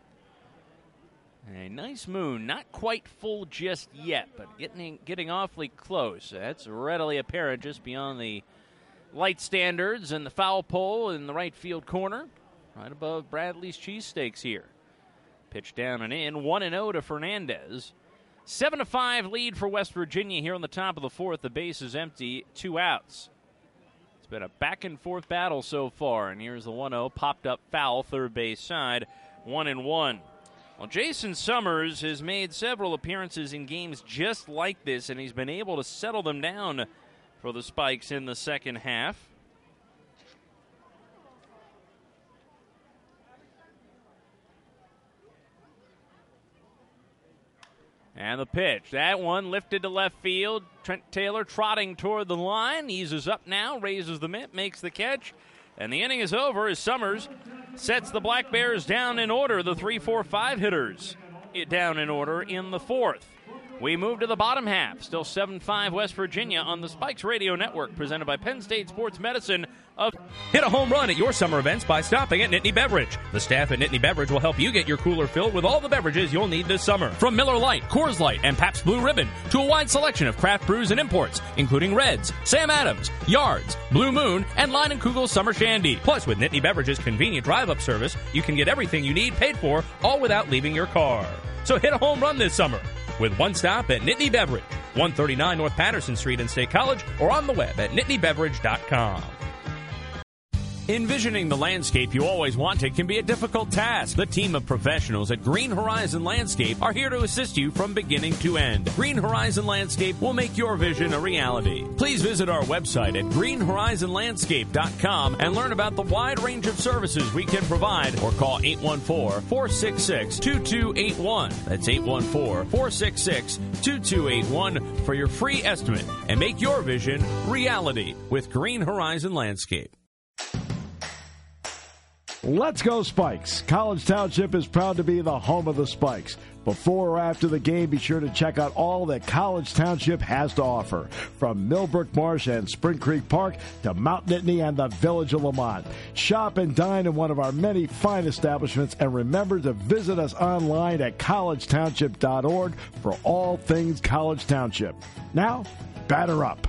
A nice moon, not quite full just yet, but getting awfully close. That's readily apparent just beyond the light standards and the foul pole in the right field corner, right above Bradley's Cheesesteaks here. Pitch down and in, 1-0 to Fernandez. 7-5 lead for West Virginia here on the top of the fourth. The base is empty, 2 outs. It's been a back-and-forth battle so far, and here's the 1-0, popped up foul, third base side, 1-1. Well, Jason Summers has made several appearances in games just like this, and he's been able to settle them down for the Spikes in the second half. And the pitch. That one lifted to left field. Trent Taylor trotting toward the line. Eases up now, raises the mitt, makes the catch. And the inning is over as Summers sets the Black Bears down in order. The 3-4-5 hitters down in order in the fourth. We move to the bottom half. Still 7-5 West Virginia on the Spikes Radio Network, presented by Penn State Sports Medicine. Hit a home run at your summer events by stopping at Nittany Beverage. The staff at Nittany Beverage will help you get your cooler filled with all the beverages you'll need this summer. From Miller Lite, Coors Light, and Pabst Blue Ribbon to a wide selection of craft brews and imports, including Reds, Sam Adams, Yards, Blue Moon, and Line & Kugel's Summer Shandy. Plus, with Nittany Beverage's convenient drive-up service, you can get everything you need paid for, all without leaving your car. So hit a home run this summer with one stop at Nittany Beverage, 139 North Patterson Street in State College, or on the web at nittanybeverage.com. Envisioning the landscape you always wanted can be a difficult task. The team of professionals at Green Horizon Landscape are here to assist you from beginning to end. Green Horizon Landscape will make your vision a reality. Please visit our website at greenhorizonlandscape.com and learn about the wide range of services we can provide, or call 814-466-2281. That's 814-466-2281 for your free estimate and make your vision reality with Green Horizon Landscape. Let's go Spikes. College Township is proud to be the home of the Spikes. Before or after the game, be sure to check out all that College Township has to offer. From Millbrook Marsh and Spring Creek Park to Mount Nittany and the Village of Lamont. Shop and dine in one of our many fine establishments, and remember to visit us online at collegetownship.org for all things College Township. Now, batter up.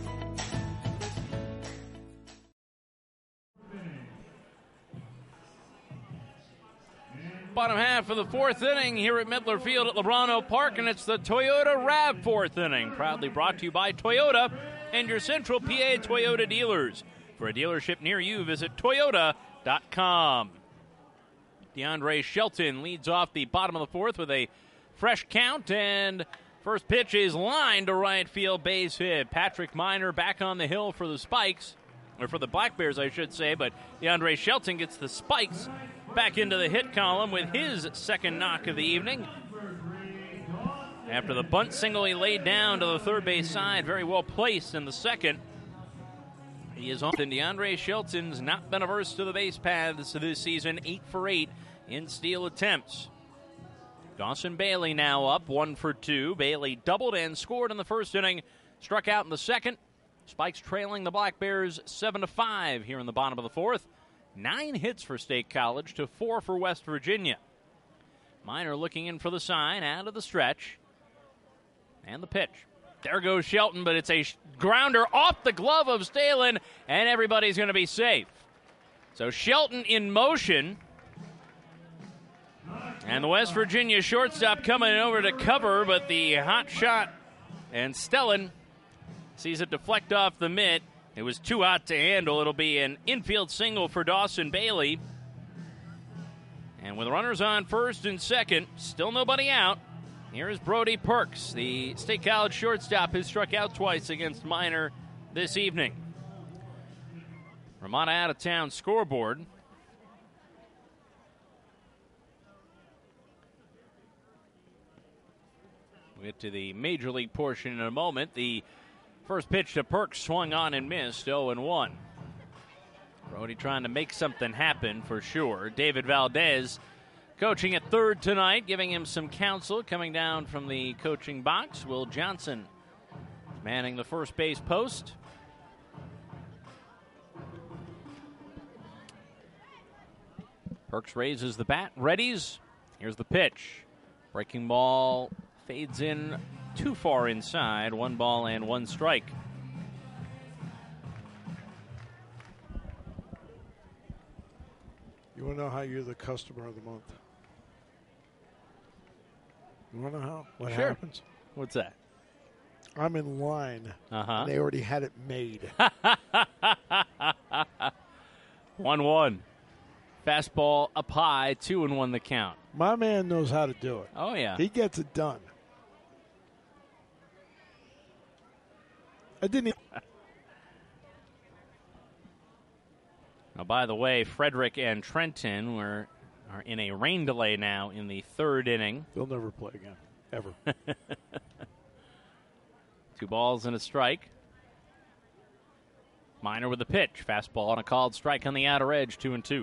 Bottom half of the fourth inning here at Midler Field at Lebrano Park, and it's the Toyota RAV fourth inning. Proudly brought to you by Toyota and your Central PA Toyota dealers. For a dealership near you, visit Toyota.com. DeAndre Shelton leads off the bottom of the fourth with a fresh count, and first pitch is lined to right field, base hit. Patrick Minor back on the hill for the Spikes, or for the Black Bears, I should say, but DeAndre Shelton gets the Spikes back into the hit column with his second knock of the evening. After the bunt single he laid down to the third base side, very well placed in the second. He is on. DeAndre Shelton's not been averse to the base paths this season, 8 for 8 in steal attempts. Dawson Bailey now up, 1 for 2. Bailey doubled and scored in the first inning, struck out in the second. Spikes trailing the Black Bears 7-5 here in the bottom of the fourth. 9 hits for State College to 4 for West Virginia. Minor looking in for the sign, out of the stretch. And the pitch. There goes Shelton, but it's a grounder off the glove of Stalen, and everybody's going to be safe. So Shelton in motion. And the West Virginia shortstop coming over to cover, but the hot shot, and Stellen sees it deflect off the mitt. It was too hot to handle. It'll be an infield single for Dawson Bailey. And with runners on first and second, still nobody out. Here is Brody Perks. The State College shortstop has struck out twice against Minor this evening. Ramada out of town scoreboard. We'll get to the major league portion in a moment. The first pitch to Perks swung on and missed, 0-1. Brody trying to make something happen for sure. David Valdez coaching at third tonight, giving him some counsel. Coming down from the coaching box, Will Johnson manning the first base post. Perks raises the bat, readies. Here's the pitch. Breaking ball fades in too far inside. 1 ball and 1 strike. You want to know how you're the customer of the month? You want to know what Sure. happens? What's that? I'm in line. And they already had it made. 1-1. Fastball up high, 2-1 the count. My man knows how to do it. Oh, yeah. He gets it done. I didn't. Now, by the way, Frederick and Trenton are in a rain delay now in the third inning. They'll never play again, ever. 2 balls and a strike. Minor with the pitch. Fastball on a called strike on the outer edge, 2-2.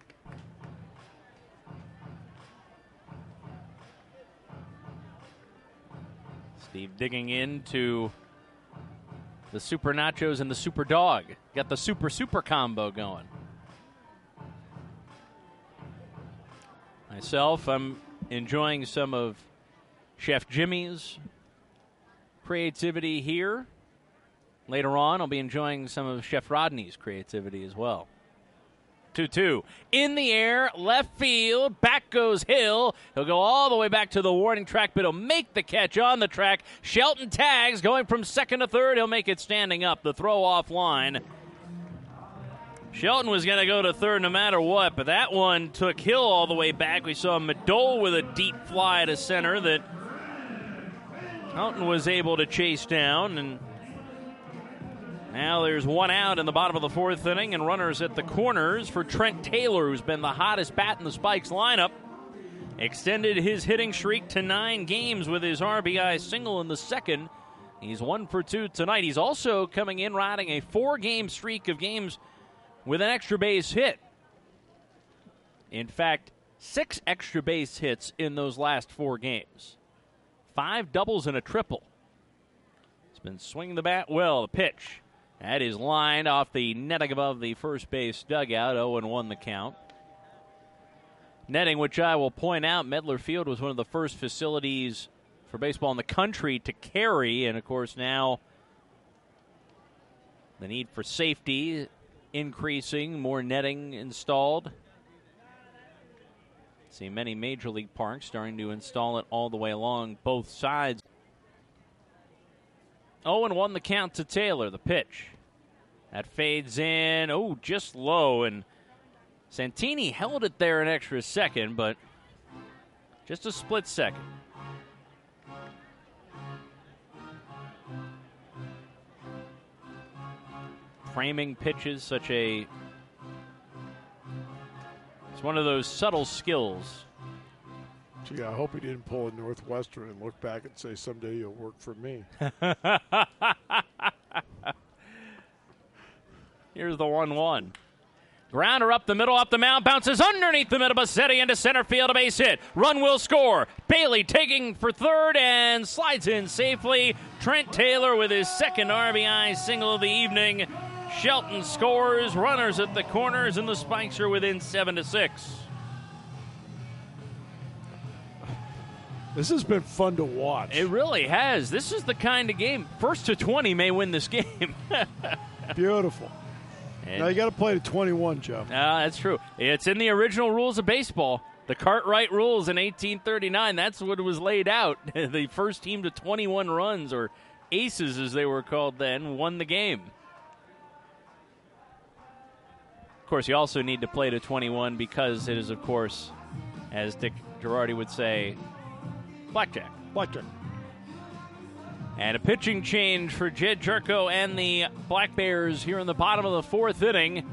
Steve digging into the Super Nachos and the Super Dog. Got the super combo going. Myself, I'm enjoying some of Chef Jimmy's creativity here. Later on, I'll be enjoying some of Chef Rodney's creativity as well. 2-2. In the air, left field, back goes Hill. He'll go all the way back to the warning track, but he'll make the catch on the track. Shelton tags, going from second to third. He'll make it standing up, the throw off line. Shelton was going to go to third no matter what, but that one took Hill all the way back. We saw Madole with a deep fly to center that Shelton was able to chase down, and now there's 1 out in the bottom of the 4th inning, and runners at the corners for Trent Taylor, who's been the hottest bat in the Spikes lineup. Extended his hitting streak to 9 games with his RBI single in the second. He's 1 for 2 tonight. He's also coming in riding a 4-game streak of games with an extra base hit. In fact, 6 extra base hits in those last 4 games. 5 doubles and a triple. He's been swinging the bat well. The pitch. That is lined off the netting above the first base dugout. 0-1 the count. Netting, which I will point out, Medler Field was one of the first facilities for baseball in the country to carry. And, of course, now the need for safety increasing, more netting installed. See many Major League parks starting to install it all the way along both sides. 0-1 the count to Taylor. The pitch. That fades in. Oh, just low. And Santini held it there an extra second, but just a split second. Framing pitches, it's one of those subtle skills. Gee, I hope he didn't pull a Northwestern and look back and say, someday you'll work for me. Here's the 1-1. Grounder up the middle, up the mound, bounces underneath the middle. Bassetti into center field, a base hit. Run will score. Bailey taking for third and slides in safely. Trent Taylor with his second RBI single of the evening. Shelton scores. Runners at the corners, and the Spikes are within 7-6. This has been fun to watch. It really has. This is the kind of game. First to 20 may win this game. Beautiful. Now you got to play to 21, Joe. That's true. It's in the original rules of baseball. The Cartwright rules in 1839. That's what was laid out. The first team to 21 runs, or aces as they were called then, won the game. Of course, you also need to play to 21 because it is, of course, as Dick Girardi would say, blackjack. Blackjack. And a pitching change for Jed Jerko and the Black Bears here in the bottom of the fourth inning,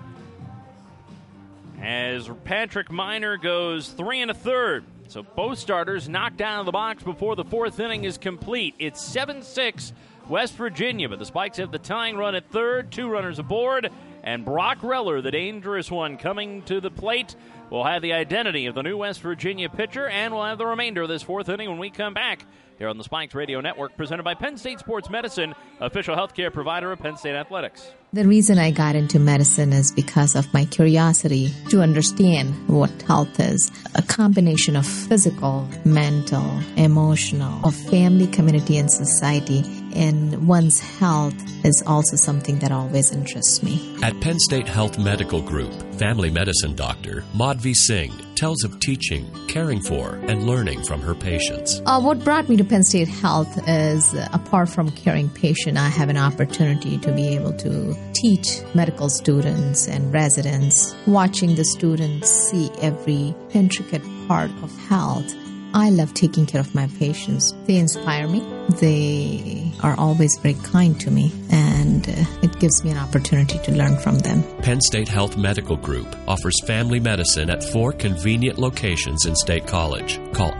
as Patrick Minor goes 3 1/3. So both starters knocked out of the box before the fourth inning is complete. It's 7-6 West Virginia, but the Spikes have the tying run at third, 2 runners aboard, and Brock Reller, the dangerous one, coming to the plate, will have the identity of the new West Virginia pitcher, and we'll have the remainder of this fourth inning when we come back here on the Spikes Radio Network, presented by Penn State Sports Medicine, official healthcare provider of Penn State Athletics. The reason I got into medicine is because of my curiosity to understand what health is. A combination of physical, mental, emotional, of family, community, and society. And one's health is also something that always interests me. At Penn State Health Medical Group, family medicine doctor Madhvi Singh tells of teaching, caring for, and learning from her patients. What brought me to Penn State Health is, apart from caring patient, I have an opportunity to be able to teach medical students and residents, watching the students see every intricate part of health. I love taking care of my patients. They inspire me. They are always very kind to me, and it gives me an opportunity to learn from them. Penn State Health Medical Group offers family medicine at 4 convenient locations in State College. Call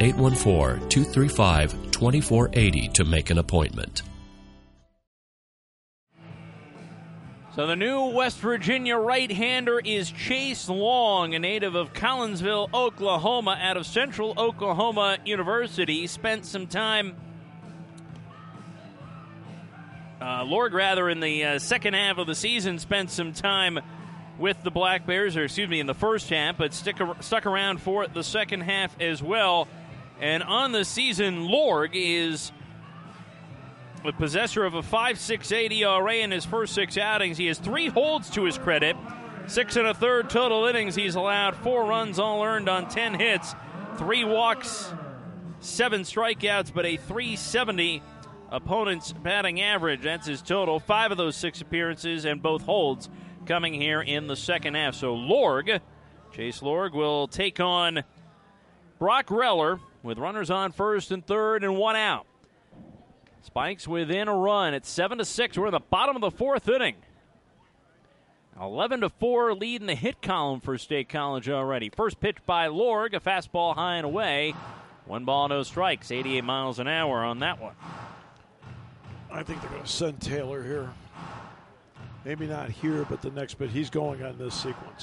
814-235-2480 to make an appointment. So the new West Virginia right-hander is Chase Long, a native of Collinsville, Oklahoma, out of Central Oklahoma University. Spent some time, in the second half of the season, spent some time with the Black Bears, in the first half, but stuck around for the second half as well. And on the season, Lorg is the possessor of a 5.68 ERA in his first 6 outings. He has 3 holds to his credit. 6 1/3 total innings. He's allowed 4 runs, all earned on 10 hits, 3 walks, 7 strikeouts, but a .370 opponent's batting average. That's his total. 5 of those 6 appearances and both holds coming here in the second half. So Chase Lorg, will take on Brock Reller with runners on first and third and 1 out. Spikes within a run. It's 7-6. We're in the bottom of the fourth inning. 11-4 lead in the hit column for State College already. First pitch by Lorg, a fastball high and away. 1 ball, no strikes. 88 miles an hour on that one. I think they're going to send Taylor here. Maybe not here, but the next bit. He's going on this sequence.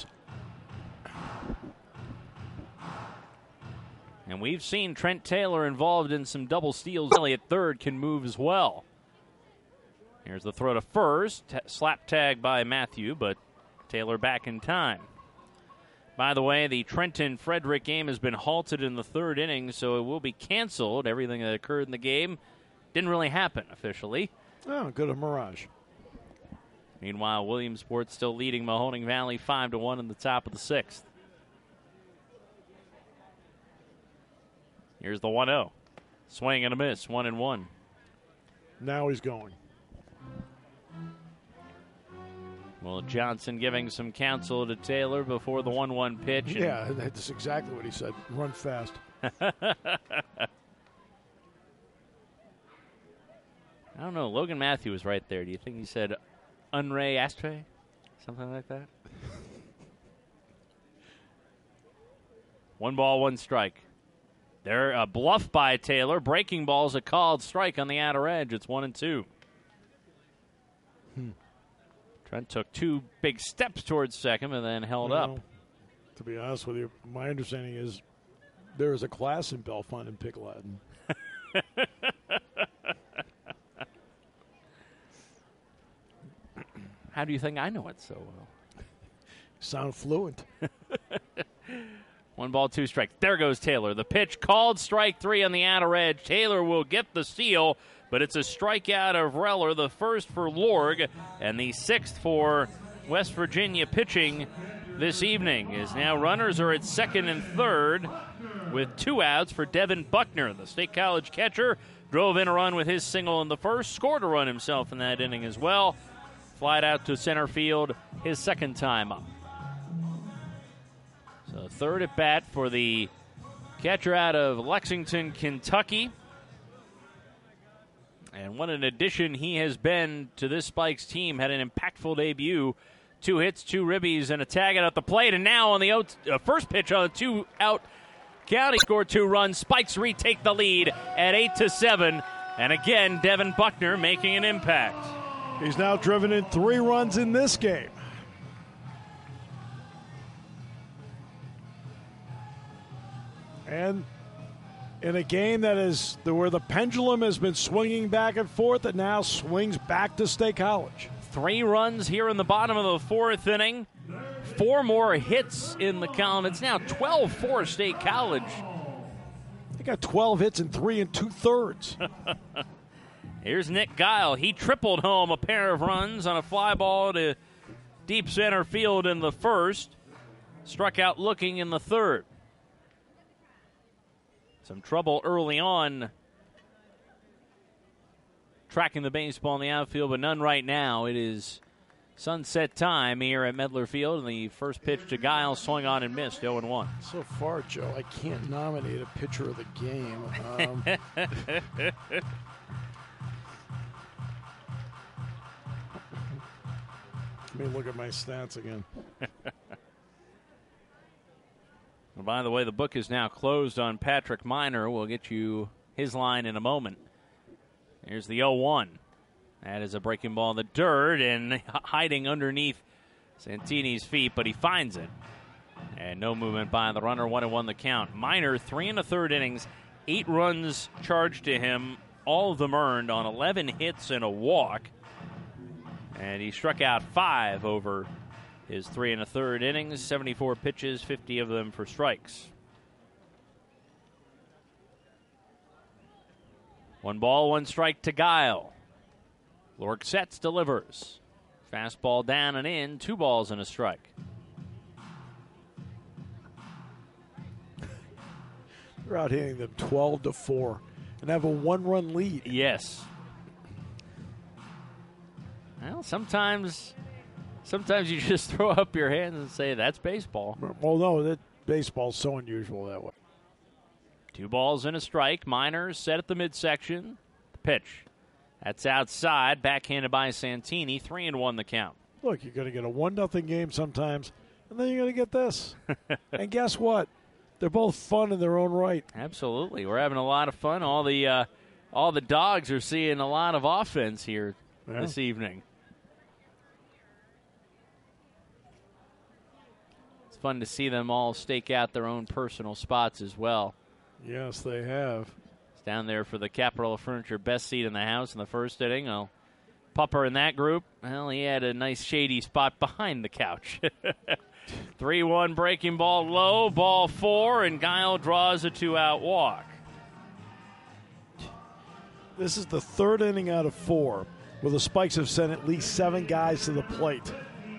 And we've seen Trent Taylor involved in some double steals. Elliott third can move as well. Here's the throw to first. Slap tag by Matthew, but Taylor back in time. By the way, the Trenton-Frederick game has been halted in the third inning, so it will be canceled. Everything that occurred in the game didn't really happen officially. Oh, good, a mirage. Meanwhile, Williamsport still leading Mahoning Valley 5-1 in the top of the 6th. Here's the 1-0. Swing and a miss, 1-1. Now he's going. Well, Johnson giving some counsel to Taylor before the 1-1 pitch. Yeah, that's exactly what he said. Run fast. I don't know. Logan Matthew was right there. Do you think he said Unray Ashtray? Something like that? 1 ball, 1 strike. They're a bluff by Taylor. Breaking ball's a called strike on the outer edge. It's 1-2. Trent took 2 big steps towards second and then held up. To be honest with you, my understanding is there is a class in Bellefonte and Pick Latin. How do you think I know it so well? Sound fluent. 1 ball, 2 strikes. There goes Taylor. The pitch called strike 3 on the outer edge. Taylor will get the steal, but it's a strikeout of Reller, the first for Lorg, and the 6th for West Virginia pitching this evening. As now runners are at second and third with 2 outs for Devin Buckner. The State College catcher drove in a run with his single in the first, scored a run himself in that inning as well. Flied out to center field his second time up. So third at bat for the catcher out of Lexington, Kentucky. And what an addition he has been to this Spikes team. Had an impactful debut. 2 hits, 2 ribbies, and a tag at the plate. And now on the first pitch on a 2-out count, he scored 2 runs. Spikes retake the lead at 8-7. And again, Devin Buckner making an impact. He's now driven in 3 runs in this game. And in a game that is where the pendulum has been swinging back and forth, it now swings back to State College. 3 runs here in the bottom of the 4th inning. 4 more hits in the count. It's now 12-4 State College. They got 12 hits in 3 2/3. Here's Nick Guile. He tripled home a pair of runs on a fly ball to deep center field in the first. Struck out looking in the third. Some trouble early on tracking the baseball in the outfield, but none right now. It is sunset time here at Medler Field, and the first pitch to Guile swung on and missed, 0-1. So far, Joe, I can't nominate a pitcher of the game. Let me look at my stats again. Well, by the way, the book is now closed on Patrick Minor. We'll get you his line in a moment. Here's the 0-1. That is a breaking ball in the dirt and hiding underneath Santini's feet, but he finds it. And no movement by the runner, 1-1 the count. Minor, 3 1/3 innings, 8 runs charged to him, all of them earned on 11 hits and a walk. And he struck out 5 over his 3 1/3 innings, 74 pitches, 50 of them for strikes. 1 ball, 1 strike to Guile. Lork sets, delivers. Fastball down and in, 2 balls and a strike. They're out hitting them 12-4 and have a 1-run lead. Yes. Well, sometimes you just throw up your hands and say, that's baseball. Well, no, that baseball's so unusual that way. 2 balls and a strike. Minor set at the midsection. The pitch. That's outside. Backhanded by Santini. 3-1 the count. Look, you're going to get a 1-0 game sometimes, and then you're going to get this. And guess what? They're both fun in their own right. Absolutely. We're having a lot of fun. All the dogs are seeing a lot of offense here this evening. It's fun to see them all stake out their own personal spots as well. Yes, they have. It's down there for the Capital Furniture best seat in the house in the first inning. Well, Pupper in that group, well, he had a nice shady spot behind the couch. 3-1 breaking ball low, ball 4, and Guile draws a 2-out walk. This is the 3rd inning out of 4 where the Spikes have sent at least 7 guys to the plate.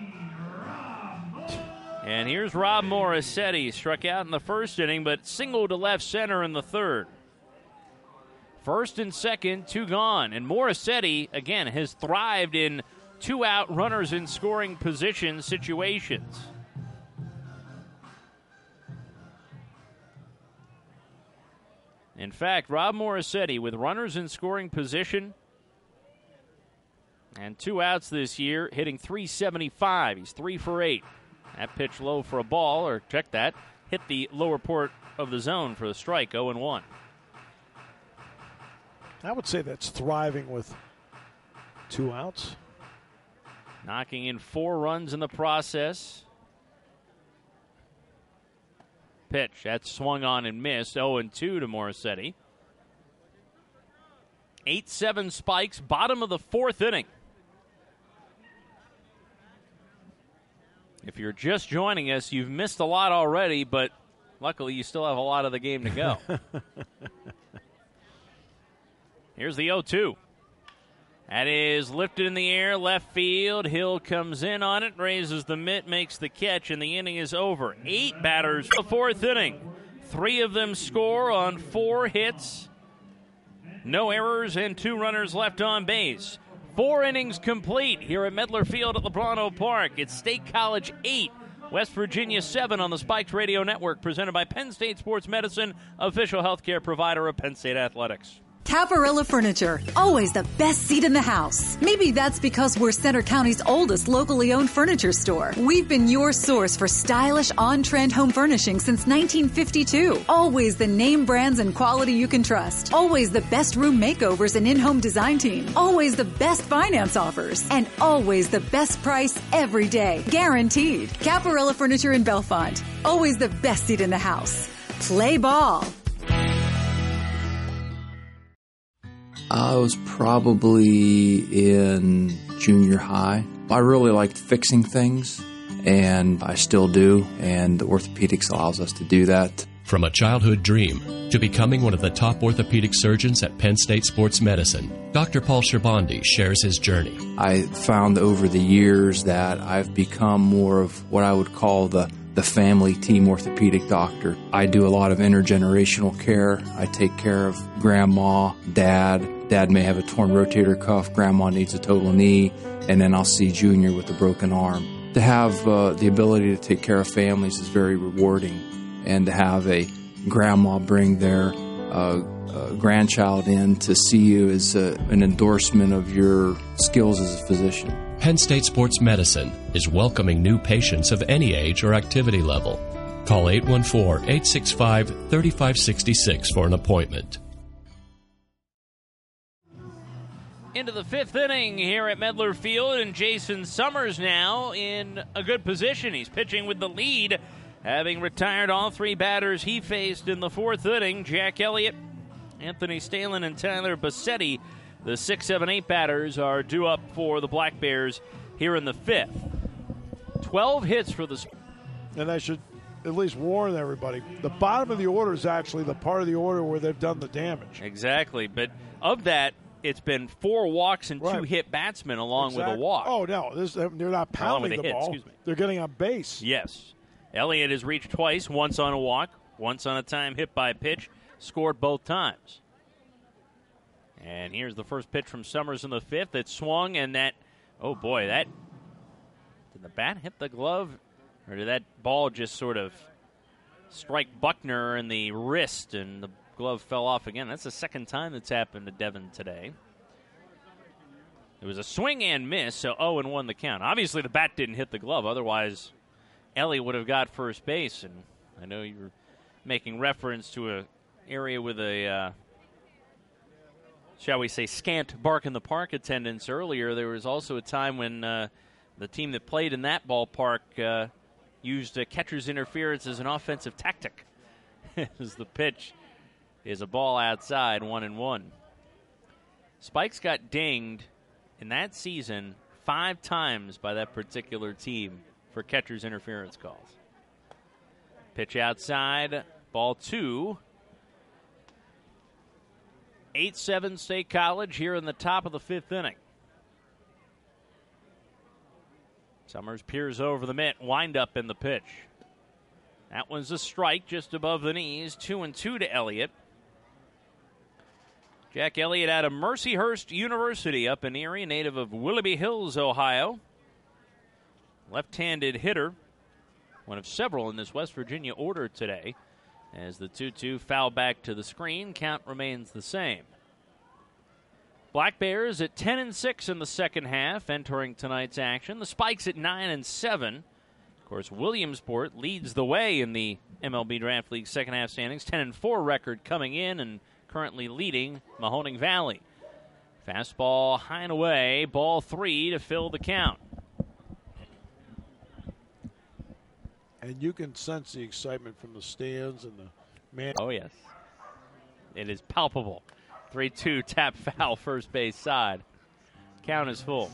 And here's Rob Morissetti. Struck out in the first inning, but singled to left center in the third. First and second, 2 gone. And Morissetti, again, has thrived in 2-out runners in scoring position situations. In fact, Rob Morissetti, with runners in scoring position and 2 outs this year, hitting .375. He's 3 for 8. That pitch low for a ball, or check that, hit the lower port of the zone for the strike, 0-1. I would say that's thriving with 2 outs. Knocking in 4 runs in the process. Pitch, that's swung on and missed, 0-2 to Morissetti. 8-7 Spikes, bottom of the 4th inning. If you're just joining us, you've missed a lot already, but Luckily, you still have a lot of the game to go. Here's the 0-2. That is lifted in the air, left field. Hill comes in on it, raises the mitt, makes the catch, and the inning is over. 8 batters for the 4th inning. 3 of them score on 4 hits. No errors and 2 runners left on base. 4 innings complete here at Medler Field at Lebrano Park. It's State College 8, West Virginia 7 on the Spikes Radio Network, presented by Penn State Sports Medicine, official healthcare provider of Penn State Athletics. Caparilla Furniture, always the best seat in the house. Maybe that's because we're Center County's oldest locally owned furniture store. We've been your source for stylish, on-trend home furnishings since 1952. Always the name brands and quality you can trust. Always the best room makeovers and in-home design team. Always the best finance offers. And always the best price every day. Guaranteed. Caparilla Furniture in Bellefonte. Always the best seat in the house. Play ball. I was probably in junior high. I really liked fixing things, and I still do, and orthopedics allows us to do that. From a childhood dream to becoming one of the top orthopedic surgeons at Penn State Sports Medicine, Dr. Paul Shabandi shares his journey. I found over the years that I've become more of what I would call the family team orthopedic doctor. I do a lot of intergenerational care. I take care of grandma, dad. Dad may have a torn rotator cuff. Grandma needs a total knee. And then I'll see Junior with a broken arm. To have the ability to take care of families is very rewarding. And to have a grandma bring their grandchild in to see you is an endorsement of your skills as a physician. Penn State Sports Medicine is welcoming new patients of any age or activity level. Call 814-865-3566 for an appointment. Into the 5th inning here at Medler Field, and Jason Summers now in a good position. He's pitching with the lead, having retired all 3 batters he faced in the 4th inning. Jack Elliott, Anthony Stalin, and Tyler Bassetti, the 6, 7, 8 batters, are due up for the Black Bears here in the 5th. 12 hits for the... And I should at least warn everybody, the bottom of the order is actually the part of the order where they've done the damage. Exactly, but of that, it's been 4 walks and 2 hit batsmen along with a walk. Oh, no, they're not pounding the ball. They're getting on base. Yes. Elliott has reached twice, once on a walk, once on a time hit by pitch, scored both times. And here's the first pitch from Summers in the 5th. It swung, and that, oh boy, did the bat hit the glove? Or did that ball just sort of strike Buckner in the wrist and the glove fell off again? That's the second time that's happened to Devin today. It was a swing and miss, so 0-1 the count. Obviously, the bat didn't hit the glove. Otherwise, Ellie would have got first base. And I know you were making reference to an area with a... shall we say, scant bark in the park attendance earlier. There was also a time when the team that played in that ballpark used a catcher's interference as an offensive tactic. As the pitch is a ball outside, 1-1. Spikes got dinged in that season 5 times by that particular team for catcher's interference calls. Pitch outside, ball 2. 8-7 State College here in the top of the 5th inning. Summers peers over the mitt, wind up in the pitch. That one's a strike just above the knees, 2-2 to Elliott. Jack Elliott out of Mercyhurst University up in Erie, native of Willoughby Hills, Ohio. Left-handed hitter, one of several in this West Virginia order today. As the 2-2 foul back to the screen, count remains the same. Black Bears at 10-6 in the second half, entering tonight's action. The Spikes at 9-7. Of course, Williamsport leads the way in the MLB Draft League second half standings. 10-4 record coming in and currently leading Mahoning Valley. Fastball high and away, ball 3 to fill the count. And you can sense the excitement from the stands and the man. Oh, yes. It is palpable. 3-2 tap foul first base side. Count is full.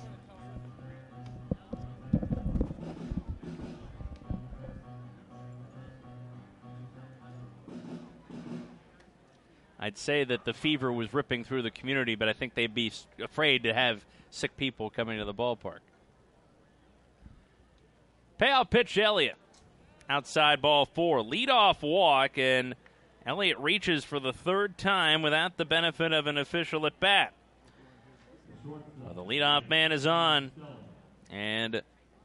I'd say that the fever was ripping through the community, but I think they'd be afraid to have sick people coming to the ballpark. Payoff pitch to Elliott. Outside ball 4. Leadoff walk, and Elliott reaches for the third time without the benefit of an official at bat. Well, the leadoff man is on, and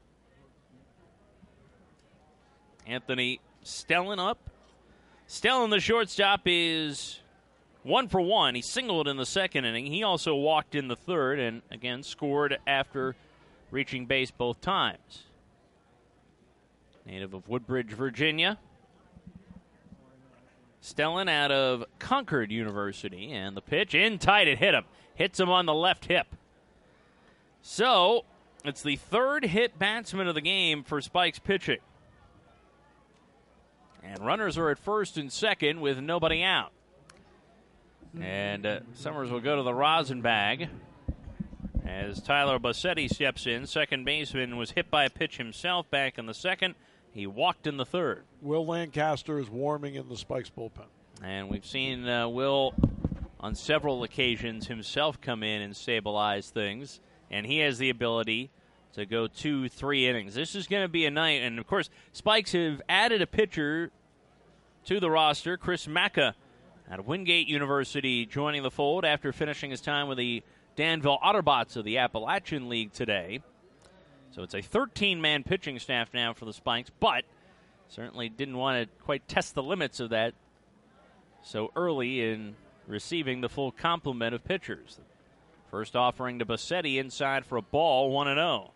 Anthony Stellan up. Stellan, the shortstop, is 1 for 1. He singled in the second inning. He also walked in the third and, again, scored after reaching base both times. Native of Woodbridge, Virginia. Stellan out of Concord University, and the pitch in tight. It hit him. Hits him on the left hip. So, it's the third hit batsman of the game for Spikes pitching. And runners are at first and second with nobody out. And Summers will go to the rosin bag as Tyler Bassetti steps in. Second baseman was hit by a pitch himself back in the second. He walked in the third. Will Lancaster is warming in the Spikes bullpen. And we've seen Will on several occasions himself come in and stabilize things. And he has the ability to go 2-3 innings. This is going to be a night. And, of course, Spikes have added a pitcher to the roster. Chris Macca out of Wingate University joining the fold after finishing his time with the Danville Otterbots of the Appalachian League today. So it's a 13-man pitching staff now for the Spikes, but certainly didn't want to quite test the limits of that so early in receiving the full complement of pitchers. First offering to Bassetti inside for a ball, 1-0.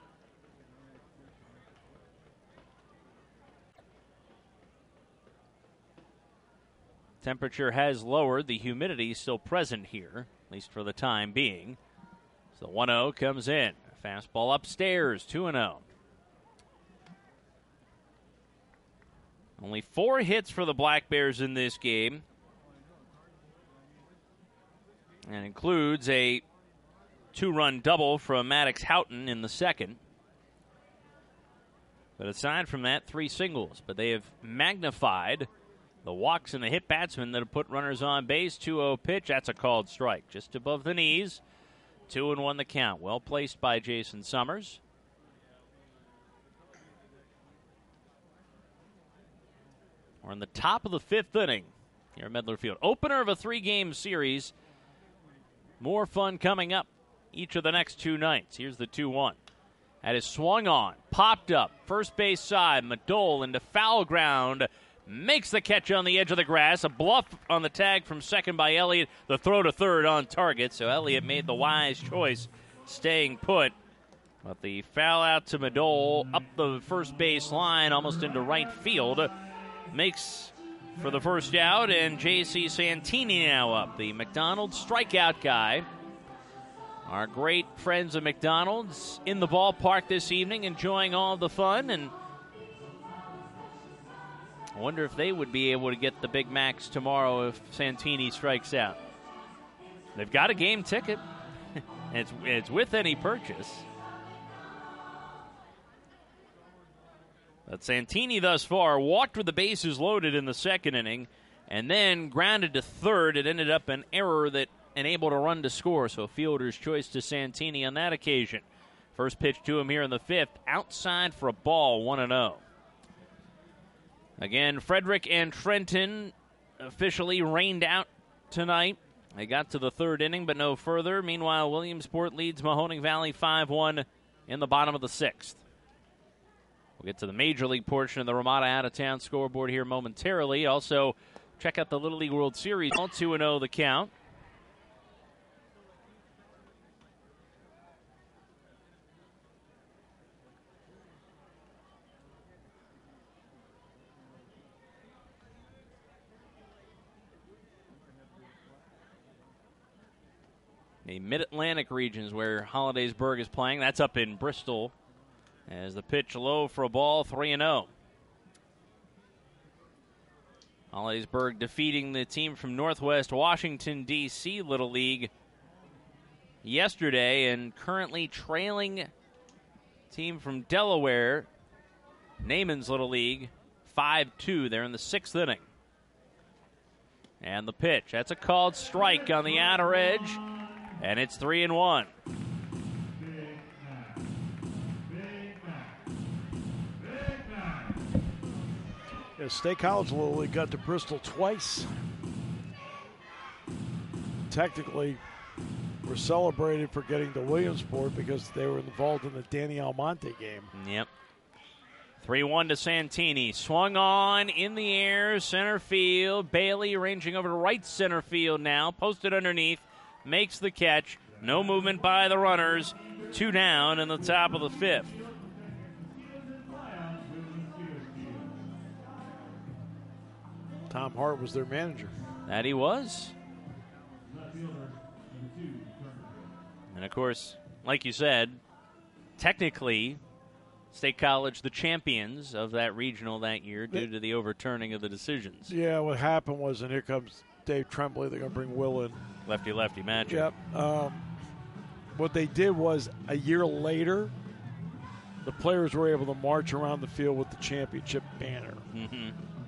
Temperature has lowered. The humidity is still present here, at least for the time being. So the 1-0 comes in. Fastball upstairs, 2-0. Only 4 hits for the Black Bears in this game. And includes a 2-run double from Maddox Houghton in the second. But aside from that, 3 singles. But they have magnified the walks and the hit batsmen that have put runners on base. 2-0 pitch. That's a called strike. Just above the knees. 2-1 the count. Well placed by Jason Summers. We're in the top of the 5th inning here at Medler Field. Opener of a 3-game series. More fun coming up each of the next 2 nights. Here's the 2-1. That is swung on. Popped up. First base side. Madole into foul ground. Makes the catch on the edge of the grass. A bluff on the tag from second by Elliott. The throw to third on target. So Elliott made the wise choice, staying put. But the foul out to Madole up the first base line, almost into right field. Makes for the first out, and J.C. Santini now up. The McDonald's strikeout guy. Our great friends of McDonald's in the ballpark this evening, enjoying all the fun, and I wonder if they would be able to get the Big Macs tomorrow if Santini strikes out. They've got a game ticket. It's with any purchase. But Santini thus far walked with the bases loaded in the second inning and then grounded to third. It ended up an error that enabled a run to score, so fielder's choice to Santini on that occasion. First pitch to him here in the 5th, outside for a ball, 1-0. Again, Frederick and Trenton officially rained out tonight. They got to the 3rd inning, but no further. Meanwhile, Williamsport leads Mahoning Valley 5-1 in the bottom of the 6th. We'll get to the Major League portion of the Ramada Out-of-Town scoreboard here momentarily. Also, check out the Little League World Series. 2-0 the count. The Mid-Atlantic regions where Hollidaysburg is playing. That's up in Bristol. As the pitch low for a ball, 3-0. Hollidaysburg defeating the team from Northwest Washington, D.C. Little League yesterday, and currently trailing team from Delaware, Naaman's Little League, 5-2. They're in the 6th inning. And the pitch. That's a called strike on the outer edge. And it's 3-1. Yeah, State College Little League got to Bristol twice. Technically, were celebrated for getting to Williamsport because they were involved in the Danny Almonte game. Yep. 3-1 to Santini. Swung on in the air, center field. Bailey arranging over to right center field now. Posted underneath. Makes the catch. No movement by the runners. 2 down in the top of the 5th. Tom Hart was their manager. That he was. And, of course, like you said, technically, State College the champions of that regional that year due to the overturning of the decisions. Yeah, what happened was, and here comes Dave Tremblay, they're going to bring Will in. Lefty-lefty magic. Yep. What they did was, a year later, the players were able to march around the field with the championship banner. Mm-hmm.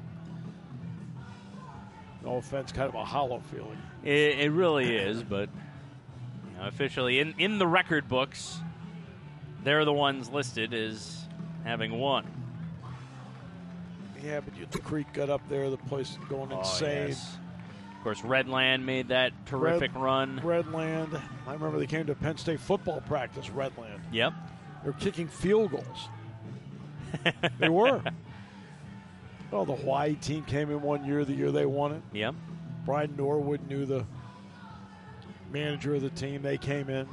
No offense, kind of a hollow feeling. It really is, but officially in the record books, they're the ones listed as having won. Yeah, but the creek got up there, the place is going insane. Yes. Of course, Redland made that terrific run. Redland. I remember they came to Penn State football practice, Redland. Yep. They were kicking field goals. They were. Oh, the Hawaii team came in one year, the year they won it. Yep. Brian Norwood knew the manager of the team. They came in.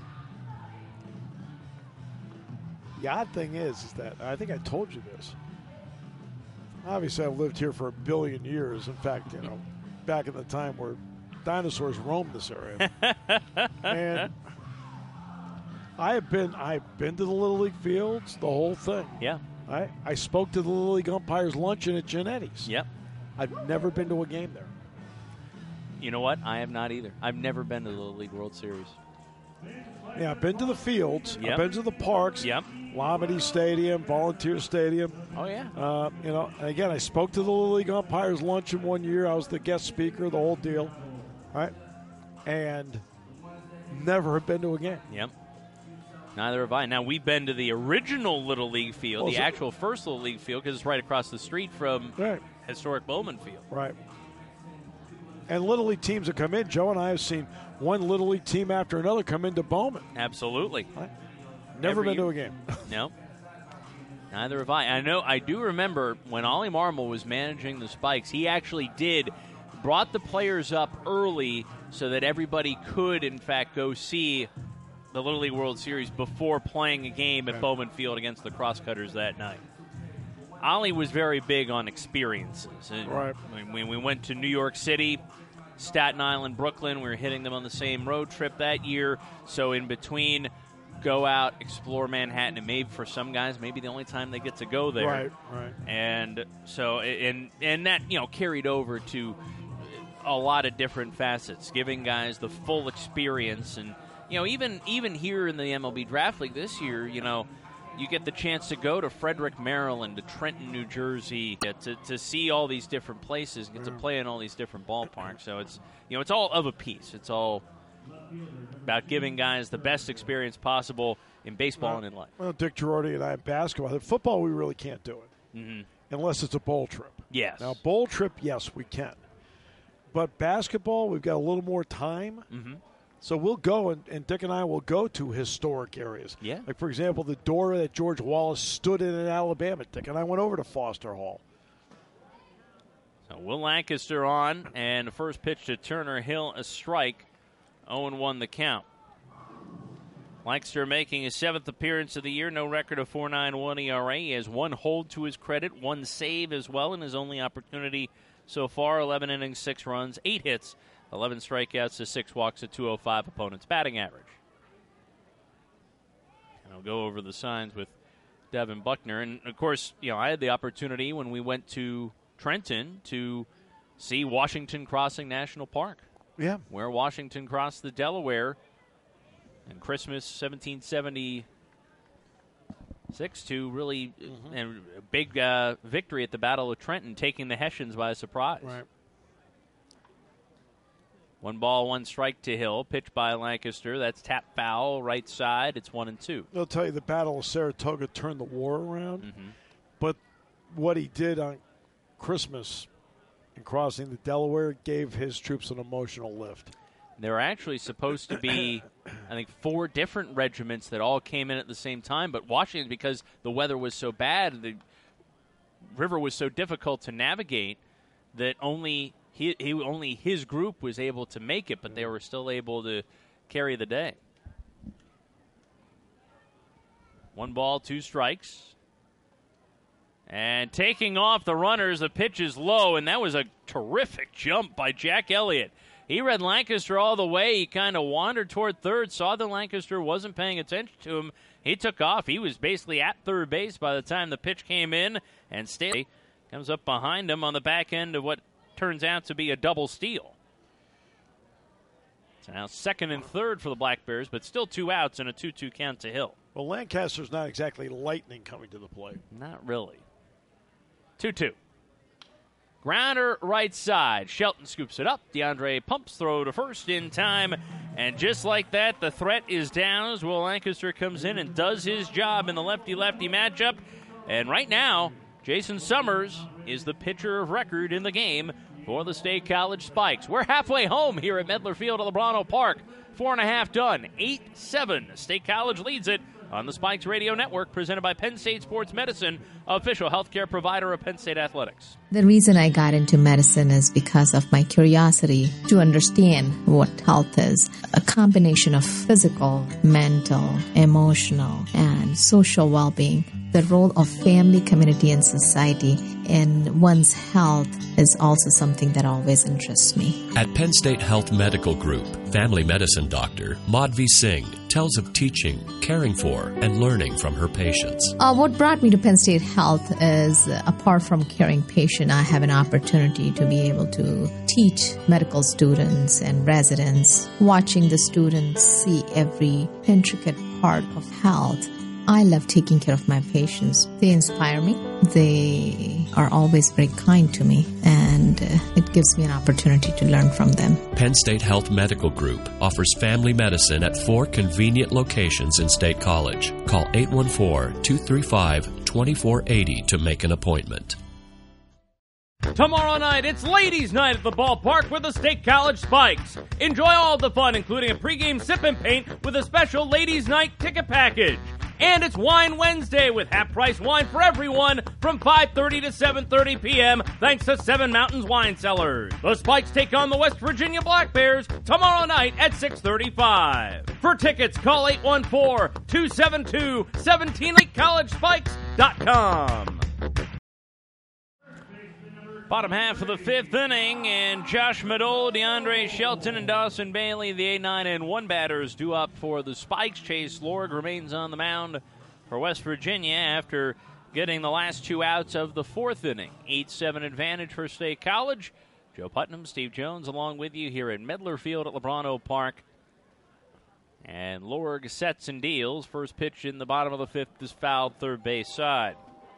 The odd thing is that, I think I told you this. Obviously, I've lived here for a billion years. In fact, back in the time where dinosaurs roamed this area. And I've been to the Little League fields, the whole thing. Yeah. I spoke to the Little League umpires luncheon at Genetti's. Yep. I've never been to a game there. You know what? I have not either. I've never been to the Little League World Series. Yeah, I've been to the fields. Yep. I've been to the parks. Yep. Lamade Stadium, Volunteer Stadium. Oh, yeah. And again, I spoke to the Little League umpires luncheon one year. I was the guest speaker, the whole deal. Right? And never have been to a game. Yep. Neither have I. Now, we've been to the original Little League field, the actual first Little League field, because it's right across the street from historic Bowman Field. Right. And Little League teams that come in, Joe and I have seen one Little League team after another come into Bowman. Absolutely. Never been to a game. No. Neither have I. I do remember when Ollie Marmol was managing the Spikes, he actually brought the players up early so that everybody could, in fact, go see the Little League World Series before playing a game at Bowman Field against the Crosscutters that night. Ollie was very big on experiences. Right. When we went to New York City, Staten Island, Brooklyn, we were hitting them on the same road trip that year. So in between, go out, explore Manhattan, and maybe for some guys, maybe the only time they get to go there. Right. And so, and that, carried over to a lot of different facets, giving guys the full experience. And, even here in the MLB Draft League this year, you get the chance to go to Frederick, Maryland, to Trenton, New Jersey, to see all these different places, get to play in all these different ballparks. So it's it's all of a piece. It's all about giving guys the best experience possible in baseball and in life. Well, Dick Girardi and I in basketball. In football, we really can't do it unless it's a bowl trip. Yes. Now, bowl trip, yes, we can. But basketball, we've got a little more time. Mm-hmm. So we'll go, and Dick and I will go to historic areas. Yeah. Like, for example, the door that George Wallace stood in Alabama. Dick and I went over to Foster Hall. So Will Lancaster on, and the first pitch to Turner Hill, a strike. 0-1 the count. Lancaster making his 7th appearance of the year. No record of 4.91 ERA. He has 1 hold to his credit, 1 save as well in his only opportunity so far. 11 innings, 6 runs, 8 hits. 11 strikeouts to 6 walks at 205 opponent's batting average. And I'll go over the signs with Devin Buckner. And, of course, I had the opportunity when we went to Trenton to see Washington Crossing National Park. Yeah. Where Washington crossed the Delaware in Christmas 1776 to really and a big victory at the Battle of Trenton, taking the Hessians by surprise. Right. 1 ball, 1 strike to Hill. Pitch by Lancaster. That's tap foul, right side. It's 1-2. I'll tell you, the Battle of Saratoga turned the war around. But what he did on Christmas in crossing the Delaware gave his troops an emotional lift. There were actually supposed to be, I think, 4 different regiments that all came in at the same time. But Washington, because the weather was so bad, the river was so difficult to navigate, that only his group was able to make it, but they were still able to carry the day. 1 ball, 2 strikes. And taking off the runners, the pitch is low, and that was a terrific jump by Jack Elliott. He read Lancaster all the way. He kind of wandered toward third, saw that Lancaster wasn't paying attention to him. He took off. He was basically at third base by the time the pitch came in, and Staley comes up behind him on the back end of what turns out to be a double steal. So now second and third for the Black Bears, but still 2 outs and a 2-2 count to Hill. Well, Lancaster's not exactly lightning coming to the plate. Not really. 2-2. Grounder right side. Shelton scoops it up. DeAndre pumps throw to first in time. And just like that, the threat is down as Will Lancaster comes in and does his job in the lefty-lefty matchup. And right now, Jason Summers is the pitcher of record in the game for the State College Spikes. We're halfway home here at Medler Field at LeBron Park. 4.5 done. 8-7. State College leads it on the Spikes Radio Network, presented by Penn State Sports Medicine, official healthcare provider of Penn State Athletics. The reason I got into medicine is because of my curiosity to understand what health is. A combination of physical, mental, emotional, and social well-being. The role of family, community, and society in one's health is also something that always interests me. At Penn State Health Medical Group, family medicine doctor Madhvi Singh tells of teaching, caring for, and learning from her patients. What brought me to Penn State Health is, apart from caring patient, I have an opportunity to be able to teach medical students and residents, watching the students see every intricate part of health. I love taking care of my patients. They inspire me. They are always very kind to me, and it gives me an opportunity to learn from them. Penn State Health Medical Group offers family medicine at 4 convenient locations in State College. Call 814-235-2480 to make an appointment. Tomorrow night, it's Ladies' Night at the ballpark with the State College Spikes. Enjoy all the fun, including a pregame sip and paint with a special Ladies' Night ticket package. And it's Wine Wednesday with half-price wine for everyone from 5:30 to 7:30 p.m. thanks to Seven Mountains Wine Cellars. The Spikes take on the West Virginia Black Bears tomorrow night at 6:35. For tickets, call 814-272-17. Bottom half of the 5th inning, and Josh Madole, DeAndre Shelton, and Dawson Bailey, the 8-9-1 batters, due up for the Spikes. Chase Lorg remains on the mound for West Virginia after getting the last 2 outs of the 4th inning. 8-7 advantage for State College. Joe Putnam, Steve Jones, along with you here at Medler Field at LeBron Park. And Lorg sets and deals. First pitch in the bottom of the 5th is fouled third base side.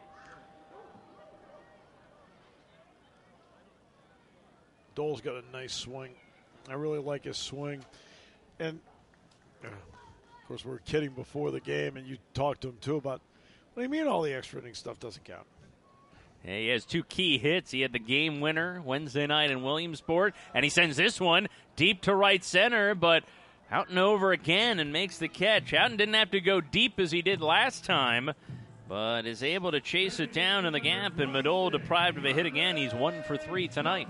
Dole's got a nice swing. I really like his swing. And, of course, we were kidding before the game, and you talked to him, too, about, what do you mean all the extra inning stuff doesn't count? Yeah, he has 2 key hits. He had the game winner Wednesday night in Williamsport, and he sends this one deep to right center, but out and over again and makes the catch. Houghton didn't have to go deep as he did last time, but is able to chase it down in the gap, and Madole deprived of a hit again. He's 1 for 3 tonight.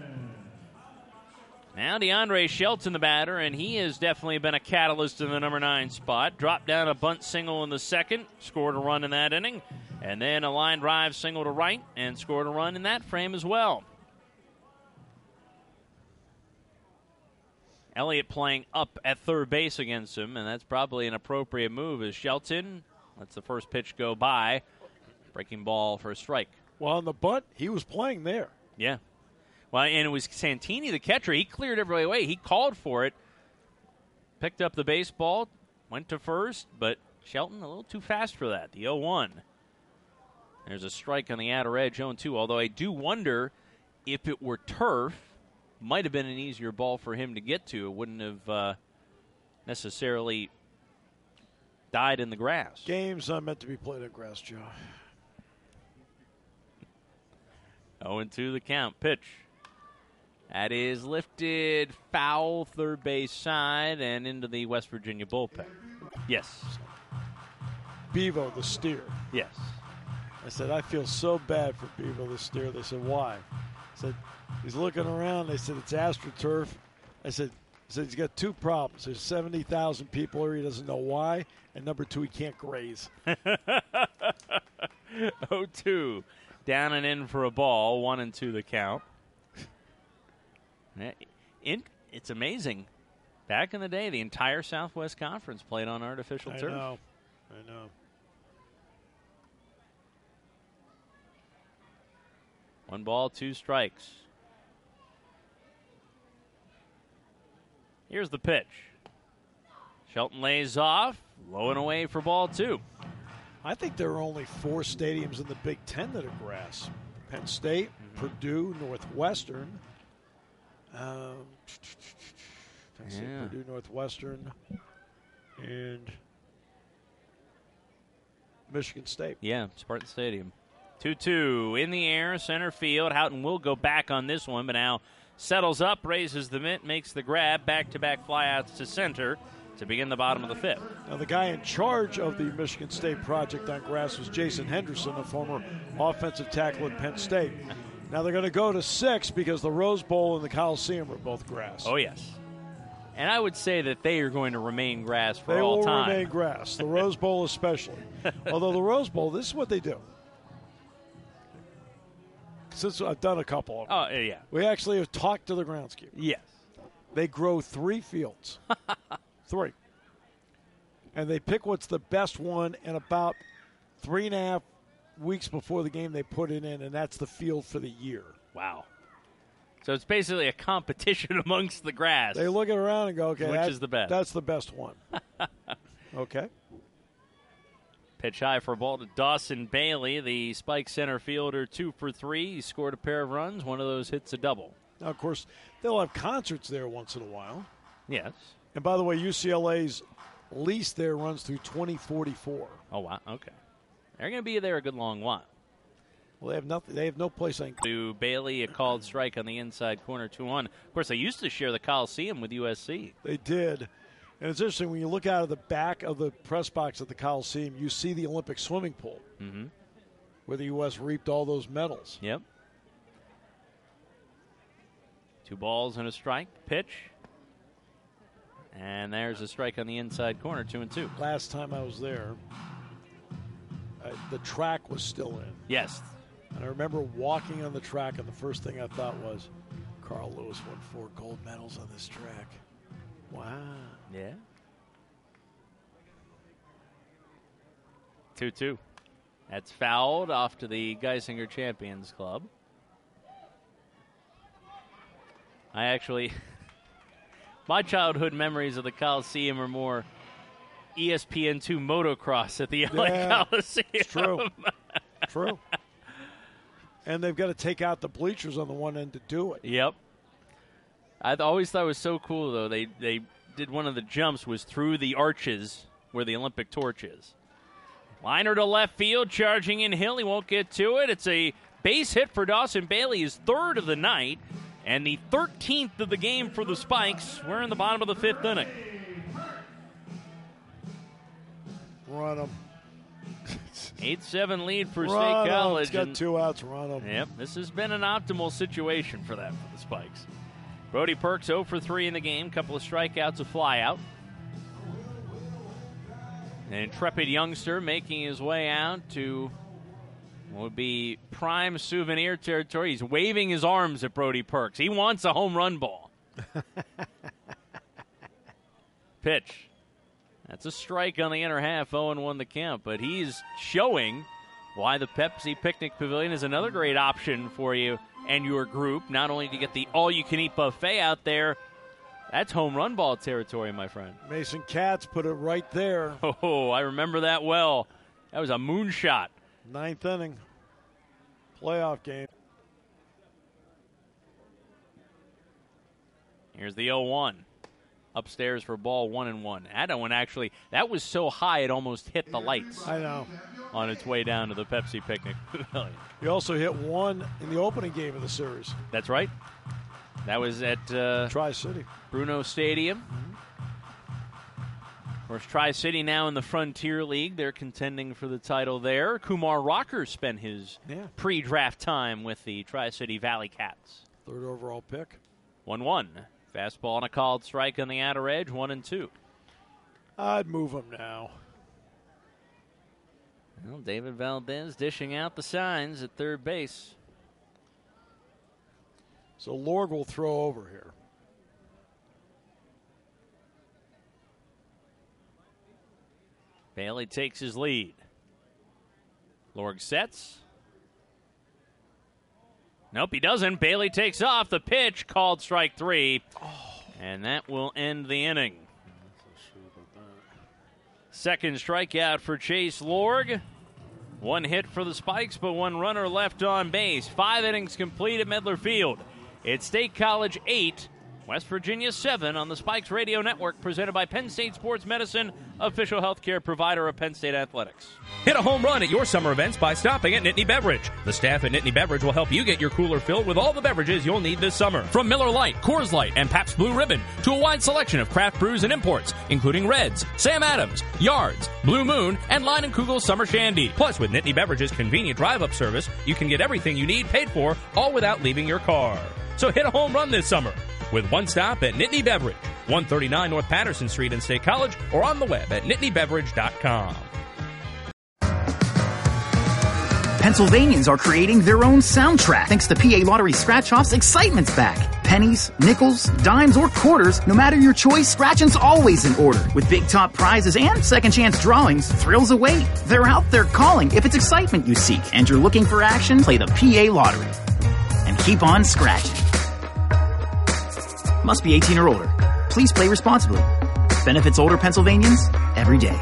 Now DeAndre Shelton, the batter, and he has definitely been a catalyst in the number 9 spot. Dropped down a bunt single in the 2nd, scored a run in that inning, and then a line drive single to right and scored a run in that frame as well. Elliott playing up at third base against him, and that's probably an appropriate move as Shelton lets the first pitch go by. Breaking ball for a strike. Well, on the bunt, he was playing there. Yeah. Well, and it was Santini, the catcher. He cleared everybody away. He called for it, picked up the baseball, went to first, but Shelton a little too fast for that. The 0-1. There's a strike on the outer edge, 0-2, although I do wonder if it were turf, might have been an easier ball for him to get to. It wouldn't have necessarily died in the grass. Games not meant to be played on grass, Joe. 0-2 the count. Pitch. That is lifted foul, third base side, and into the West Virginia bullpen. Yes. Bevo, the steer. Yes. I said, I feel so bad for Bevo, the steer. They said, why? I said, he's looking around. They said, it's AstroTurf. I said, he's got two problems. There's 70,000 people here. He doesn't know why. And number two, he can't graze. 0-2. Down and in for a ball. 1-2 the count. It's amazing. Back in the day, the entire Southwest Conference played on artificial turf. I know. One ball, two strikes. Here's the pitch. Shelton lays off, low and away for ball two. I think there are only 4 stadiums in the Big Ten that are grass. Penn State, Purdue, Northwestern. Purdue, Northwestern, and Michigan State. Yeah, Spartan Stadium. 2-2 in the air, center field. Houghton will go back on this one, but now settles up, raises the mitt, makes the grab. Back-to-back flyouts to center to begin the bottom of the fifth. Now, the guy in charge of the Michigan State project on grass was Jason Henderson, a former offensive tackle at Penn State. Now they're going to go to 6 because the Rose Bowl and the Coliseum are both grass. Oh, yes. And I would say that they are going to remain grass for all time. They will remain grass, the Rose Bowl especially. Although the Rose Bowl, this is what they do. Since I've done a couple of them. Oh, yeah. We actually have talked to the groundskeeper. Yes. They grow 3 fields. 3. And they pick what's the best one, and about 3.5 weeks before the game they put it in, and that's the field for the year. Wow. So it's basically a competition amongst the grass. They look around and go, okay, which is the best? That's the best one. Okay. Pitch high for a ball to Dawson Bailey, the Spike center fielder, 2 for 3. He scored a pair of runs. One of those hits a double. Now, of course, they'll have concerts there once in a while. Yes. And by the way, UCLA's lease there runs through 2044. Oh, wow. Okay. They're going to be there a good long while. Well, they have nothing. They have no place. To Bailey, a called strike on the inside corner, 2-1. Of course, they used to share the Coliseum with USC. They did. And it's interesting, when you look out of the back of the press box at the Coliseum, you see the Olympic swimming pool where the U.S. reaped all those medals. Yep. 2 balls and a strike. Pitch. And there's a strike on the inside corner, 2-2. Last time I was there, the track was still in. Yes. And I remember walking on the track, and the first thing I thought was, Carl Lewis won 4 gold medals on this track. Wow. Yeah. 2-2. That's fouled off to the Geisinger Champions Club. My childhood memories of the Coliseum are more ESPN2 motocross at the LA Coliseum. It's true. True. And they've got to take out the bleachers on the one end to do it. Yep. I always thought it was so cool, though. They did one of the jumps was through the arches where the Olympic torch is. Liner to left field, charging in Hill. He won't get to it. It's a base hit for Dawson Bailey, his 3rd of the night, and the 13th of the game for the Spikes. We're in the bottom of the 5th inning. Run them. 8-7 lead for Run State College. It's got 2 outs. Run them. Yep, this has been an optimal situation for that for the Spikes. Brody Perks 0 for 3 in the game. Couple of strikeouts, a flyout. An intrepid youngster making his way out to what would be prime souvenir territory. He's waving his arms at Brody Perks. He wants a home run ball. Pitch. That's a strike on the inner half, 0-1 the count. But he's showing why the Pepsi Picnic Pavilion is another great option for you and your group. Not only to get the all-you-can-eat buffet out there, that's home run ball territory, my friend. Mason Katz put it right there. Oh, I remember that well. That was a moonshot. 9th inning. Playoff game. Here's the 0-1. Upstairs for ball 1-1. That one actually, that was so high it almost hit the lights. I know. On its way down to the Pepsi Picnic Pavilion. He also hit one in the opening game of the series. That's right. That was at Tri-City. Bruno Stadium. Of course, Tri-City now in the Frontier League. They're contending for the title there. Kumar Rocker spent his pre-draft time with the Tri-City Valley Cats. 3rd overall pick. 1-1. Fastball and a called strike on the outer edge, 1-2. I'd move him now. Well, David Valdez dishing out the signs at third base. So Lorg will throw over here. Bailey takes his lead. Lorg sets. Nope, he doesn't. Bailey takes off. The pitch, called strike 3. And that will end the inning. Second strikeout for Chase Lorg. 1 hit for the Spikes, but 1 runner left on base. 5 innings complete at Medler Field. It's State College 8, West Virginia 7 on the Spikes Radio Network, presented by Penn State Sports Medicine, official healthcare provider of Penn State Athletics. Hit a home run at your summer events by stopping at Nittany Beverage. The staff at Nittany Beverage will help you get your cooler filled with all the beverages you'll need this summer. From Miller Lite, Coors Light, and Pabst Blue Ribbon to a wide selection of craft brews and imports, including Reds, Sam Adams, Yards, Blue Moon, and Line & Kugel Summer Shandy. Plus, with Nittany Beverage's convenient drive-up service, you can get everything you need paid for, all without leaving your car. So hit a home run this summer with one stop at Nittany Beverage, 139 North Patterson Street in State College, or on the web at nittanybeverage.com. Pennsylvanians are creating their own soundtrack thanks to PA Lottery Scratch-Off's Excitement's back. Pennies, nickels, dimes, or quarters, no matter your choice, scratching's always in order. With big top prizes and second chance drawings, thrills await. They're out there calling if it's excitement you seek and you're looking for action, play the PA Lottery. And keep on scratching. Must be 18 or older. Please play responsibly. Benefits older Pennsylvanians every day.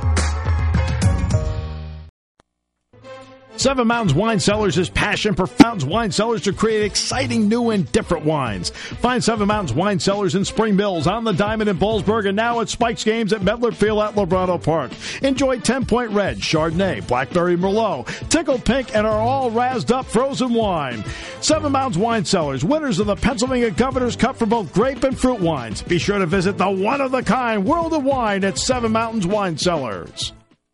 Seven Mountains Wine Cellars is passion for Fountains Wine Cellars to create exciting new and different wines. Find Seven Mountains Wine Cellars in Spring Mills, on the Diamond in Bullsburg, and now at Spikes games at Medler Field at Lebrano Park. Enjoy 10 Point Red, Chardonnay, Blackberry Merlot, Tickle Pink, and our all razzed up frozen wine. Seven Mountains Wine Cellars, winners of the Pennsylvania Governor's Cup for both grape and fruit wines. Be sure to visit the one-of-the-kind World of Wine at Seven Mountains Wine Cellars.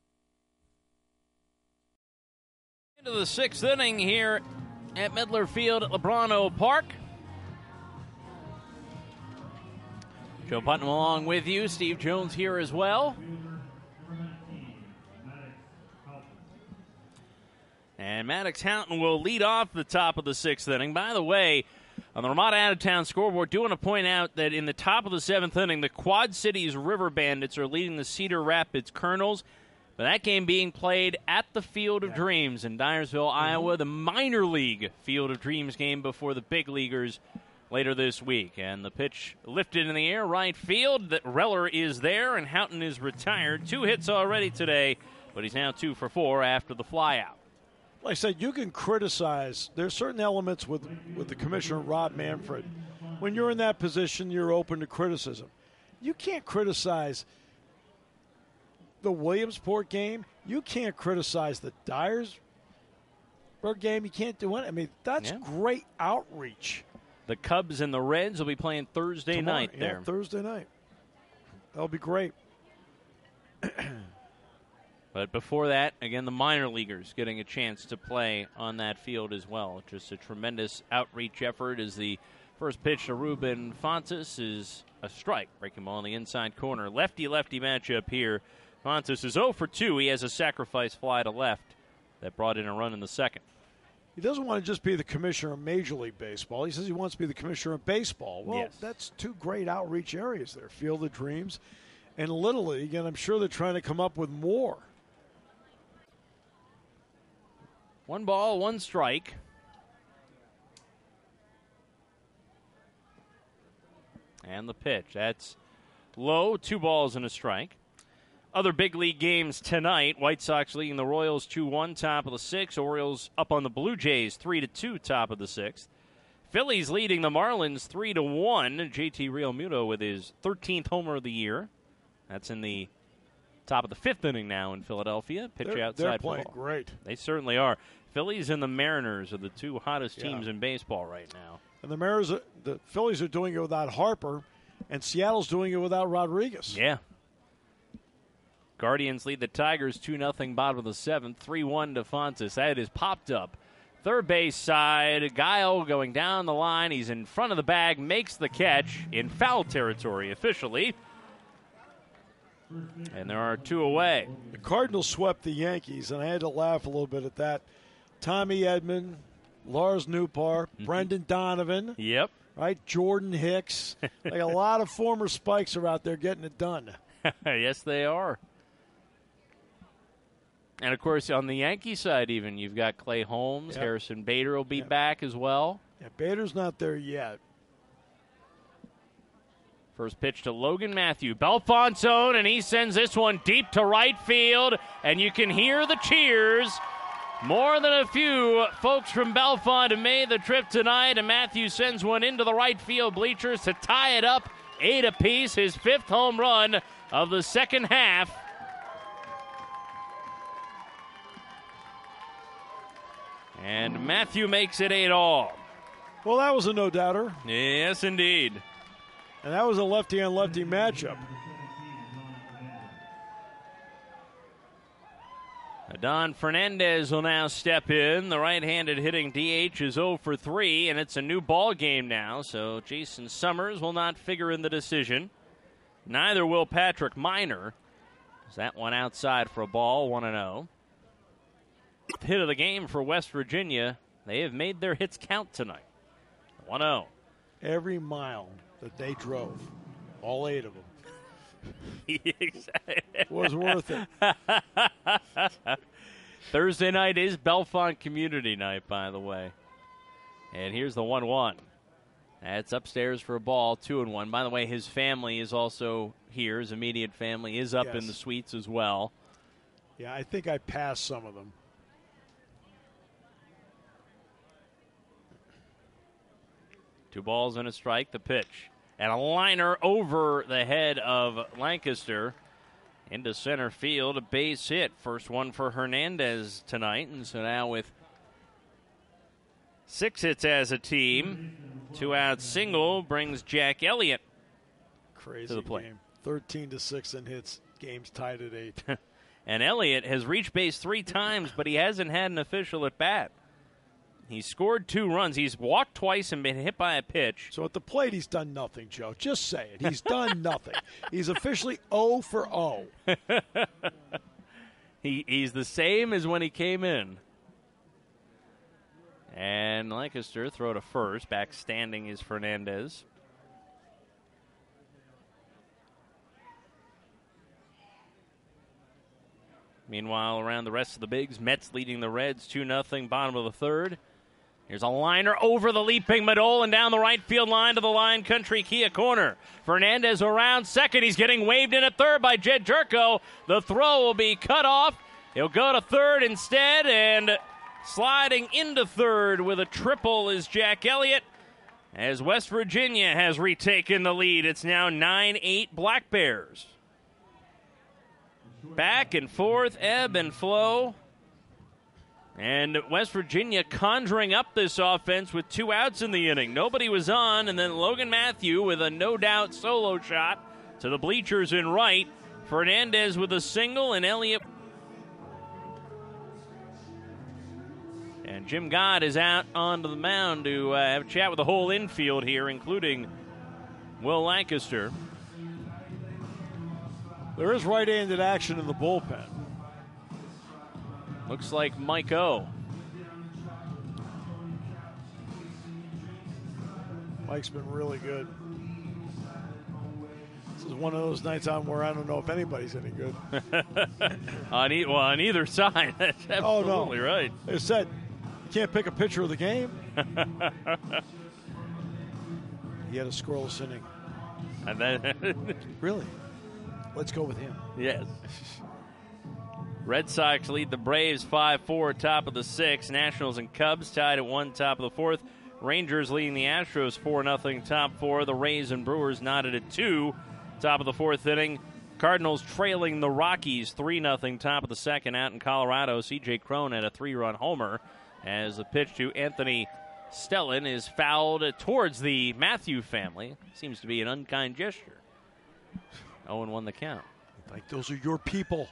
Into the 6th inning here at Medler Field at Lebrano Park. Joe Putnam along with you. Steve Jones here as well. And Maddox Houghton will lead off the top of the 6th inning. By the way, on the Ramada Out-of-Town scoreboard, do want to point out that in the top of the 7th inning, the Quad Cities River Bandits are leading the Cedar Rapids Colonels. But that game being played at the Field of Dreams in Dyersville, Iowa, the minor league Field of Dreams game before the big leaguers later this week. And the pitch lifted in the air, right field. That Reller is there, and Houghton is retired. 2 hits already today, but he's now 2 for 4 after the flyout. Like I said, you can criticize. There's certain elements with the commissioner, Rob Manfred. When you're in that position, you're open to criticism. You can't criticize the Williamsport game. You can't criticize the Dyersburg game. You can't do it. I mean, that's great outreach. The Cubs and the Reds will be playing Thursday night there. Yeah, Thursday night. That'll be great. But before that, again, the minor leaguers getting a chance to play on that field as well. Just a tremendous outreach effort as the first pitch to Ruben Fontes is a strike. Breaking ball on the inside corner. Lefty-lefty matchup here. Fontes is 0 for 2. He has a sacrifice fly to left that brought in a run in the second. He doesn't want to just be the commissioner of Major League Baseball. He says he wants to be the commissioner of baseball. Well, that's 2 great outreach areas there, Field of Dreams and Little League, and I'm sure they're trying to come up with more. 1 ball, 1 strike. And the pitch. That's low, 2 balls and a strike. Other big league games tonight. White Sox leading the Royals 2-1, top of the 6th. Orioles up on the Blue Jays 3-2, top of the 6th. Phillies leading the Marlins 3-1. JT Realmuto with his 13th homer of the year. That's in the top of the 5th inning now in Philadelphia. Pitch outside. They're playing great. They certainly are. Phillies and the Mariners are the two hottest teams in baseball right now. And the Phillies are doing it without Harper, and Seattle's doing it without Rodriguez. Yeah. Guardians lead the Tigers 2-0, bottom of the 7th. 3-1 to Fontes. That is popped up. Third base side, Guile going down the line. He's in front of the bag, makes the catch in foul territory officially. And there are 2 away. The Cardinals swept the Yankees, and I had to laugh a little bit at that. Tommy Edman, Lars Nootbaar, Brendan Donovan. Yep. Right, Jordan Hicks. Like a lot of former Spikes are out there getting it done. Yes, they are. And, of course, on the Yankee side even, you've got Clay Holmes. Yep. Harrison Bader will be back as well. Yeah, Bader's not there yet. First pitch to Logan Matthew. Belfont's zone, and he sends this one deep to right field. And you can hear the cheers. More than a few folks from Belfont have made the trip tonight. And Matthew sends one into the right field bleachers to tie it up 8 apiece. His 5th home run of the second half. And Matthew makes it 8-all. Well, that was a no-doubter. Yes, indeed. And that was a lefty-on-lefty matchup. Adon Fernandez will now step in. The right-handed hitting DH is 0 for 3, and it's a new ball game now, so Jason Summers will not figure in the decision. Neither will Patrick Minor. That one outside for a ball, 1-0. Hit of the game for West Virginia. They have made their hits count tonight. 1-0. Every mile that they drove, all 8 of them, was worth it. Thursday night is Belfont Community Night, by the way. And here's the 1-1. That's upstairs for a ball, 2-1. By the way, his family is also here. His immediate family is up in the suites as well. Yeah, I think I passed some of them. Two balls and a strike, the pitch. And a liner over the head of Lancaster into center field, a base hit. First one for Hernandez tonight. And so now with 6 hits as a team, 2-out single brings Jack Elliott to the plate. Game. 13-6 in hits. Game's tied at 8. And Elliott has reached base 3 times, but he hasn't had an official at bat. He scored 2 runs. He's walked twice and been hit by a pitch. So at the plate, he's done nothing, Joe. Just say it. He's done nothing. He's officially 0 for 0. He's the same as when he came in. And Lancaster throw to first. Back standing is Fernandez. Meanwhile, around the rest of the bigs, Mets leading the Reds 2-0, bottom of the 3rd. Here's a liner over the leaping Madol and down the right field line to the Lion Country Kia corner. Fernandez around second. He's getting waved in at third by Jed Jerko. The throw will be cut off. He'll go to third instead, and sliding into third with a triple is Jack Elliott. As West Virginia has retaken the lead, it's now 9-8 Black Bears. Back and forth, ebb and flow. And West Virginia conjuring up this offense with 2 outs in the inning. Nobody was on, and then Logan Matthew with a no-doubt solo shot to the bleachers in right. Fernandez with a single, and Elliott. And Jim Gott is out onto the mound to have a chat with the whole infield here, including Will Lancaster. There is right-handed action in the bullpen. Looks like Mike O. Mike's been really good. This is one of those nights on where I don't know if anybody's any good. on either side. That's absolutely right. They said you can't pick a pitcher of the game. He had a scoreless inning. And then really? Let's go with him. Yes. Red Sox lead the Braves 5-4, top of the 6th. Nationals and Cubs tied at 1, top of the 4th. Rangers leading the Astros 4-0 top four. The Rays and Brewers knotted at 2. Top of the fourth inning. Cardinals trailing the Rockies 3-0 top of the second out in Colorado. C.J. Cron had a 3-run homer as the pitch to Anthony Stellan is fouled towards the Matthew family. Seems to be an unkind gesture. 0-1 the count. Like those are your people.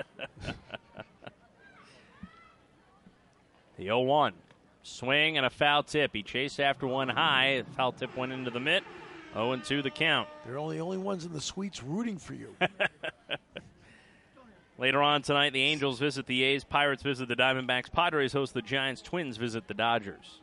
The 0-1. Swing and a foul tip. He chased after one high. The foul tip went into the mitt. 0-2 the count. They're the only ones in the suites rooting for you. Later on tonight, the Angels visit the A's. Pirates visit the Diamondbacks. Padres host the Giants. Twins visit the Dodgers.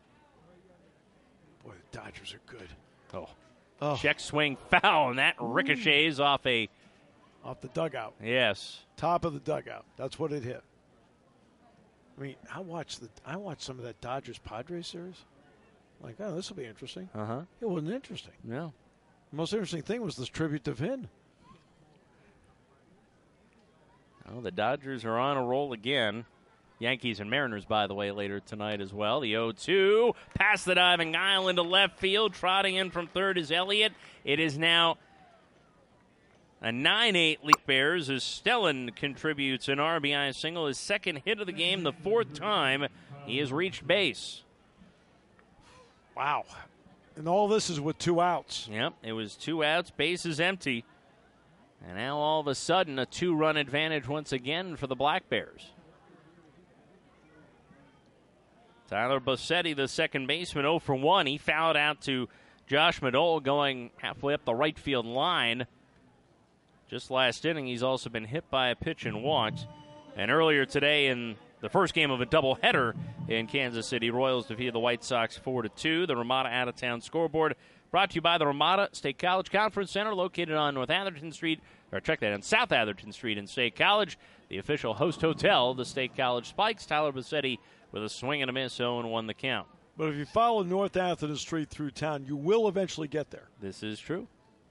Boy, the Dodgers are good. Oh. Check swing foul, and that ricochets off the dugout. Yes. Top of the dugout. That's what it hit. I mean, I watched some of that Dodgers-Padres series. Like, oh, this will be interesting. Uh-huh. It wasn't interesting. No. The most interesting thing was this tribute to Vin. Oh, the Dodgers are on a roll again. Yankees and Mariners, by the way, later tonight as well. The 0-2, past the diving island to left field. Trotting in from third is Elliott. It is now a 9-8 lead Bears as Stellan contributes an RBI single. His second hit of the game, the fourth time he has reached base. Wow. And all this is with 2 outs. Yep, it was 2 outs, base is empty. And now all of a sudden a 2-run advantage once again for the Black Bears. Tyler Bossetti, the second baseman, 0 for 1. He fouled out to Josh Madole going halfway up the right field line. Just last inning, he's also been hit by a pitch and walked. And earlier today in the first game of a doubleheader in Kansas City, Royals defeated the White Sox 4-2. The Ramada out-of-town scoreboard brought to you by the Ramada State College Conference Center, located on South Atherton Street in State College, the official host hotel, the State College Spikes. Tyler Bossetti with a swing and a miss, 0-1 the count. But if you follow North Atherton Street through town, you will eventually get there. This is true.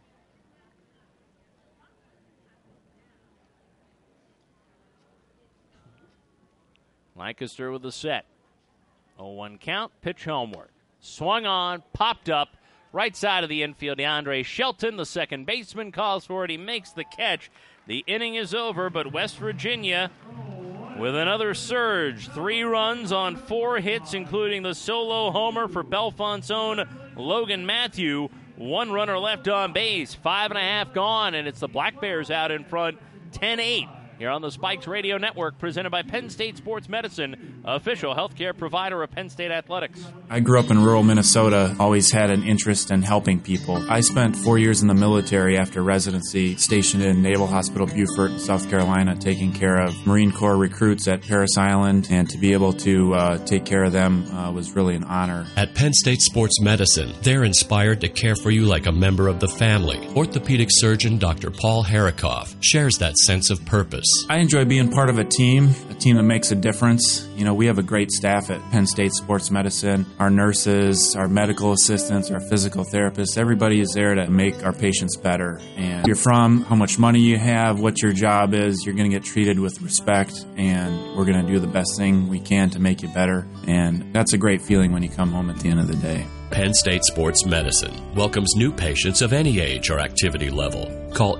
Lancaster with the set. 0-1 count, pitch homeward. Swung on, popped up, right side of the infield. DeAndre Shelton, the second baseman, calls for it. He makes the catch. The inning is over, but West Virginia with another surge. 3 runs on 4 hits, including the solo homer for Belfont's own Logan Matthew. 1 runner left on base, 5.5 gone, and it's the Black Bears out in front, 10-8. Here on the Spikes Radio Network, presented by Penn State Sports Medicine, official healthcare provider of Penn State Athletics. I grew up in rural Minnesota, always had an interest in helping people. I spent 4 years in the military after residency, stationed in Naval Hospital Beaufort, South Carolina, taking care of Marine Corps recruits at Parris Island, and to be able to take care of them was really an honor. At Penn State Sports Medicine, they're inspired to care for you like a member of the family. Orthopedic surgeon Dr. Paul Harikoff shares that sense of purpose. I enjoy being part of a team that makes a difference. You know, we have a great staff at Penn State Sports Medicine. Our nurses, our medical assistants, our physical therapists, everybody is there to make our patients better. And you're from, how much money you have, what your job is, you're going to get treated with respect, and we're going to do the best thing we can to make you better. And that's a great feeling when you come home at the end of the day. Penn State Sports Medicine welcomes new patients of any age or activity level. Call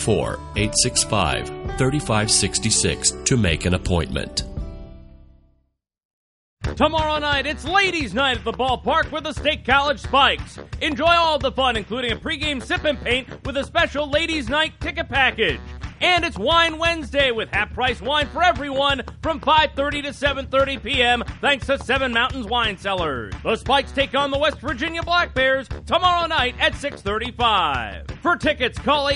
814-865-3566 to make an appointment. Tomorrow night, it's Ladies' Night at the ballpark with the State College Spikes. Enjoy all the fun, including a pregame sip and paint with a special Ladies' Night ticket package. And it's Wine Wednesday with half-price wine for everyone from 5:30 to 7:30 p.m. thanks to Seven Mountains Wine Cellars. The Spikes take on the West Virginia Black Bears tomorrow night at 6:35. For tickets, call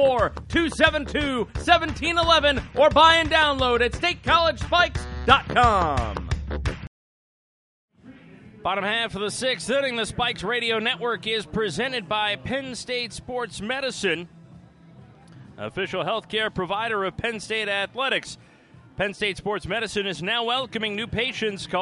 814-272-1711 or buy and download at statecollegespikes.com. Bottom half of the 6th inning, the Spikes Radio Network is presented by Penn State Sports Medicine, official healthcare provider of Penn State Athletics. Penn State Sports Medicine is now welcoming new patients. Call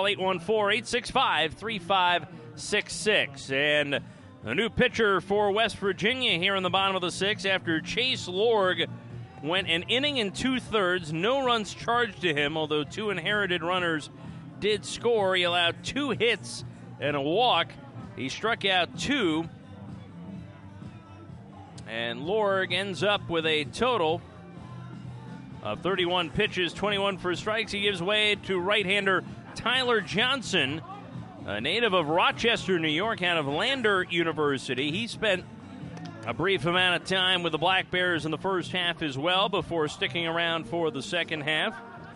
814-865-3566. And a new pitcher for West Virginia here in the bottom of the 6th after Chase Lorg went an inning and 2/3, no runs charged to him, although 2 inherited runners did score. He allowed 2 hits and a walk. He struck out 2. And Lorg ends up with a total of 31 pitches, 21 for strikes. He gives way to right-hander Tyler Johnson, a native of Rochester, New York, out of Lander University. He spent a brief amount of time with the Black Bears in the first half as well before sticking around for the second half.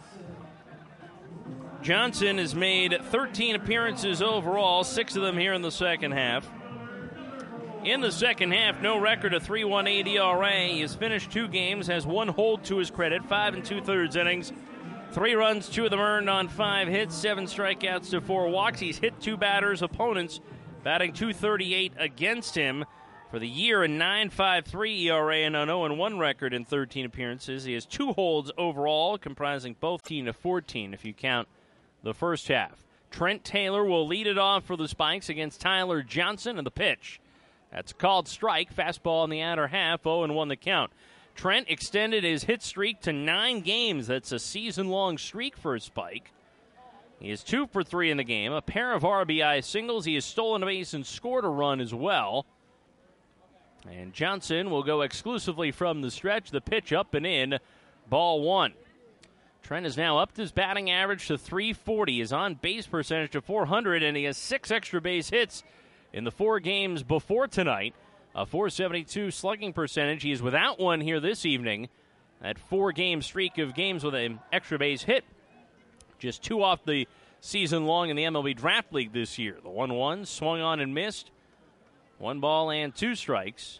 Johnson has made 13 appearances overall, 6 of them here in the second half. In the second half, no record of 3.18 ERA. He has finished 2 games, has 1 hold to his credit, 5 2/3 innings, 3 runs, 2 of them earned on 5 hits, 7 strikeouts to 4 walks. He's hit 2 batters, opponents batting .238 against him. For the year, a 9.53 ERA and an 0-1 record in 13 appearances. He has 2 holds overall, comprising both 13 to 14 if you count the first half. Trent Taylor will lead it off for the Spikes against Tyler Johnson, and the pitch. That's a called strike. Fastball in the outer half, 0-1 the count. Trent extended his hit streak to 9 games. That's a season-long streak for a Spike. He is 2 for 3 in the game, a pair of RBI singles. He has stolen a base and scored a run as well. And Johnson will go exclusively from the stretch. The pitch up and in, ball 1. Trent has now upped his batting average to .340, his on-base percentage to .400, and he has 6 extra base hits in the 4 games before tonight. A .472 slugging percentage. He is without one here this evening. That 4-game streak of games with an extra base hit. Just 2 off the season long in the MLB Draft League this year. The 1-1 swung on and missed. 1 ball and 2 strikes.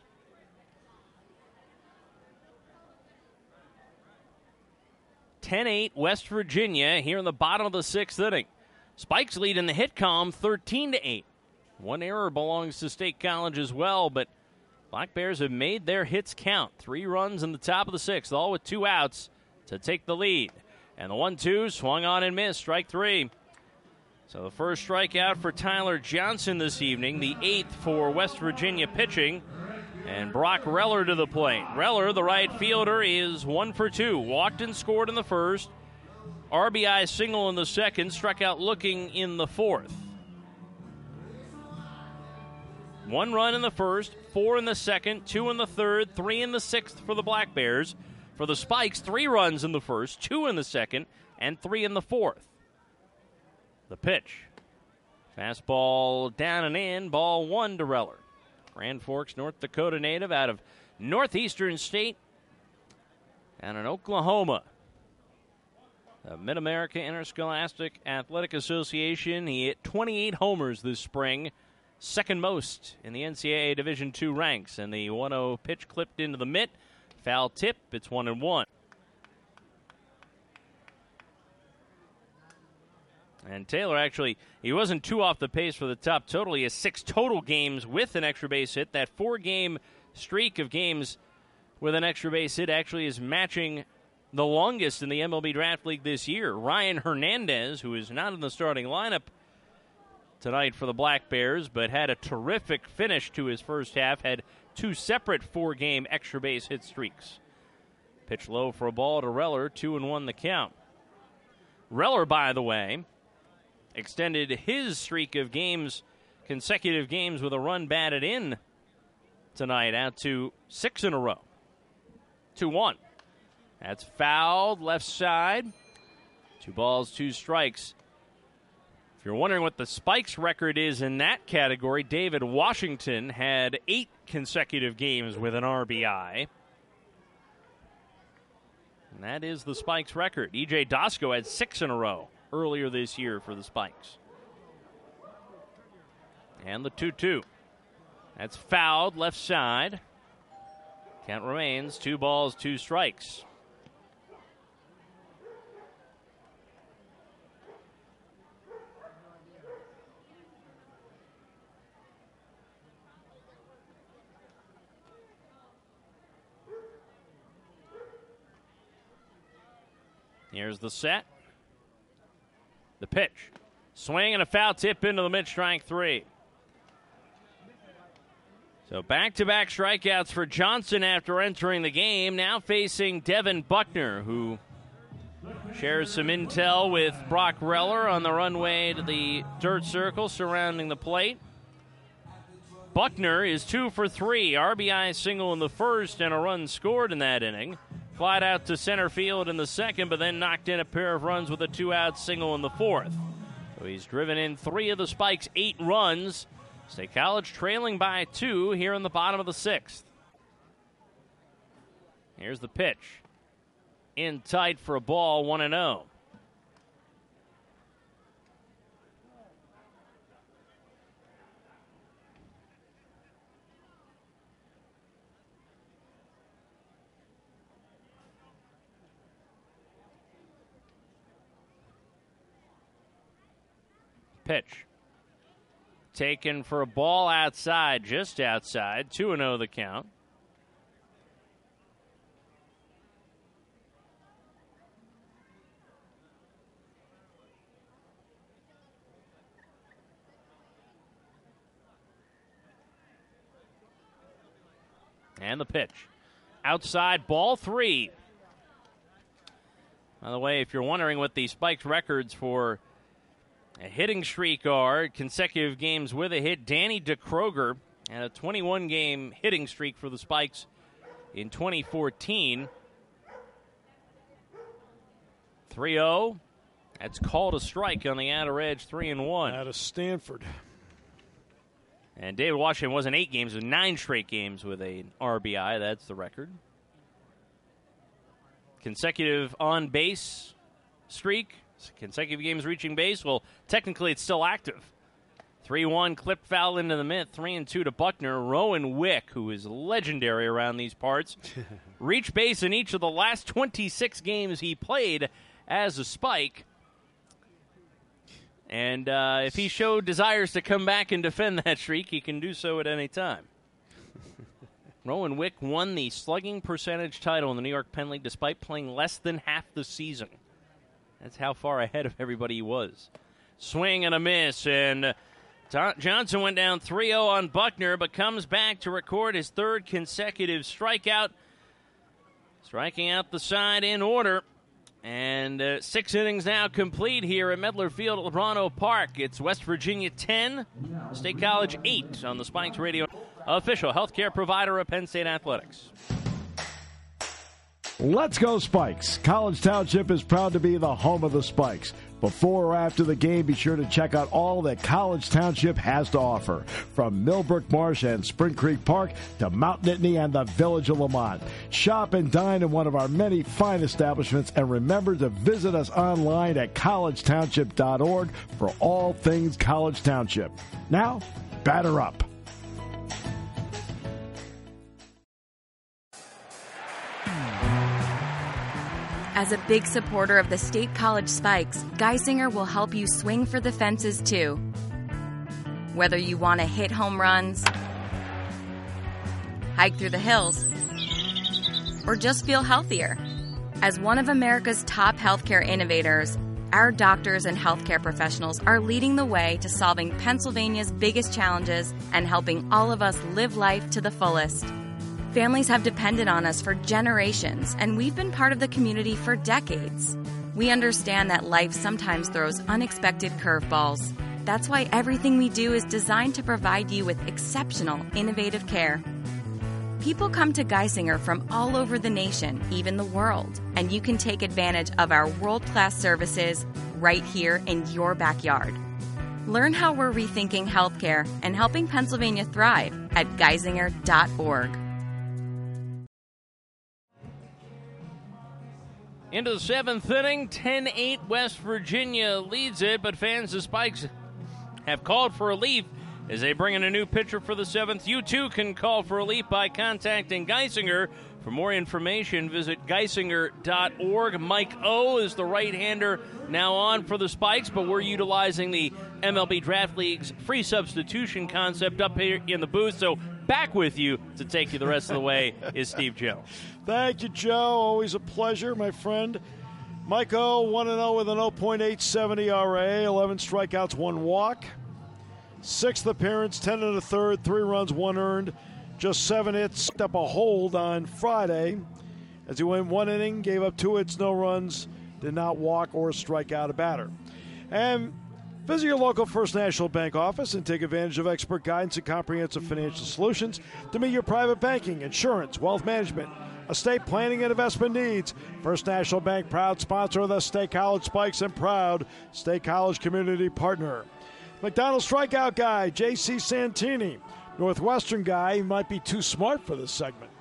10-8 West Virginia here in the bottom of the 6th inning. Spikes lead in the hit column 13-8. 1 error belongs to State College as well, but Black Bears have made their hits count. 3 runs in the top of the 6th, all with 2 outs to take the lead. And the 1-2 swung on and missed, strike 3. So the first strikeout for Tyler Johnson this evening, the 8th for West Virginia pitching. And Brock Reller to the plate. Reller, the right fielder, is 1 for 2. Walked and scored in the first. RBI single in the second. Struck out looking in the 4th. 1 run in the first, 4 in the second, 2 in the third, 3 in the 6th for the Black Bears. For the Spikes, 3 runs in the first, 2 in the second, and 3 in the 4th. The pitch. Fastball down and in, ball 1 to Reller. Grand Forks, North Dakota native out of Northeastern State and in Oklahoma. The Mid-America Interscholastic Athletic Association. He hit 28 homers this spring, second most in the NCAA Division II ranks. And the 1-0 pitch clipped into the mitt. Foul tip, it's 1-1. And Taylor actually, he wasn't 2 off the pace for the top total. He has 6 total games with an extra base hit. That 4-game streak of games with an extra base hit actually is matching the longest in the MLB Draft League this year. Ryan Hernandez, who is not in the starting lineup tonight for the Black Bears, but had a terrific finish to his first half, had 2 separate 4-game extra base hit streaks. Pitch low for a ball to Reller, 2-1 the count. Reller, by the way, extended his streak of games, consecutive games with a run batted in tonight out to 6 in a row. 2-1. That's fouled left side. 2 balls, 2 strikes. If you're wondering what the Spikes record is in that category, David Washington had 8 consecutive games with an RBI. And that is the Spikes record. E.J. Dosko had 6 in a row earlier this year for the Spikes. And the 2-2. That's fouled left side. Count remains 2 balls, 2 strikes. Here's the set. The pitch. Swing and a foul tip into the mid, strike 3. So back-to-back strikeouts for Johnson after entering the game. Now facing Devin Buckner, who Shares some intel with Brock Reller on the runway to the dirt circle surrounding the plate. Buckner is 2 for 3. RBI single in the first and a run scored in that inning. Flied out to center field in the second, but then knocked in a pair of runs with a 2-out single in the fourth. So he's driven in 3 of the Spikes' 8 runs. State College trailing by 2 here in the bottom of the 6th. Here's the pitch. In tight for a ball, 1-0. Pitch. Taken for a ball outside, just outside. 2-0 the count. And the pitch. Outside, ball 3. By the way, if you're wondering what the Spikes records for a hitting streak are, consecutive games with a hit, Danny DeKroger had a 21-game hitting streak for the Spikes in 2014. 3-0. That's called a strike on the outer edge, 3-1. Out of Stanford. And David Washington wasn't 8 games, it was 9 straight games with an RBI. That's the record. Consecutive on-base streak. Consecutive games reaching base. Well, technically it's still active. 3-1, clipped foul into the mitt. 3-2 to Buckner. Rowan Wick, who is legendary around these parts, reached base in each of the last 26 games he played as a Spike. And if he showed desires to come back and defend that streak, he can do so at any time. Rowan Wick won the slugging percentage title in the New York Penn League despite playing less than half the season. That's how far ahead of everybody he was. Swing and a miss, and Johnson went down 3-0 on Buckner, but comes back to record his 3rd consecutive strikeout. Striking out the side in order. And 6 innings now complete here at Medler Field at Lebrano Park. It's West Virginia 10, State College 8 on the Spikes Radio, official healthcare provider of Penn State Athletics. Let's go Spikes. College Township is proud to be the home of the Spikes. Before or after the game, be sure to check out all that College Township has to offer. From Millbrook Marsh and Spring Creek Park to Mount Nittany and the Village of Lamont. Shop and dine in one of our many fine establishments, and remember to visit us online at collegetownship.org for all things College Township. Now, batter up. As a big supporter of the State College Spikes, Geisinger will help you swing for the fences too. Whether you want to hit home runs, hike through the hills, or just feel healthier. As one of America's top healthcare innovators, our doctors and healthcare professionals are leading the way to solving Pennsylvania's biggest challenges and helping all of us live life to the fullest. Families have depended on us for generations, and we've been part of the community for decades. We understand that life sometimes throws unexpected curveballs. That's why everything we do is designed to provide you with exceptional, innovative care. People come to Geisinger from all over the nation, even the world, and you can take advantage of our world-class services right here in your backyard. Learn how we're rethinking healthcare and helping Pennsylvania thrive at geisinger.org. Into the 7th inning, 10-8 West Virginia leads it, but fans of Spikes have called for relief as they bring in a new pitcher for the 7th. You too can call for relief by contacting Geisinger. For more information, visit geisinger.org. Mike O is the right-hander now on for the Spikes, but we're utilizing the MLB Draft League's free substitution concept up here in the booth. So back with you to take you the rest of the way is Steve Jones. Thank you, Joe. Always a pleasure, my friend. Mike O, 1-0 with an 0.87 ERA, 11 strikeouts, 1 walk. 6th appearance, 10 1/3, 3 runs, 1 earned, just 7 hits. Up a hold on Friday as he went 1 inning, gave up 2 hits, no runs, did not walk or strike out a batter. And visit your local First National Bank office and take advantage of expert guidance and comprehensive financial solutions to meet your private banking, insurance, wealth management, estate planning, and investment needs. First National Bank, proud sponsor of the State College Spikes and proud State College community partner. McDonald's strikeout guy, J.C. Santini. Northwestern guy, he might be too smart for this segment.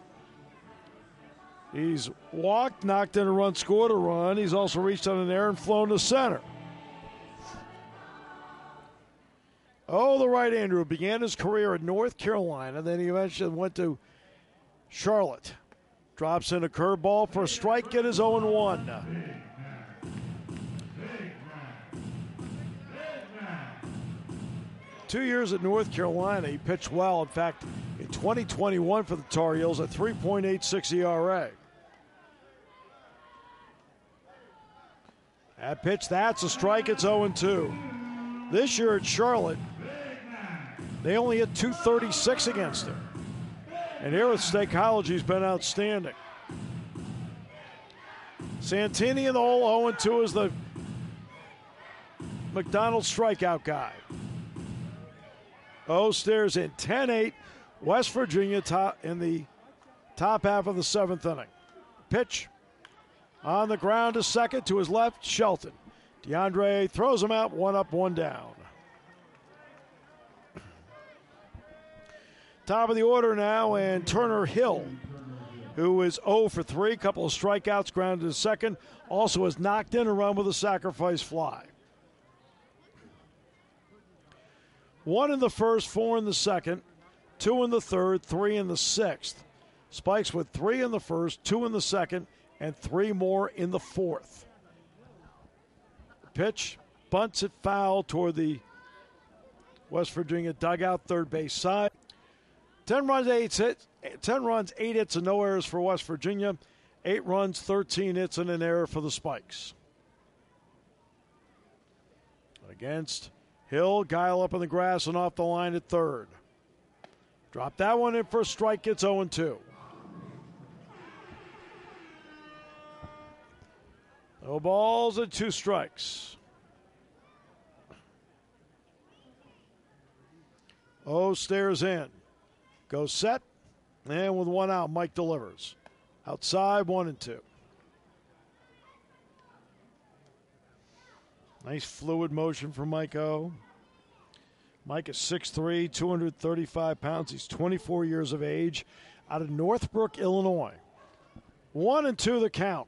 He's walked, knocked in a run, scored a run. He's also reached on an error and flown to center. Oh, the right-hander who began his career at North Carolina, then he eventually went to Charlotte. Drops in a curveball for a strike, it is 0-1. 2 years at North Carolina, he pitched well. In fact, in 2021 for the Tar Heels, a 3.86 ERA. That pitch, that's a strike, it's 0-2. This year at Charlotte, they only hit .236 against him. And here at State College, he's been outstanding. Santini in the hole, 0-2 is the McDonald's strikeout guy. Stares in 10-8. West Virginia in the top half of the seventh inning. Pitch on the ground to second to his left, Shelton. DeAndre throws him out, 1 up, 1 down. Top of the order now, and Turner Hill, who is 0 for 3, couple of strikeouts, grounded to second, also has knocked in a run with a sacrifice fly. 1 in the first, 4 in the second, 2 in the third, 3 in the sixth. Spikes with 3 in the first, 2 in the second, and 3 more in the fourth. Pitch, bunts it foul toward the West Virginia dugout, third base side. 10 runs, 8 hits, and no errors for West Virginia. 8 runs, 13 hits, and an error for the Spikes. Against Hill, Guile up in the grass and off the line at third. Drop that one in for a strike, gets 0-2. No balls and 2 strikes. Stares in. Goes set, and with 1 out, Mike delivers. Outside, 1-2. Nice fluid motion for Mike O. Mike is 6'3", 235 pounds. He's 24 years of age, out of Northbrook, Illinois. 1-2 the count.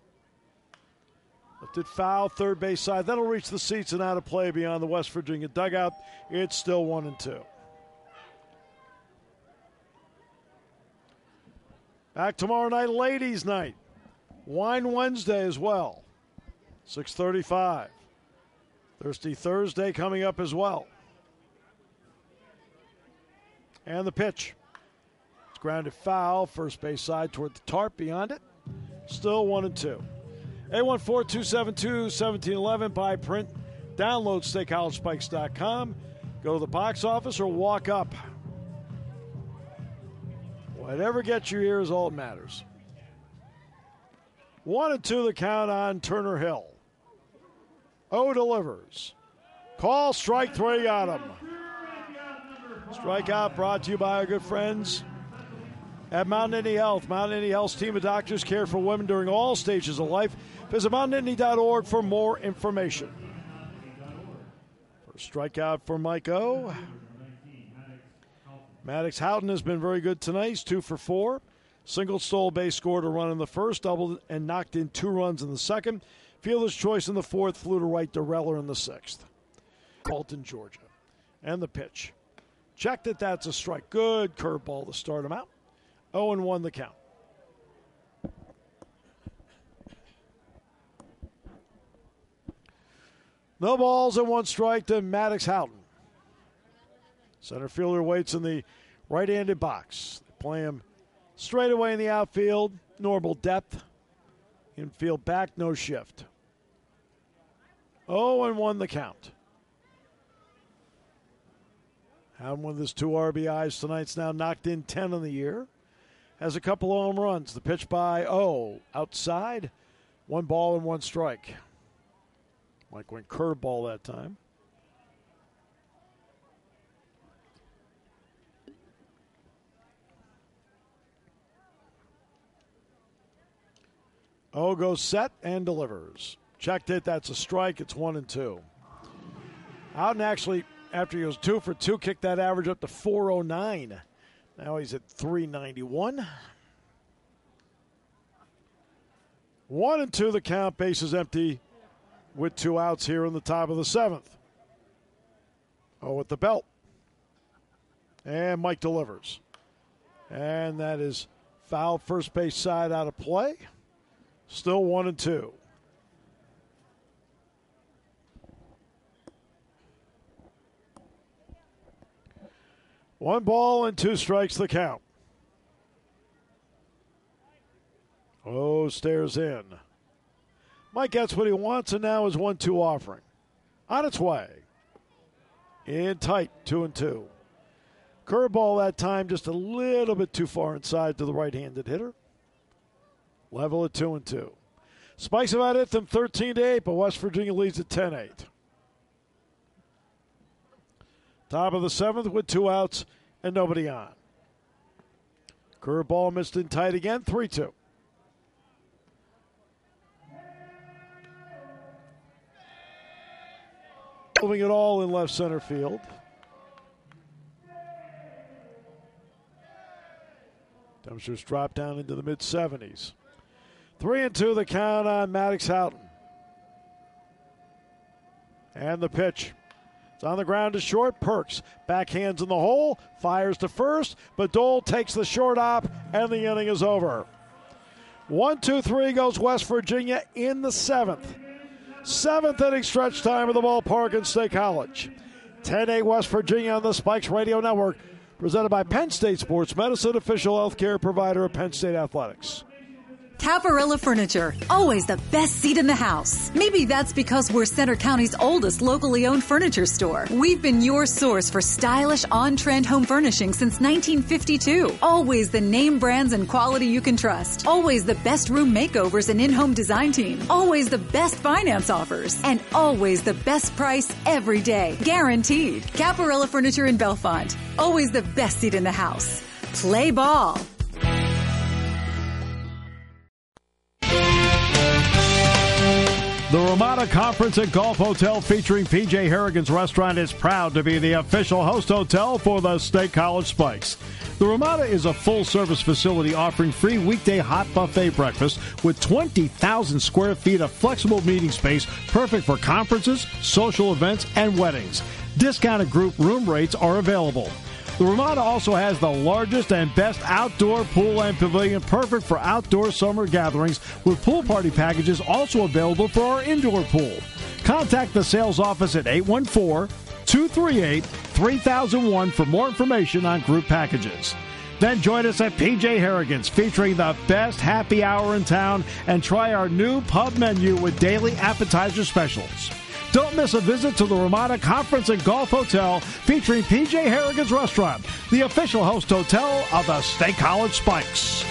Lifted foul, third base side. That'll reach the seats and out of play beyond the West Virginia dugout. It's still 1-2. Back tomorrow night, ladies' night. Wine Wednesday as well. 6:35. Thirsty Thursday coming up as well. And the pitch. It's grounded foul, first base side toward the tarp, beyond it. Still 1-2. 814-272-1711. Buy print. Download StateCollegeSpikes.com. Go to the box office or walk up. Whatever gets you here is all that matters. 1-2 the count on Turner Hill. Delivers. Call, strike 3 on him. Strikeout brought to you by our good friends at Mount Nittany Health. Mount Nittany Health's team of doctors care for women during all stages of life. Visit mountnittany.org for more information. First strikeout for Mike O. Maddox Houghton has been very good tonight. He's 2 for 4. Single, stole base, scored a run in the first, doubled and knocked in 2 runs in the second. Fielder's choice in the fourth, flew to right to Reller in the sixth. Colton, Georgia. And the pitch. Checked it, that's a strike. Good curveball to start him out. 0-1 the count. No balls and 1 strike to Maddox Houghton. Center fielder waits in the right-handed box. They play him straight away in the outfield. Normal depth. Infield back, no shift. 0-1 the count. Houghton with his 2 RBIs tonight's now knocked in 10 in the year. Has a couple of home runs. The pitch by outside. 1 ball and 1 strike. Mike went curveball that time. O goes set and delivers. Checked it. That's a strike. It's 1-2. Houghton actually, after he was 2 for 2, kicked that average up to 409. Now he's at 391. 1-2 the count. Bases empty with 2 outs here in the top of the 7th. Oh, with the belt. And Mike delivers. And that is foul, first base side, out of play. Still 1-2. One ball and 2 strikes the count. Oh, stares in. Mike gets what he wants, and now his 1-2 offering. On its way. In tight, 2-2. Curveball that time, just a little bit too far inside to the right-handed hitter. Level at 2-2. Spikes have had it them 13-8, but West Virginia leads at 10-8. Top of the 7th with 2 outs and nobody on. Curveball missed in tight again, 3-2. Moving it all in left center field. Temperatures drop down into the mid-70s. 3-2 the count on Maddox Houghton. And the pitch. It's on the ground to short. Perks backhands in the hole. Fires to first. But Dole takes the short op, and the inning is over. 1-2-3 goes West Virginia in the 7th. 7th inning stretch time of the ballpark in State College. 10-8 West Virginia on the Spikes Radio Network. Presented by Penn State Sports Medicine, official healthcare provider of Penn State Athletics. Caparilla Furniture, always the best seat in the house. Maybe that's because we're Center County's oldest locally owned furniture store. We've been your source for stylish, on-trend home furnishings since 1952. Always the name brands and quality you can trust. Always the best room makeovers and in-home design team. Always the best finance offers. And always the best price every day. Guaranteed. Caparilla Furniture in Bellefonte. Always the best seat in the house. Play ball. The Ramada Conference and Golf Hotel featuring P.J. Harrigan's Restaurant is proud to be the official host hotel for the State College Spikes. The Ramada is a full-service facility offering free weekday hot buffet breakfast with 20,000 square feet of flexible meeting space, perfect for conferences, social events, and weddings. Discounted group room rates are available. The Ramada also has the largest and best outdoor pool and pavilion, perfect for outdoor summer gatherings, with pool party packages also available for our indoor pool. Contact the sales office at 814-238-3001 for more information on group packages. Then join us at P.J. Harrigan's, featuring the best happy hour in town, and try our new pub menu with daily appetizer specials. Don't miss a visit to the Ramada Conference and Golf Hotel featuring P.J. Harrigan's Restaurant, the official host hotel of the State College Spikes.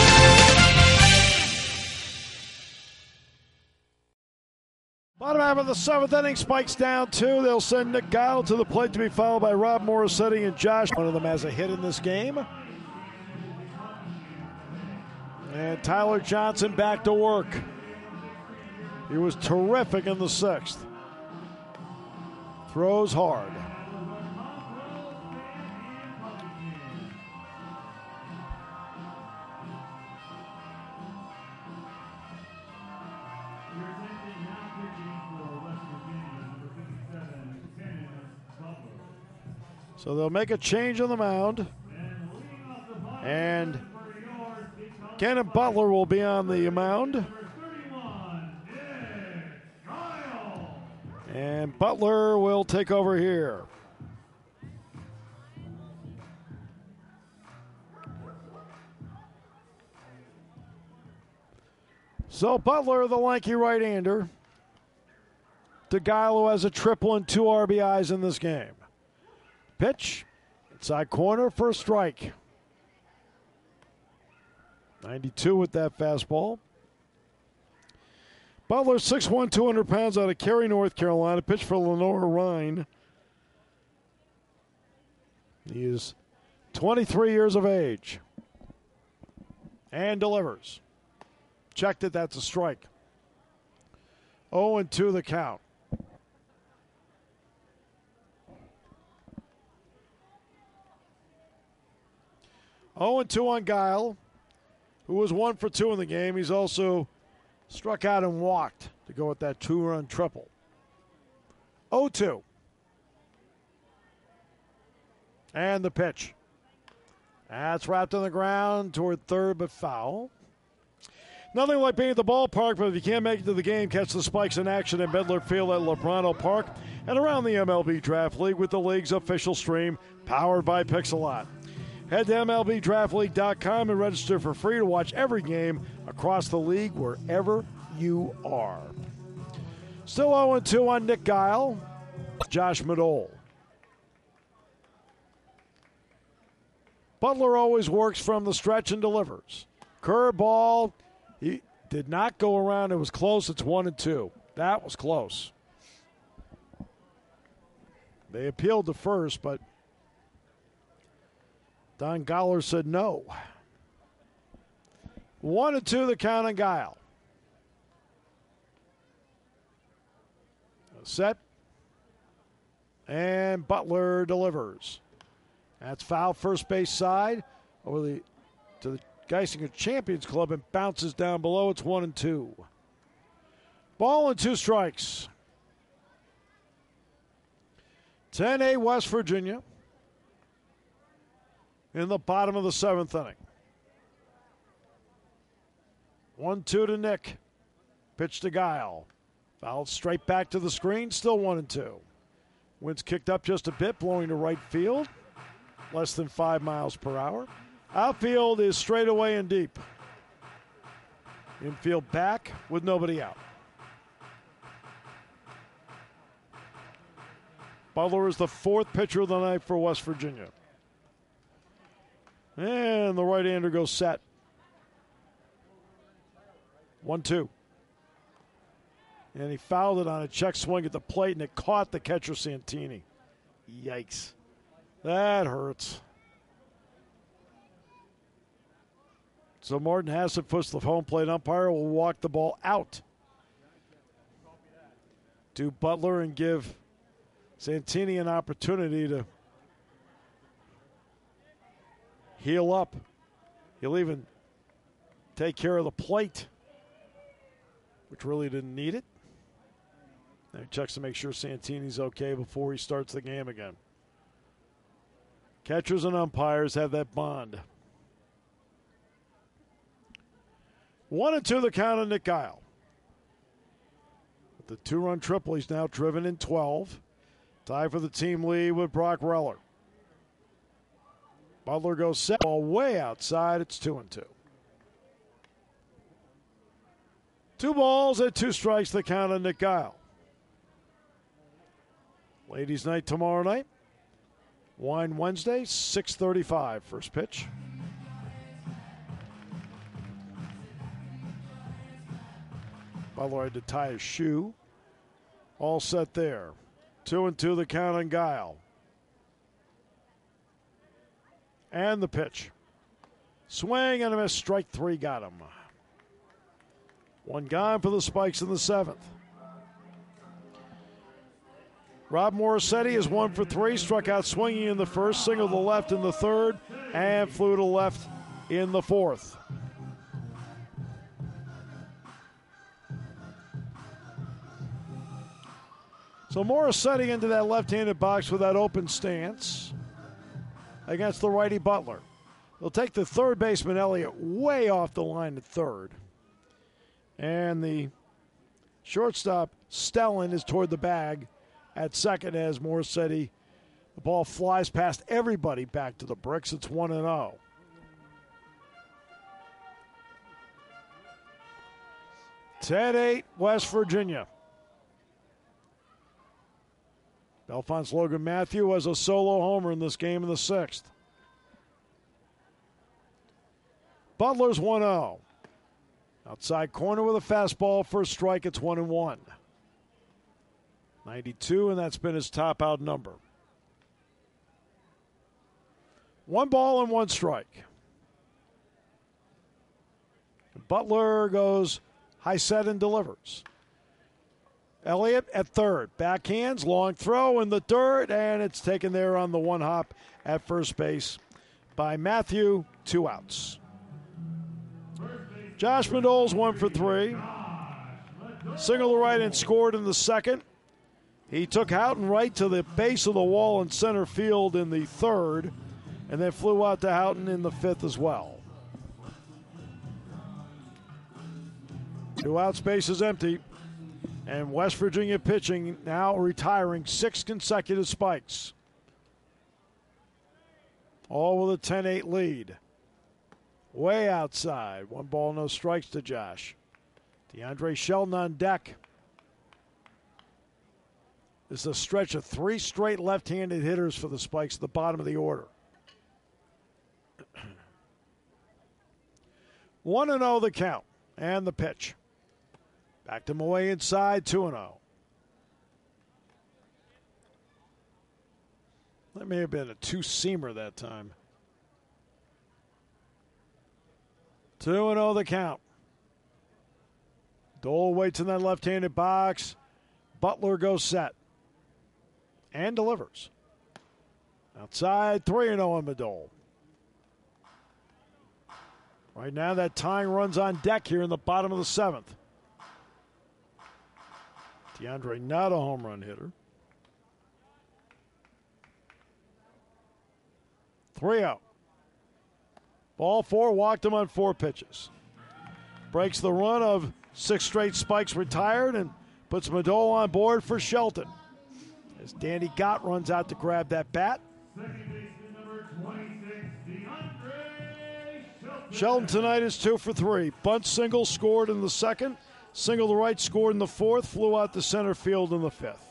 Bottom half of the 7th inning, Spikes down 2. They'll send Nick Guile to the plate to be followed by Rob Morissetti and Josh. One of them has a hit in this game. And Tyler Johnson back to work. He was terrific in the 6th. Throws hard. So they'll make a change on the mound. And Cannon Butler will be on the mound. And Butler will take over here. So Butler, the lanky right-hander, to Guile, who has a triple and 2 RBIs in this game. Pitch, inside corner for a strike. 92 with that fastball. Butler, 6'1", 200 pounds, out of Cary, North Carolina. Pitched for Lenore Rhine. He is 23 years of age. And delivers. Checked it, that's a strike. 0-2 the count. Oh, and 2 on Guile, who was 1 for 2 in the game. He's also struck out and walked to go with that 2-run triple. 0-2. And the pitch. That's wrapped on the ground toward third, but foul. Nothing like being at the ballpark, but if you can't make it to the game, catch the Spikes in action at Midler Field at Lebrano Park and around the MLB Draft League with the league's official stream, powered by Pixelot. Head to MLBDraftLeague.com and register for free to watch every game across the league wherever you are. Still 0-2 on Nick Guile. Josh Madole. Butler always works from the stretch and delivers. Curveball. He did not go around. It was close. It's 1-2. That was close. They appealed to first, but Don Goller said no. 1-2 the count on Guile. Set. And Butler delivers. That's foul first base side over to the Geisinger Champions Club and bounces down below. It's 1-2. Ball and 2 strikes. 10-8 West Virginia. In the bottom of the 7th inning. 1-2 to Nick. Pitch to Guile. Fouled straight back to the screen. Still 1-2. Wind's kicked up just a bit, blowing to right field. Less than 5 miles per hour. Outfield is straight away and deep. Infield back with nobody out. Butler is the 4th pitcher of the night for West Virginia. And the right-hander goes set. 1-2. And he fouled it on a check swing at the plate, and it caught the catcher Santini. Yikes. That hurts. So Martin Hassenfuss, the home plate umpire, will walk the ball out to Butler and give Santini an opportunity to heal up. He'll even take care of the plate, which really didn't need it. Now he checks to make sure Santini's okay before he starts the game again. Catchers and umpires have that bond. 1-2 the count on Nick Guile. With the 2-run triple, he's now driven in 12. Tie for the team lead with Brock Reller. Butler goes set. Ball way outside. It's 2-2. 2 balls and 2 strikes the count on Nick Guile. Ladies' night tomorrow night. Wine Wednesday, 6:35. First pitch. Butler had to tie his shoe. All set there. 2-2 the count on Guile. And the pitch. Swing and a miss. Strike 3 got him. 1 gone for the Spikes in the 7th. Rob Morissetti is 1 for 3. Struck out swinging in the first, singled to left in the 3rd, and flew to left in the 4th. So Morissetti into that left-handed box with that open stance against the righty Butler. They'll take the third baseman Elliott way off the line at third. And the shortstop Stellan is toward the bag at second as Morissetti. The ball flies past everybody back to the bricks. It's 1-0. (10-8) West Virginia. Belfonte Logan Matthew has a solo homer in this game in the 6th. Butler's 1-0. Outside corner with a fastball for a strike. It's 1-1. 92, and that's been his top out number. 1 ball and 1 strike. Butler goes high set and delivers. Elliott at third. Backhands, long throw in the dirt, and it's taken there on the 1 hop at first base by Matthew. 2 outs. Josh Medole's 1 for 3. Single to right and scored in the second. He took Houghton right to the base of the wall in center field in the third, and then flew out to Houghton in the fifth as well. 2 outs, base is empty. And West Virginia pitching now retiring 6 consecutive spikes. All with a 10-8 lead. Way outside. 1 ball, no strikes to Josh. DeAndre Shelton on deck. This is a stretch of 3 straight left-handed hitters for the Spikes at the bottom of the order. 1-0 the count and the pitch. Backed him away inside, 2-0. That may have been a 2-seamer that time. 2-0 the count. Dole waits in that left-handed box. Butler goes set. And delivers. Outside, 3-0 on Madole. Right now, that tying run's on deck here in the bottom of the 7th. DeAndre not a home run hitter. 3-0. Ball 4, walked him on 4 pitches. Breaks the run of 6 straight spikes retired and puts Madole on board for Shelton. As Danny Gott runs out to grab that bat. Shelton tonight is 2 for 3. Bunt single scored in the second. Single to right scored in the fourth. Flew out to center field in the fifth.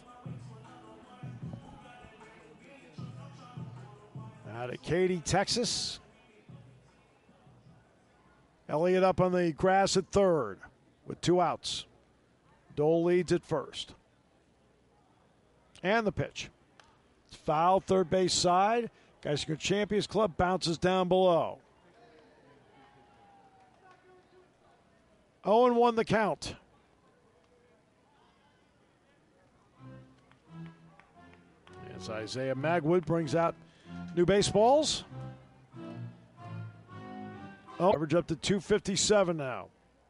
Out at Katy, Texas. Elliott up on the grass at third with 2 outs. Dole leads at first. And the pitch. It's foul, third base side. Geisinger Champions Club bounces down below. 0-1 the count. As Isaiah Magwood brings out new baseballs. Average up to 257 now.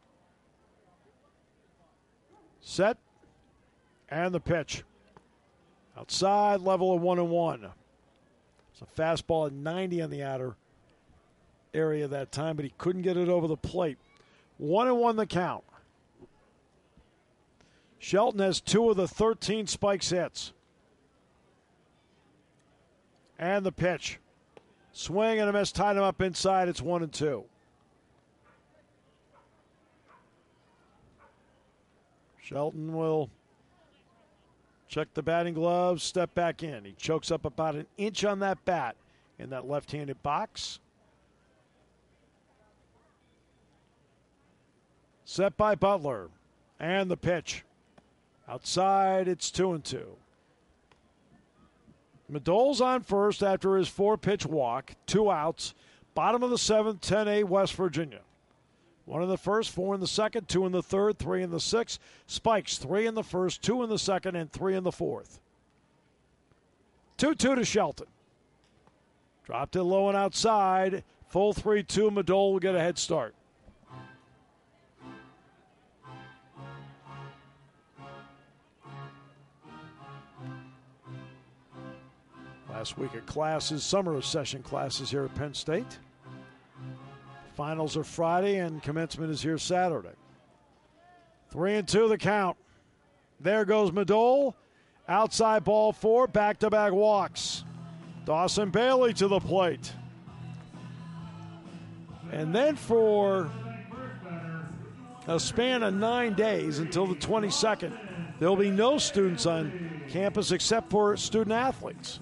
Set. And the pitch. Outside, level of 1-1. It's a fastball at 90 on the outer area that time, but he couldn't get it over the plate. 1-1 the count. Shelton has 2 of the 13 Spikes hits. And the pitch. Swing and a miss, tied him up inside. It's 1-2. Shelton will check the batting gloves, step back in. He chokes up about an inch on that bat in that left-handed box. Set by Butler. And the pitch. Outside, it's 2-2. Madole's on first after his 4-pitch walk. 2 outs. Bottom of the 7th, 10-8 West Virginia. 1 in the first, 4 in the second, 2 in the third, 3 in the sixth. Spikes, 3 in the first, 2 in the second, and 3 in the fourth. 2-2 to Shelton. Dropped it low and outside. Full 3-2. Madole will get a head start. Last week of classes, summer session classes here at Penn State. Finals are Friday and commencement is here Saturday. 3-2 the count. There goes Madole. Outside ball 4, back-to-back walks. Dawson Bailey to the plate. And then for a span of 9 days until the 22nd, there will be no students on campus except for student athletes.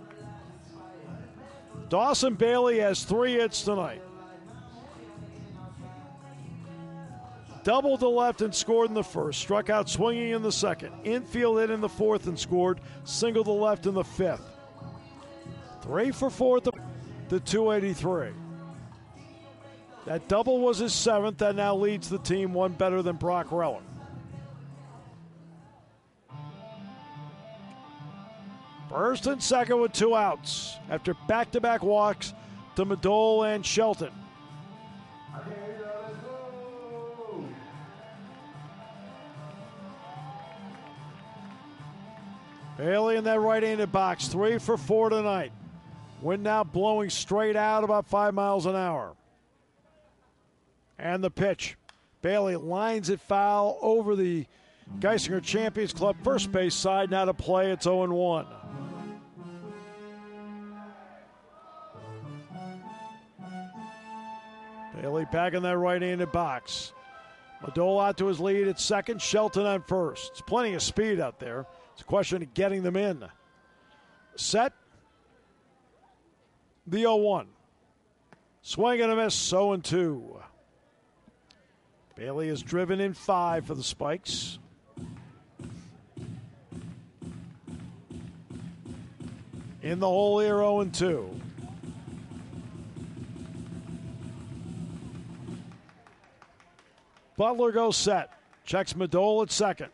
Dawson Bailey has 3 hits tonight. doubled to left and scored in the first. Struck out swinging in the second. Infield hit in the fourth and scored. Single to left in the fifth. 3 for 4 at the 283. That double was his seventh. That now leads the team, one better than Brock Reller. First and second with 2 outs after back-to-back walks to Madole and Shelton. Bailey in that right-handed box, 3 for 4 tonight. Wind now blowing straight out about 5 miles an hour. And the pitch. Bailey lines it foul over the Geisinger Champions Club first base side. Now to play, it's 0-1. Bailey back in that right-handed box. Madole out to his lead at second. Shelton on first. It's plenty of speed out there. It's a question of getting them in. Set. The 0-1. Swing and a miss, 0-2. Bailey is driven in 5 for the Spikes. In the hole here, 0-2. Butler goes set. Checks Madole at second.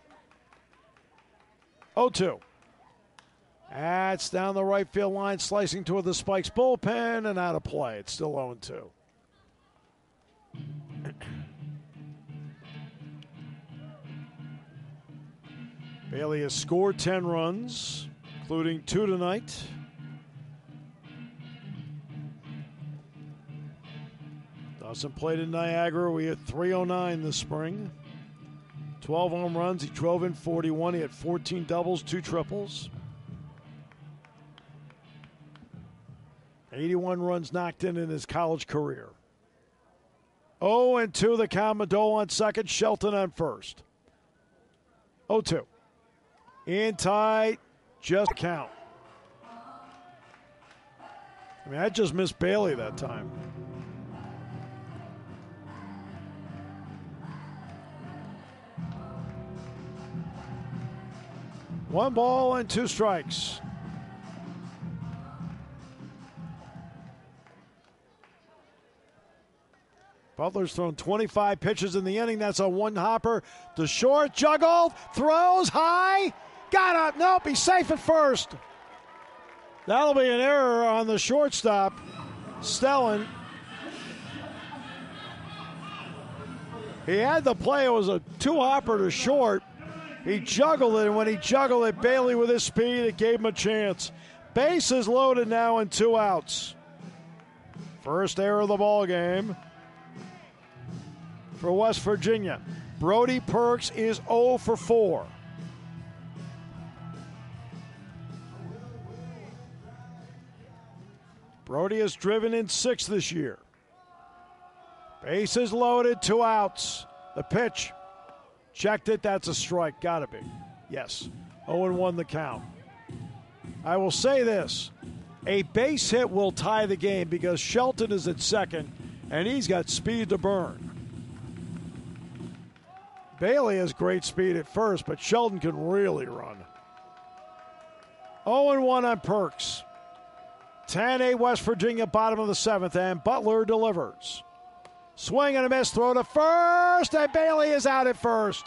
0-2. That's down the right field line, slicing toward the Spikes bullpen and out of play. It's still 0-2. Bailey has scored 10 runs, including 2 tonight. Dawson played in Niagara. We had 309 this spring. 12 home runs. He drove in 41. He had 14 doubles, 2 triples. 81 runs knocked in his college career. 0-2 the count. Madole on second. Shelton on first. 0-2. In tight. Just count. I mean, I just missed Bailey that time. One ball and 2 strikes. Butler's thrown 25 pitches in the inning. That's a one hopper to short. Juggled. Throws high. Got up. Nope. He's safe at first. That'll be an error on the shortstop, Stellan. He had the play. It was a 2-hopper to short. He juggled it, and when he juggled it, Bailey with his speed, it gave him a chance. Bases loaded now and 2 outs. First error of the ball game for West Virginia. Brody Perks is 0 for 4. Brody has driven in 6 this year. Bases loaded, 2 outs. The pitch. Checked it. That's a strike. Got to be. Yes. 0-1 the count. I will say this. A base hit will tie the game because Shelton is at second, and he's got speed to burn. Bailey has great speed at first, but Shelton can really run. 0-1 on Perks. 10-8 West Virginia, bottom of the 7th, and Butler delivers. Swing and a miss, throw to first, and Bailey is out at first.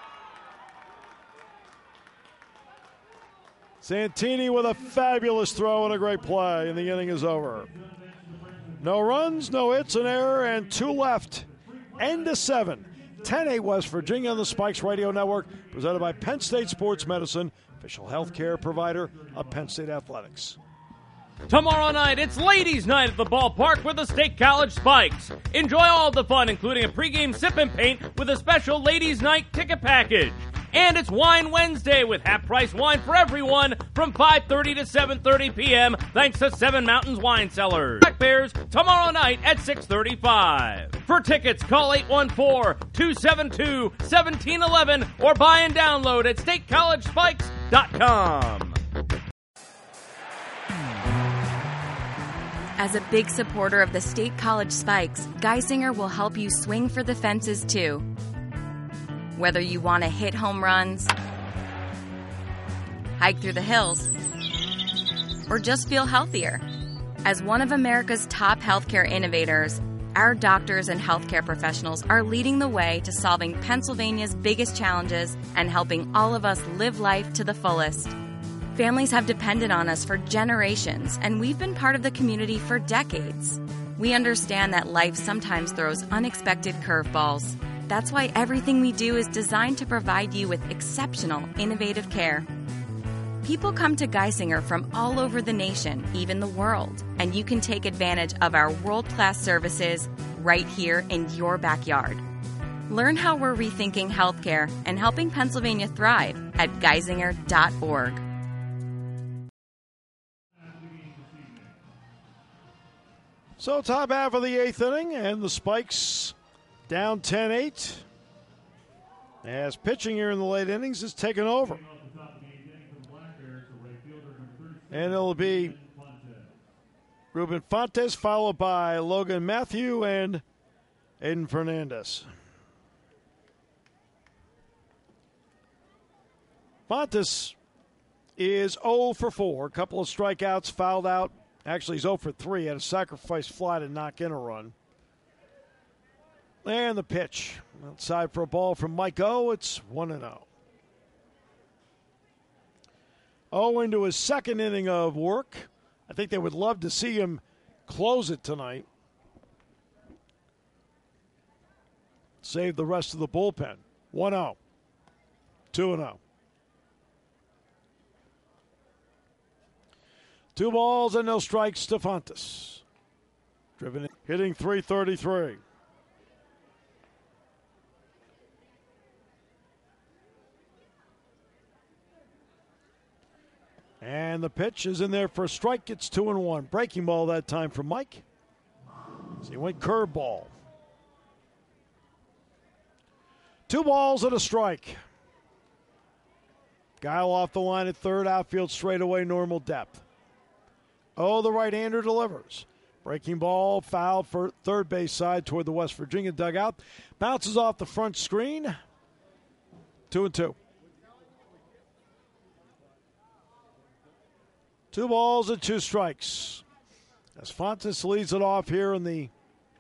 Santini with a fabulous throw and a great play, and the inning is over. No runs, no hits, an error, and 2 left. End of 7. 10-8 West Virginia on the Spikes Radio Network, presented by Penn State Sports Medicine, official health care provider of Penn State Athletics. Tomorrow night, it's Ladies' Night at the ballpark with the State College Spikes. Enjoy all the fun, including a pregame sip and paint with a special Ladies' Night ticket package. And it's Wine Wednesday with half-price wine for everyone from 5:30 to 7:30 p.m. thanks to Seven Mountains Wine Cellars. Black Bears tomorrow night at 6:35. For tickets, call 814-272-1711 or buy and download at statecollegespikes.com. As a big supporter of the State College Spikes, Geisinger will help you swing for the fences too. Whether you want to hit home runs, hike through the hills, or just feel healthier. As one of America's top healthcare innovators, our doctors and healthcare professionals are leading the way to solving Pennsylvania's biggest challenges and helping all of us live life to the fullest. Families have depended on us for generations, and we've been part of the community for decades. We understand that life sometimes throws unexpected curveballs. That's why everything we do is designed to provide you with exceptional, innovative care. People come to Geisinger from all over the nation, even the world, and you can take advantage of our world-class services right here in your backyard. Learn how we're rethinking healthcare and helping Pennsylvania thrive at geisinger.org. So top half of the 8th inning, and the Spikes down 10-8. As pitching here in the late innings is taken over. And it'll be Ruben Fontes, followed by Logan Matthew and Aiden Fernandez. Fontes is 0 for 4. A couple of strikeouts, fouled out. Actually, he's 0 for 3. Had a sacrifice fly to knock in a run. And the pitch. Outside for a ball from Mike O. It's 1-0. O into his second inning of work. I think they would love to see him close it tonight. Save the rest of the bullpen. 1-0. 2-0. 2 balls and no strikes to Fontes. Driven in, hitting .333. And the pitch is in there for a strike. It's 2-1. Breaking ball that time for Mike. So he went curveball. 2 balls and a strike. Guile off the line at third. Outfield straightaway, normal depth. Oh, the right-hander delivers. Breaking ball, foul for third base side toward the West Virginia dugout. Bounces off the front screen. 2-2. 2 balls and 2 strikes. As Fontes leads it off here in the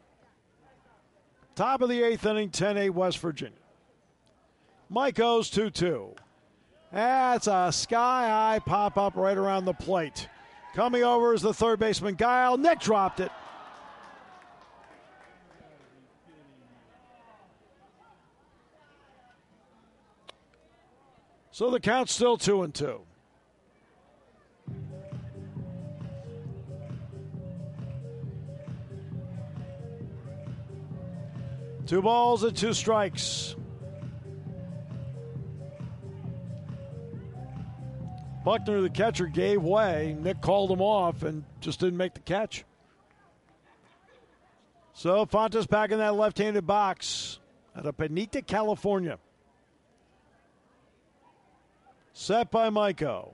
top of the 8th inning, 10-8 West Virginia. Mike O's 2-2. That's a sky-high pop-up right around the plate. Coming over is the third baseman, Guile. Nick dropped it. So the count's still 2-2. Two balls and 2 strikes. Buckner, the catcher, gave way. Nick called him off and just didn't make the catch. So Fontes back in that left-handed box out of Bonita, California. Set by Maiko.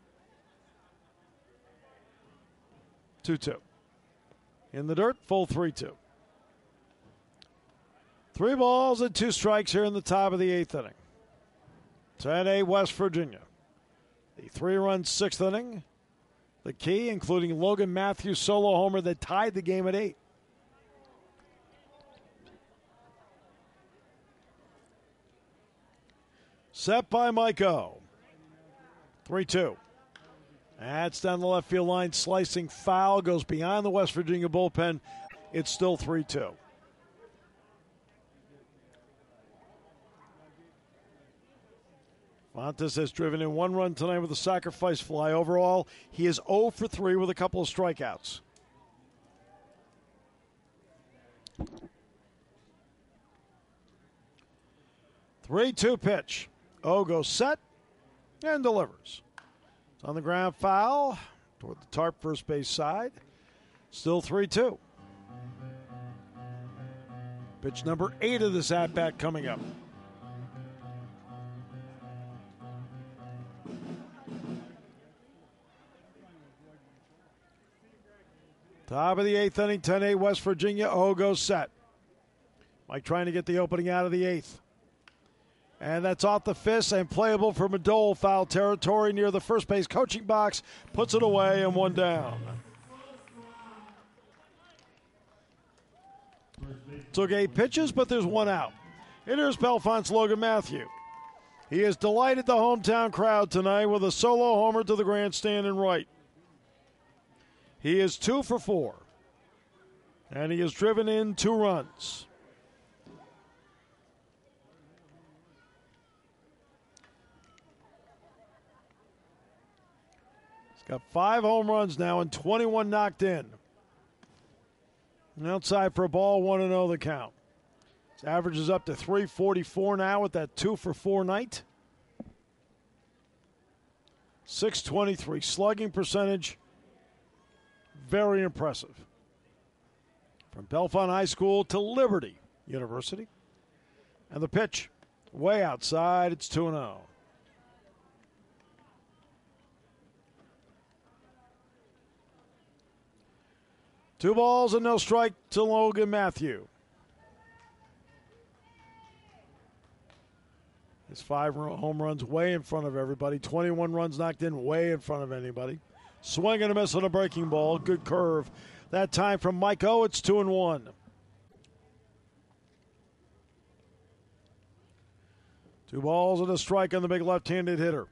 2-2. In the dirt, full 3-2. 3 balls and 2 strikes here in the top of the 8th inning. 10-8 West Virginia. The 3-run 6th inning. The key, including Logan Matthews' solo homer that tied the game at 8. Set by Maiko. 3-2. That's down the left field line. Slicing foul. Goes behind the West Virginia bullpen. It's still 3-2. Fontes has driven in 1 run tonight with a sacrifice fly. Overall, he is 0 for 3 with a couple of strikeouts. Three-two pitch. O goes set and delivers. It's on the ground, foul toward the Tarp first base side. Still 3-2. Pitch number 8 of this at-bat coming up. Top of the 8th inning, 10-8 West Virginia. O goes set. Mike trying to get the opening out of the 8th. And that's off the fist and playable for Madole. Foul territory near the first base coaching box. Puts it away and one down. Took 8 pitches, but there's one out. Here's Bellefonte's Logan Matthew. He has delighted the hometown crowd tonight with a solo homer to the grandstand and right. He is 2 for 4. And he has driven in 2 runs. He's got 5 home runs now and 21 knocked in. And outside for a ball, 1-0 the count. His average is up to 344 now with that 2 for 4 night. 623 slugging percentage. Very impressive. From Bellefonte High School to Liberty University. And the pitch, way outside, it's 2-0. Two balls and no strike to Logan Matthew. His 5 home runs way in front of everybody. 21 runs knocked in way in front of anybody. Swing and a miss on a breaking ball. Good curve. That time from Mike O, it's 2-1. Two balls and a strike on the big left-handed hitter.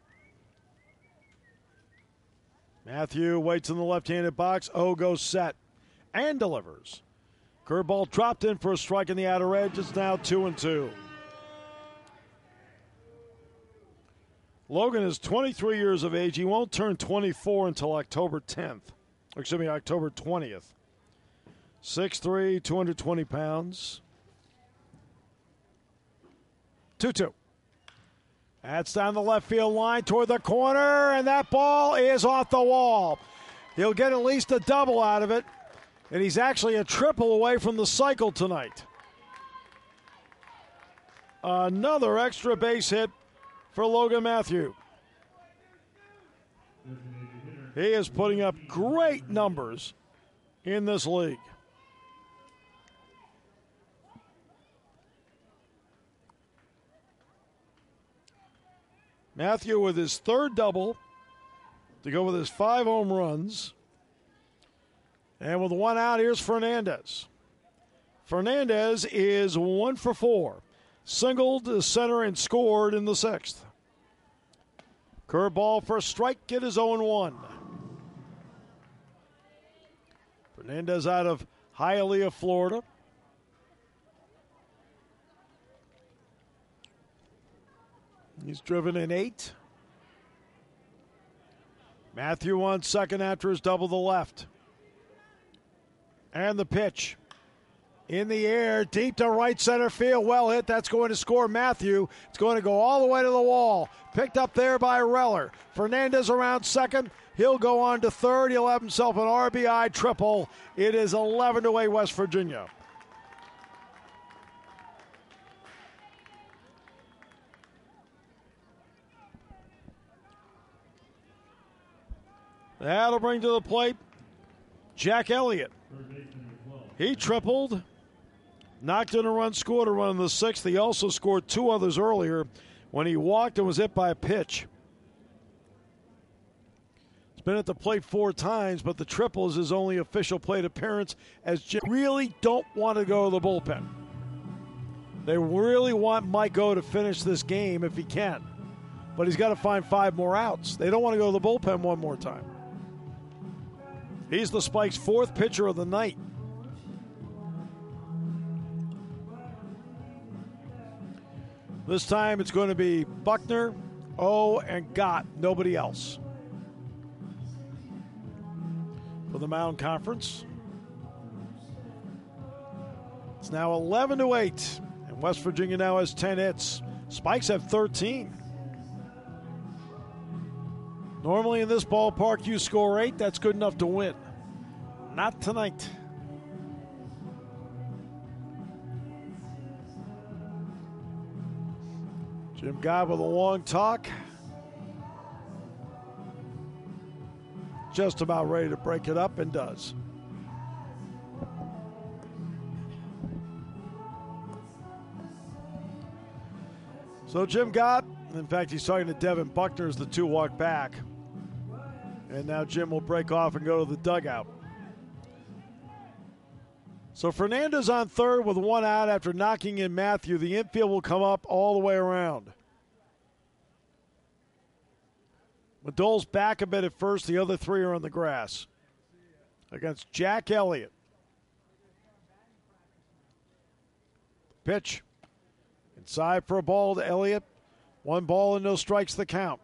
Matthew waits in the left-handed box. O goes set and delivers. Curveball dropped in for a strike in the outer edge. It's now 2-2. Logan is 23 years of age. He won't turn 24 until October 10th. Excuse me, October 20th. 6'3", 220 pounds. 2-2. That's down the left field line toward the corner, and that ball is off the wall. He'll get at least a double out of it, and he's actually a triple away from the cycle tonight. Another extra base hit for Logan Matthew. He is putting up great numbers in this league. Matthew with his 3rd double to go with his 5 home runs. And with 1 out, here's Fernandez. Fernandez is 1 for 4. Singled to center and scored in the 6th. Curveball for a strike. It is 0-1. Fernandez out of Hialeah, Florida. He's driven in 8. Matthew on second after his double to the left. And the pitch. In the air, deep to right center field. Well hit. That's going to score Matthew. It's going to go all the way to the wall. Picked up there by Reller. Fernandez around second. He'll go on to third. He'll have himself an RBI triple. It is 11-8 West Virginia. That'll bring to the plate Jack Elliott. He tripled, knocked in a run, scored a run in the 6th. He also scored 2 others earlier when he walked and was hit by a pitch. He's been at the plate 4 times, but the triple is his only official plate appearance, as Jim really don't want to go to the bullpen. They really want Mike O to finish this game if he can, but he's got to find 5 more outs. They don't want to go to the bullpen one more time. He's the Spikes' 4th pitcher of the night. This time it's going to be Buckner, O, and Gott. Nobody else. For the Mound Conference. It's now 11-8. And West Virginia now has 10 hits. Spikes have 13. Normally in this ballpark you score 8. That's good enough to win. Not tonight. Jim Gott with a long talk. Just about ready to break it up and does. So Jim Gott, in fact, he's talking to Devin Buckner as the two walk back. And now Jim will break off and go to the dugout. So Fernandez on third with one out after knocking in Matthew. The infield will come up all the way around. Madole's back a bit at first. The other three are on the grass against Jack Elliott. Pitch. Inside for a ball to Elliott. 1 ball and no strikes the count.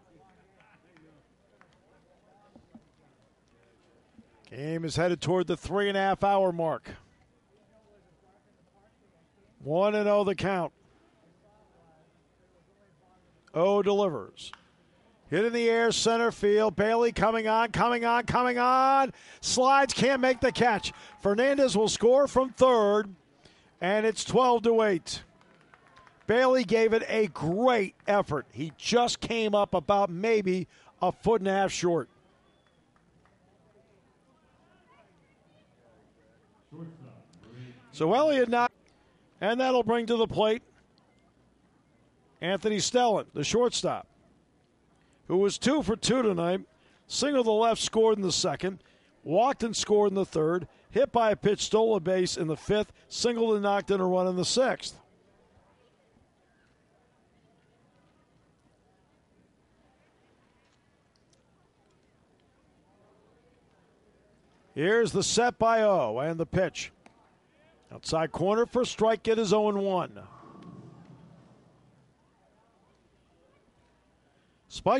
Game is headed toward the 3.5-hour mark. 1-0 the count. O delivers. Hit in the air, center field. Bailey coming on. Slides, can't make the catch. Fernandez will score from third, and it's 12-8. Bailey gave it a great effort. He just came up about maybe a foot and a half short. So Elliott not, and that'll bring to the plate Anthony Stellan, the shortstop, who was 2 for 2 tonight. Single to left, scored in the second. Walked and scored in the third. Hit by a pitch, stole a base in the fifth. Singled and knocked in a run in the sixth. Here's the set by O and the pitch. Outside corner for strike, it is 0-1. Spike